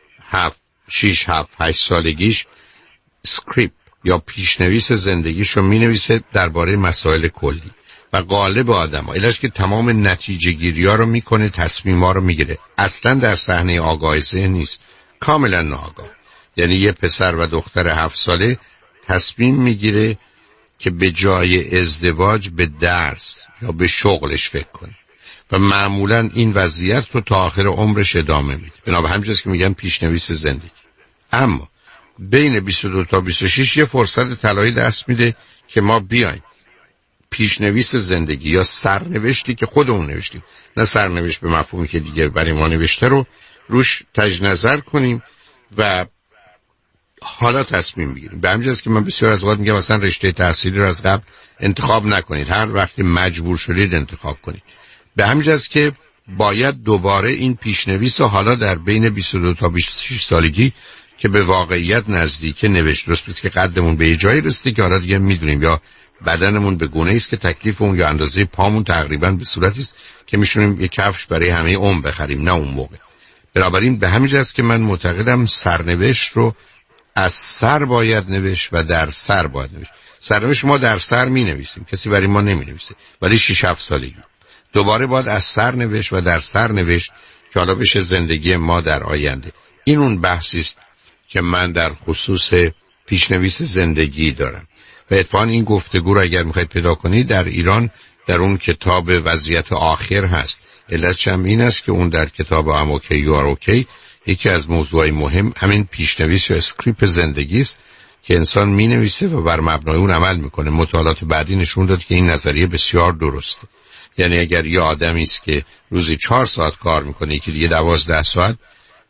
6-7-8 سالگیش اسکریپت یا پیشنویس زندگیش رو مینویسه درباره مسائل کلی و غالب آدم ها علاش که تمام نتیجه گیری ها رو میکنه، تصمیم ها رو میگیره، اصلا در صحنه آگاه ذهن نیست، کاملا ناآگاه. یعنی یه پسر و دختر 7 ساله تصمیم میگیره که به جای ازدواج به درس یا به شغلش فکر کنه و معمولا این وضعیت رو تا آخر عمرش ادامه میده. بنابراین همینجاست که میگن پیشنویس زندگی. اما بین 22 تا 26 یه فرصت طلایی دست میده که ما بیایم پیشنویس زندگی یا سرنوشتی که خودمون نوشتیم، نه سرنوشت به مفهومی که دیگه برای ما نوشته، رو روش تجنظر کنیم و حالا تصمیم بگیریم. به همین جاست که من بسیار از اوقات میگم مثلا رشته تحصیلی رو از قبل انتخاب نکنید، هر وقت مجبور شدید انتخاب کنید. به همین جاست که باید دوباره این پیشنویس رو حالا در بین 22 تا 26 سالگی که به واقعیت نزدیک نوشت. درست که قدمون به یه جایی رسیده که حالا دیگه میدونیم یا بدنمون به گونه‌ای است که تکلیف اون یا اندازه پامون تقریبا به صورتی است که میشونیم یه کفش برای همه عمر بخریم، نه اون موقع. بنابراین به همین جاست که من معتقدم سرنوشت رو از سر باید نوشت و در سر باید نوشت. سرنوشت ما در سر می نویسیم، کسی برای ما نمی نویسه، ولی 6-7 سالگی دوباره باید از سر نوشت و در سر نوشت که حالا بشه زندگی ما در آینده. این اون بحثی است که من در خصوص پیشنویس زندگی دارم و اتفاقا این گفتگو رو اگر میخواید پیدا کنید در ایران در اون کتاب وضعیت آخر هست. علتش هم این است که اون در کتاب I'm okay you are okay یکی از موضوعای مهم همین پیشنویس یا اسکریپت زندگی است که انسان مینویسه و بر مبنای اون عمل میکنه. مطالعات بعدی نشون داد که این نظریه بسیار درسته. یعنی اگر یه آدمی است که روزی 4 ساعت کار میکنه، یکی دیگه 12 ساعت،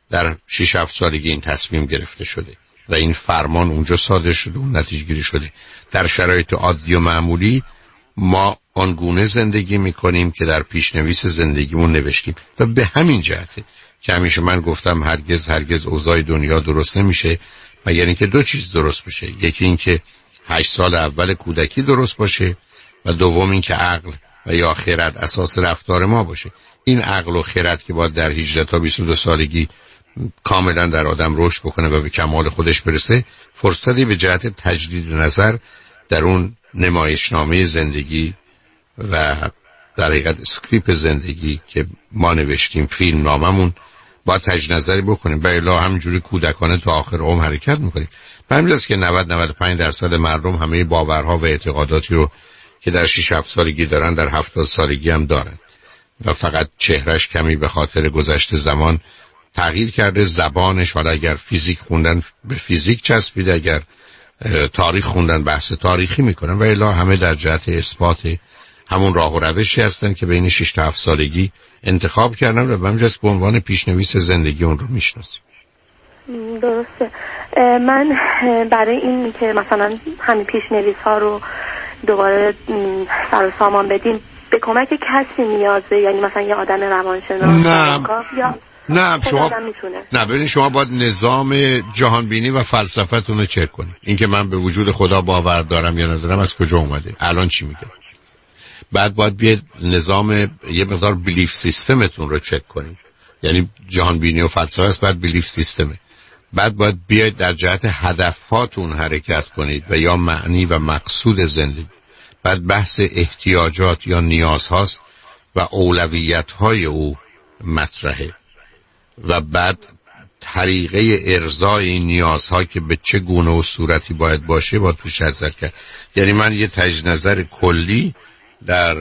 در 6-7 سالگی این تصمیم گرفته شده و این فرمان اونجا صادر شده و نتیجه گیری شده. در شرایط عادی و معمولی ما آنگونه زندگی میکنیم که در پیشنویس زندگیمون نوشتیم و به همین جهته که همیشه من گفتم هرگز اوضاع دنیا درست نمیشه مگر اینکه دو چیز درست بشه. یکی این که 8 سال اول کودکی درست باشه و دوم این که عقل و یا خرد اساس رفتار ما باشه. این عقل و خرد که باید در 18 تا 22 سالگی کاملا در آدم رشد بکنه و به کمال خودش برسه، فرصتی به جهت تجدید نظر در اون نمایشنامه زندگی و در حقیقت اسکریپت زندگی که ما نوشتیم، فیلم ناممون، با تجدید نظری بکنیم. به الا همینجوری کودکانه تا آخر عمر حرکت میکنیم. به همین جاست که 90-95% مردم همه باورها و اعتقاداتی رو که در 6-7 سالگی دارن در 70 سالگی هم دارن و فقط چهرش کمی به خاطر گذشت زمان تغییر کرده. زبانش، حالا اگر فیزیک خوندن به فیزیک چسبیده، اگر تاریخ خوندن بحث تاریخی میکنن و الا همه در جهت اثبات همون راه و روشی هستن که بین 6 تا 7 سالگی انتخاب کردن و به همجاست به عنوان پیشنویس زندگی اون رو میشناسیم. درسته. من برای این که مثلا همین پیشنویس ها رو دوباره سر و سامان بدیم به کمک کسی نیازه، یعنی مثلا یه آدم روانشناس یا نه شما ببینید شما باید نظام جهانبینی و فلسفتون رو چک کنید. اینکه من به وجود خدا باور دارم یا ندارم از کجا اومده، الان چی میگه. بعد باید بیاید نظام یه مقدار بیلیف سیستمتون رو چک کنید، یعنی جهانبینی و فلسفه است، بعد بیلیف سیستمه. بعد باید بیاید در جهت هدفهاتون حرکت کنید و یا معنی و مقصود زندگی. بعد بحث احتیاجات یا نیازهاست و اولویت‌های او مطرحه و بعد طریقه ارضای این نیازها که به چه گونه و صورتی باید باشه باید توش نظر کرد. یعنی من یه تجدید نظر کلی در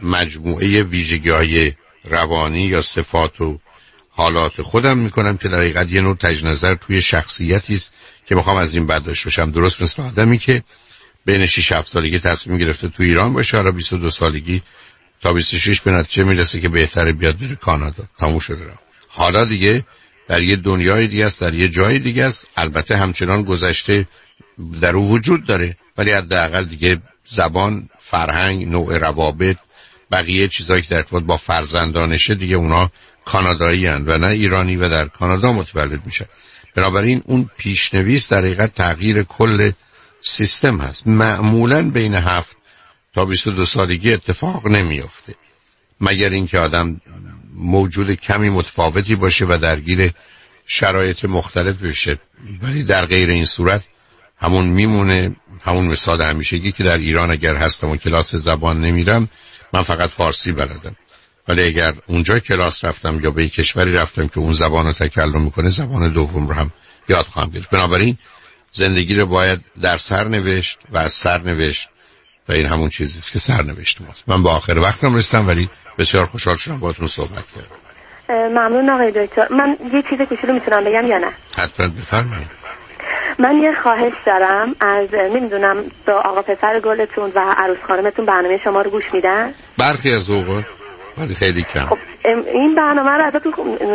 مجموعه ویژگی‌های روانی یا صفات و حالات خودم میکنم که در حقیقت یه نوع تجدید نظر توی شخصیتی است که میخوام از این بعد داشته باشم. درست مثل آدمی که بین 6-7 سالگی تصمیم گرفته تو ایران باشه، حالا 22 سالگی تا 26 به نتیجه میرسه که بهتره بیاد بره کانادا. تموم شده رفت. حالا دیگه در یه دنیای دیگه است، در یه جای دیگه است. البته همچنان گذشته در او وجود داره ولی حداقل دیگه زبان، فرهنگ، نوع روابط، بقیه چیزایی که در ارتباط با فرزندانشه دیگه اونا کانادایی هستند و نه ایرانی و در کانادا متولد میشن. بنابراین اون پیشنویس در حقیقت تغییر کل سیستم هست. معمولاً بین 7 تا 22 سالگی اتفاق نمیافته مگر اینکه آدم موجود کمی متفاوتی باشه و درگیر شرایط مختلف بشه، ولی در غیر این صورت همون میمونه. همون مثال همیشگی که در ایران اگر هستم و کلاس زبان نمیرم، من فقط فارسی بلدم، ولی اگر اونجا کلاس رفتم یا به یک کشوری رفتم که اون زبان رو تکلم میکنه، زبان دوم رو هم یاد خواهم گرفت. بنابراین زندگی رو باید در سر نوشت و از سر نوشت و این همون چیزیست که سر نوشت ماست. من با آخر وقتم رسیدم ولی بسیار خوشحال شدم باهاتون صحبت کردم. ممنون آقای دکتر. من یه چیز کوچولو میتونم بگم یا نه؟ حتما بفرمایید. من یه خواهش دارم از نمیدونم با آقا پسر گلتون و عروس خانمتون برنامه شما رو گوش میدن؟ برخی از اوقات ولی خیلی کم. خب این برنامه رو ازتون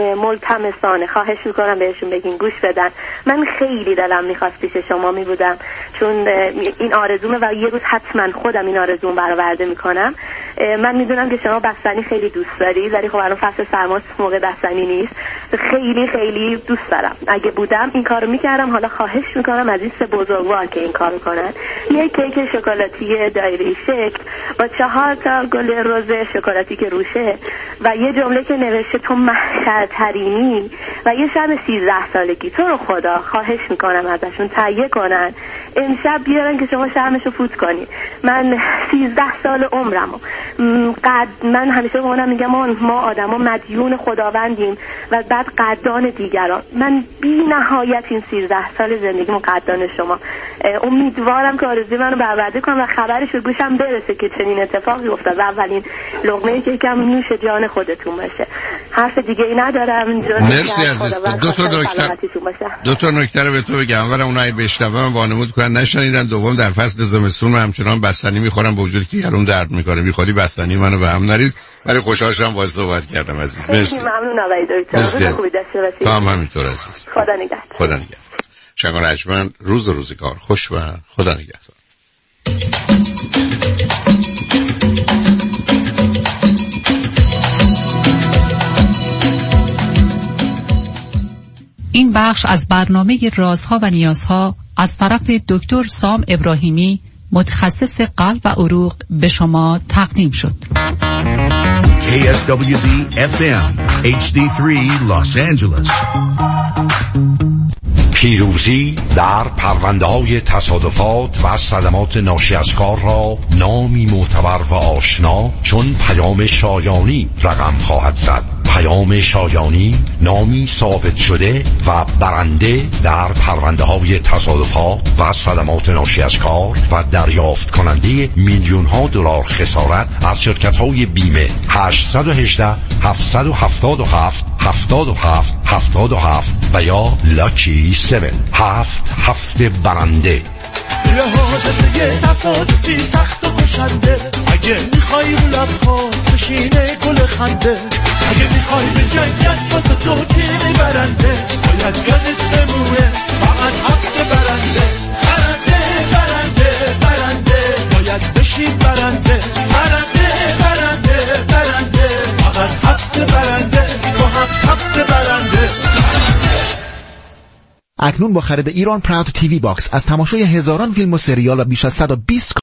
ملتمسانه خواهش میکنم بهشون بگین گوش بدن. من خیلی دلم میخواست پیش شما میبودم چون این آرزومه و یه روز حتما خودم این آرزوم برآورده میکنم. من میدونم که شما بستنی خیلی دوست دارید ولی خب الان فصل سرماست، موقع بستنی نیست. خیلی خیلی دوست دارم. اگه بودم این کارو میکردم. حالا خواهش میکنم از این 3 بزرگوار که این کارو کنن یه کیک شکلاتی دایره شکل با 4 تا گل رز شکلاتی که روشه و یه جمله که نوشته تو محشرترینی و یه شب 13 سالگی، تو رو خدا خواهش میکنم ازشون تهیه کنن امشب بیارن که شما شرمشو فوت کنی. من 13 سال عمرمو من همیشه به اونم میگم ما آدما مدیون خداوندیم و بعد قدردان دیگران. من بی نهایت این 13 سال زندگیمو قدردان شما. امیدوارم که آرزوی منو برآورده کنم و خبرش به گوشم برسه که چنین اتفاقی افتاد. اولین لقمه‌ای که یکم نوش جان خودتون باشه. حرف دیگه ای ندارم. مرسی عزیز. دو تا نکته رو به تو بگم. اولا اونایی بشنوم وانمود کنن نشنیدن. دوم در فصل زمستون من همچنان بستنی میخورم با وجودی که یارم درد میکنه. بی خودی بستنی منو به هم نریز. ولی خوشحال شدم باهات صحبت کردم عزیز. مرسی. ممنون آقای دکتر. خوبی داشته باشید. تا همینطور عزیز. خدا نگهدار. خدا نگهدار. شنگ رجمن، روز و روزگار خوش و خدا نگهدار. این بخش از برنامه رازها و نیازها از طرف دکتر سام ابراهیمی متخصص قلب و عروق به شما تقدیم شد. KSWZ FM HD3 Los Angeles. پیروزی در پرونده‌های تصادفات و صدمات ناشی از کار را نامی معتبر و آشنا چون پیام شایانی رقم خواهد زد. پیام شایانی نامی ثابت شده و برنده در پرونده‌های تصادفات و صدمات ناشی از کار و دریافت کننده میلیون‌ها دلار خسارت از شرکت‌های بیمه. 818 777 77 و یا لاکی 7 7 برنده. حادثه یه تصادفی سخت و کشنده، اگه میخوای رو لبخواه بشینه گل خنده، اگه میخوای به جنگت واسه تو تیمی برنده، باید یادت بمونه فقط حق برنده. برنده برنده برنده باید بشین برنده. برنده برنده برنده فقط حق برنده، با هم حق برنده. اکنون با خرید ایران پراود تیوی باکس از تماشای هزاران فیلم و سریال و بیش از 120